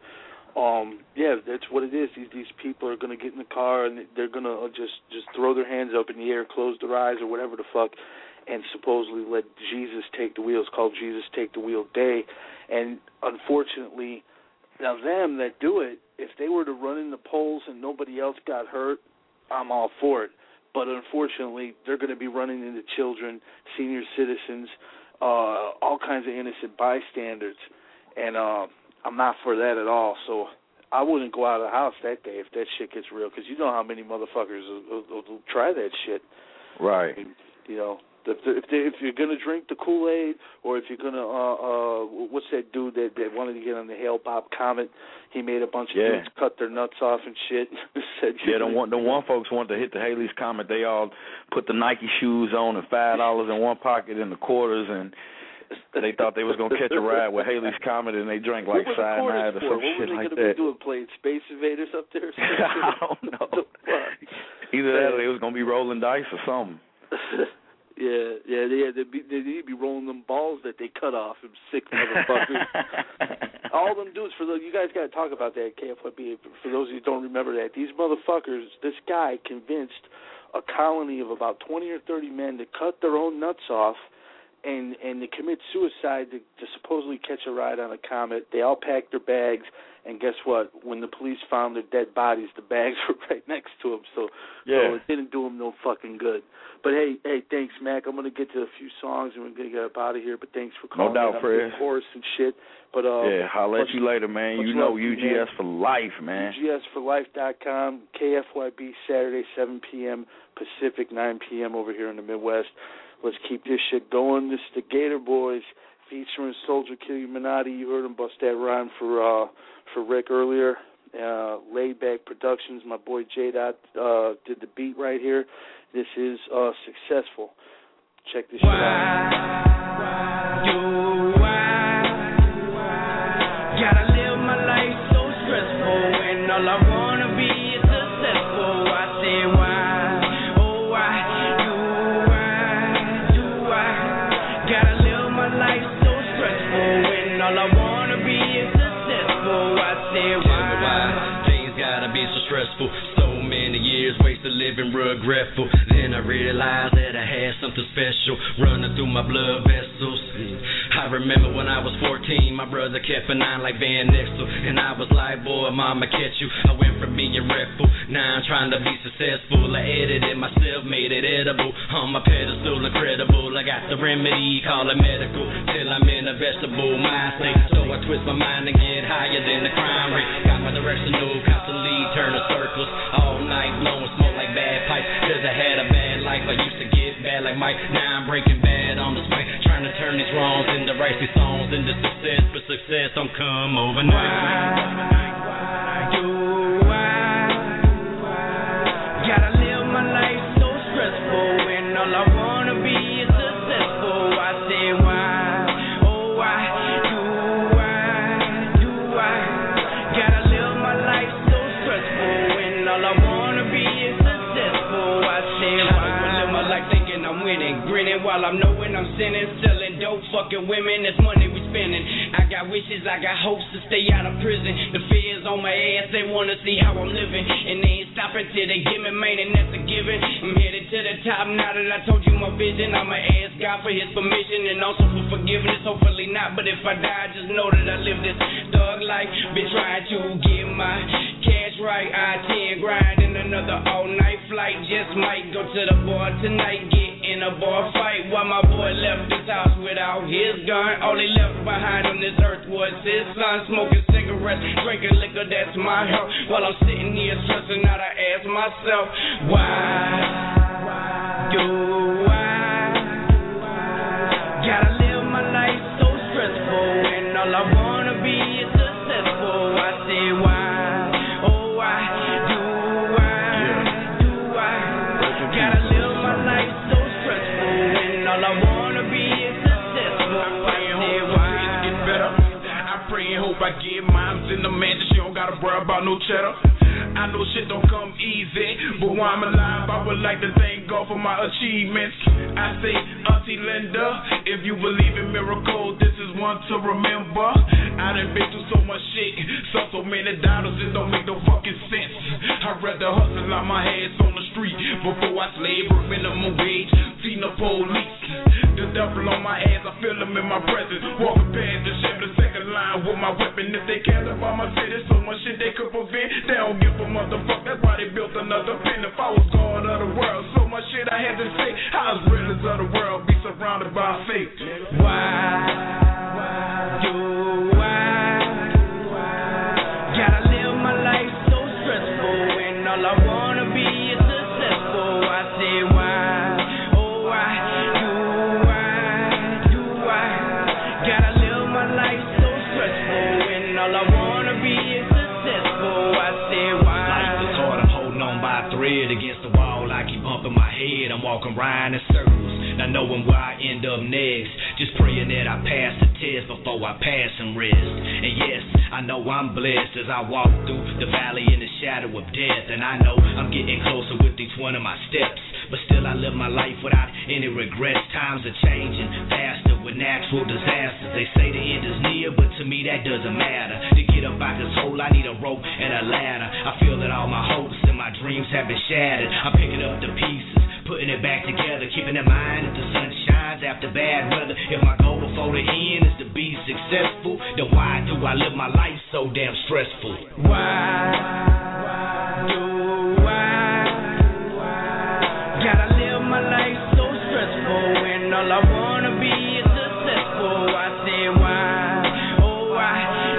Yeah, that's what it is. These people are going to get in the car, and they're going to just throw their hands up in the air, close their eyes, or whatever the fuck, and supposedly let Jesus take the wheel. It's called Jesus Take the Wheel Day. And unfortunately, now them that do it, if they were to run in the polls and nobody else got hurt, I'm all for it. But unfortunately, they're going to be running into children, senior citizens, all kinds of innocent bystanders. And I'm not for that at all. So I wouldn't go out of the house that day if that shit gets real, because you know how many motherfuckers will try that shit. Right. You know, if you're going to drink the Kool-Aid, or if you're going to, what's that dude that wanted to get on the Hale-Bopp Comet? He made a bunch of dudes cut their nuts off and shit. The one folks wanted to hit the Haley's Comet. They all put the Nike shoes on and $5 in one pocket and the quarters, and they thought they was going to catch a ride with Haley's Comet, and they drank like cyanide or some shit like that. What were they going to be doing, playing Space Invaders up there? I don't know. Either that or they was going to be rolling dice or something. Yeah, they need to be rolling them balls that they cut off, them sick motherfuckers. All them dudes, you guys got to talk about that, KFYB, for those of you who don't remember that. These motherfuckers, this guy convinced a colony of about 20 or 30 men to cut their own nuts off and to commit suicide to supposedly catch a ride on a Comet. They all packed their bags, and guess what? When the police found their dead bodies, the bags were right next to them, so it didn't do them no fucking good. But hey, thanks, Mac. I'm going to get to a few songs, and we're going to get up out of here, but thanks for calling. No doubt, Fred. Chorus and shit. But, I'll let you later, man. You know UGS for life, man. UGSforlife.com, KFYB, Saturday, 7 p.m. Pacific, 9 p.m. over here in the Midwest. Let's keep this shit going. This is the Gator Boys featuring Soldier Kill Illuminati. You heard him bust that rhyme for Rick earlier. Laid Back Productions. My boy J-Dot did the beat right here. This is Successful. Check this shit out. Gotta live my life so stressful, and all I wanna be is successful. I say why? All I wanna be is successful. I say why? Things gotta be so stressful. So many years wasted living regretful. Then I realized that I had something special running through my blood vessels. I remember when I was 14, my brother kept a 9 like Van Nexel, and I was like, boy, mama catch you. I went from being reckless, now I'm trying to be successful. I edited myself, made it edible. On my pedestal, incredible. I got the remedy, call it medical, till I'm in a vegetable mind state. So I twist my mind and get higher than the crime rate. Got my directional, constantly turning circles all night, blowing smoke like bad pipes. Cause I had a bad life, I used to get bad like Mike. Now I'm breaking bad on the spike, trying to turn these wrongs into righteous songs, into success. But success don't come overnight. Gotta live my life so stressful, and all I wanna be is successful. I say why? Oh, why do I? Gotta live my life so stressful, and all I wanna be is successful. I say why? I live my life thinking I'm winning, grinning while I'm knowing I'm sinning, selling dope, fucking women. It's money we spinning. I got wishes, I got hopes to stay out of prison. The fears on my ass, they wanna see how I'm living, and they ain't stopping till they give me, man, and that's a given. I'm headed to the top now that I told you my vision. I'ma ask God for his permission and also for forgiveness. Hopefully not, but if I die, just know that I live this thug life. Been trying to get my cash right. I-10 grinding another all-night flight. Just might go to the bar tonight, get in a bar fight. While my boy left this house without his gun. All he left behind on this earth was his son. Smoking cigarettes, drinking liquor, that's my health. While I'm sitting here stressing out, I ask myself, why do I gotta live my life so stressful, and all I wanna be is successful? I say why, oh why do I gotta live my life so stressful, and all I wanna be is successful? I say why. Get better. I pray and hope I get mines in the mansion. She don't gotta worry about no cheddar. I know shit don't come easy, but while I'm alive, I would like to thank God for my achievements. I say, Auntie Linda, if you believe in miracles, this is one to remember. I done been through so much shit, so many dollars, it don't make no fucking sense. I'd rather hustle out my ass on the street before I slave work minimum wage, feeding the police. The devil on my ass, I feel them in my presence. Walking past the Chevy, the second line with my weapon. If they care about my city, so much shit they could prevent. They don't give a motherfucker, that's why they built another pen. If I was God of the world, so much shit I had to say. How as real as of the world be surrounded by fate? Why do I gotta live my life so stressful, and all I wanna be is successful? I say why, oh why do I gotta live my life so stressful, and all I wanna be is successful? I say why. Life is hard, I'm holding on by a thread against the wall. I keep bumping my head, I'm walking around in circles, not knowing where I end up next. Just praying that I pass the test before I pass some rest. And yes, I know I'm blessed as I walk through the valley in the shadow of death. And I know I'm getting closer with each one of my steps, but still I live my life without any regrets. Times are changing faster with natural disasters. They say the end is near, but to me that doesn't matter. To get up out this hole, I need a rope and a ladder. I feel that all my hopes and my dreams have been shattered. I'm picking up the pieces, putting it back together, keeping in mind that the sun shines after bad weather. If my goal before the end is to be successful, then why do I live my life so damn stressful? Why do I gotta live my life so stressful, and all I wanna be is successful? I say why, oh why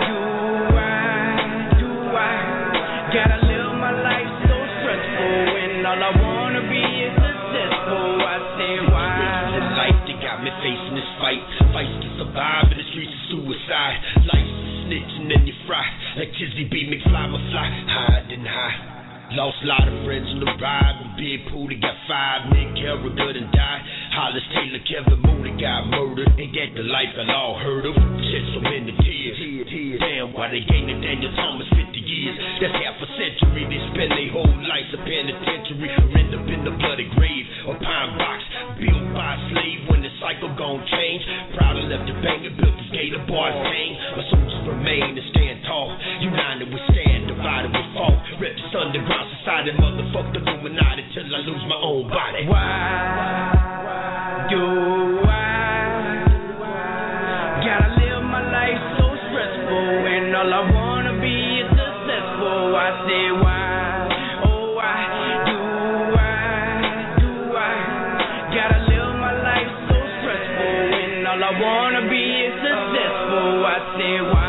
do I gotta live my life so stressful, and all I wanna be is successful? I say why. Life that got me facing this fight, fights to survive in the streets of suicide. Life's a snitch and then you fry, like Tizzy B. McFly, my fly, hide and high. Lost a lot of friends on the ride. When Big Pooty got 5, Nick Carragher done died. Hollis Taylor, Kevin Mooney got murdered. Ain't that the life I all heard of? Shed so many tears. Damn, why they gave Nathaniel Thomas 50 years? That's half a century. They spend their whole life a penitentiary, or end up in the bloody grave or pine box, built by a slave. When the cycle gon' change, proud of left the bank and built this gator bar's name. My soldiers remain and stand tall, united we stand, divided we fall. Rep this underground society, motherfuck the Illuminati till I lose my own body. Why do I gotta live my life so stressful, and all I wanna be is successful? I say why, oh why do I gotta live my life so stressful, and all I wanna be is successful? I say why.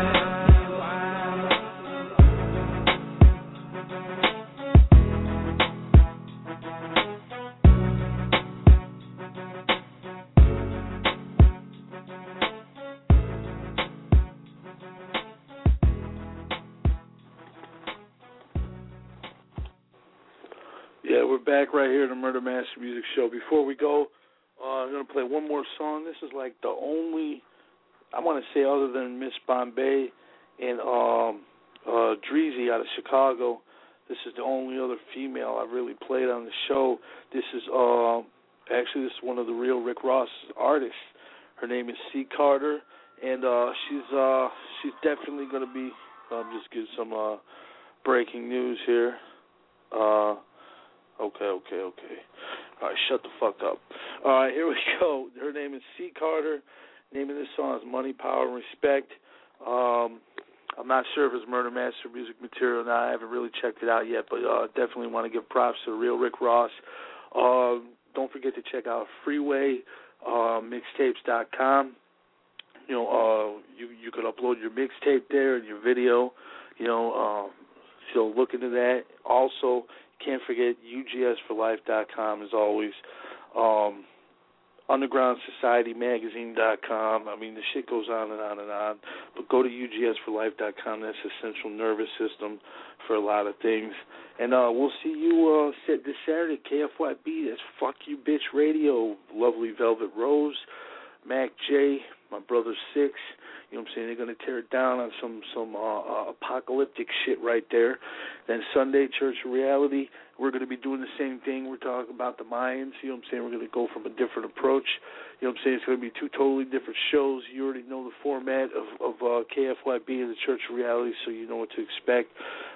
Yeah, we're back right here at the Murder Master Music Show. Before we go, I'm going to play one more song. This is like the only, I want to say other than Miss Bombay and Dreezy out of Chicago, this is the only other female I've really played on the show. This is actually this is one of the real Rick Ross artists. Her name is C. Carter, and she's definitely going to be. Just give some breaking news here. Okay. All right, shut the fuck up. All right, here we go. Her name is C. Carter. Name of this song is Money, Power, and Respect. I'm not sure if it's Murder Master music material or not. I haven't really checked it out yet, but definitely want to give props to the real Rick Ross. Don't forget to check out Freeway mixtapes.com. You can upload your mixtape there and your video. So look into that. Also, can't forget UGSforlife.com as always. UndergroundSocietyMagazine.com. I mean, the shit goes on and on and on. But go to UGSforlife.com. That's the central nervous system for a lot of things. And we'll see you this Saturday, KFYB. That's Fuck You Bitch Radio. Lovely Velvet Rose, Mac J, my brother Six. You know what I'm saying? They're going to tear it down on some apocalyptic shit right there. Then Sunday, Church of Reality, we're going to be doing the same thing. We're talking about the Mayans. You know what I'm saying? We're going to go from a different approach. You know what I'm saying? It's going to be two totally different shows. You already know the format of KFYB and the Church of Reality, so you know what to expect.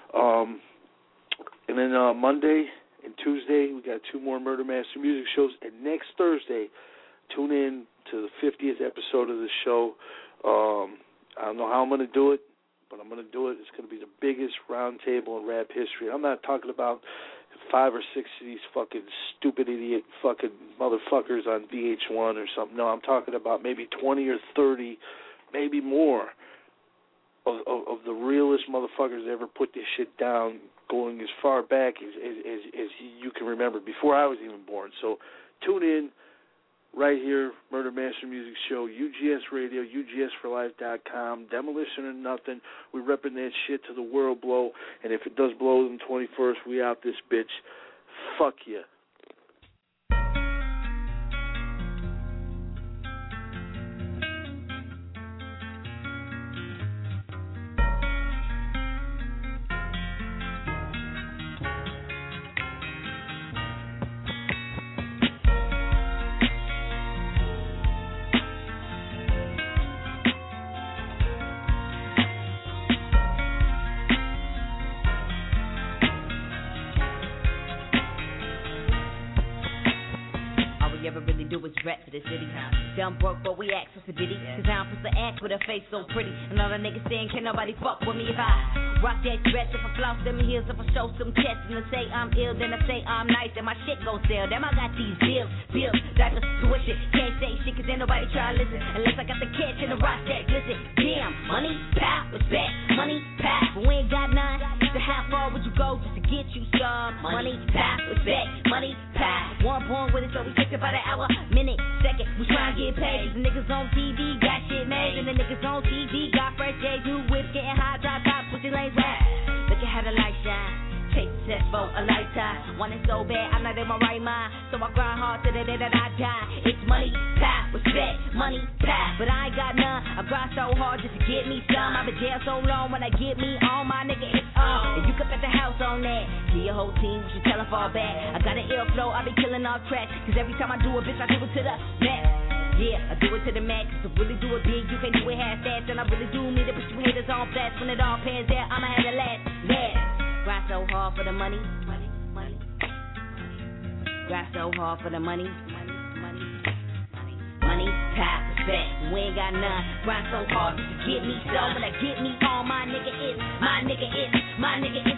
And then Monday and Tuesday, we got 2 more Murder Master music shows. And next Thursday, tune in to the 50th episode of the show. I don't know how I'm going to do it, but I'm going to do it. It's going to be the biggest round table in rap history. I'm not talking about 5 or 6 of these fucking stupid idiot fucking motherfuckers on VH1 or something. No, I'm talking about maybe 20 or 30, maybe more of the realest motherfuckers that ever put this shit down, going as far back as you can remember, before I was even born. So tune in. Right here, Murder Master Music Show, UGS Radio, UGSforlife.com, Demolition or Nothing. We repping that shit to the world blow, and if it does blow on the 21st, we out this bitch. Fuck ya. Rap for the city. Dumb broke, but we ask for Diddy. Cause I'm supposed to act with a face so pretty. And all the niggas saying, can't nobody fuck with me if I rock that dress. If I floss them heels, if I show some chest. And I say I'm ill, then I say I'm nice. And my shit gon' sell. Damn, I got these bills, diapers, tuition. Can't say shit cause ain't nobody try to listen. Unless I got the catch and the rock that glisten. Damn, money, power, respect, money, power. But we ain't got none. So how far would you go just to get you some? Money, power, respect, money, power. One born with it, so we take it by the hour, minute, second. We try and get paid. The niggas on TV got shit made. And the niggas on TV got fresh J's, new whips, getting high, drop tops, switching lanes back. Look at how the light shine. Take the test for a lifetime. Want it so bad, I'm not in my right mind. So I grind hard to the day that I die. It's money, power, respect, money, power. But I ain't got none. I grind so hard just to get me some. I've been jail so long when I get me on my nigga, it's on. And you can bet the house on that. To your whole team, you should tell them fall back. I got an ill flow, I be killing all tracks. Cause every time I do a bitch, I do it to the max. Yeah, I do it to the max. To really do it big, you can't do it half-assed. And I really do mean to put you haters on fast. When it all pans out, I'ma have the last. Grind so hard for the money. Grind so hard for the money. Money, power, respect. We ain't got none. Grind so hard just to get me some. When I get me on, my nigga is, my nigga is, my nigga is.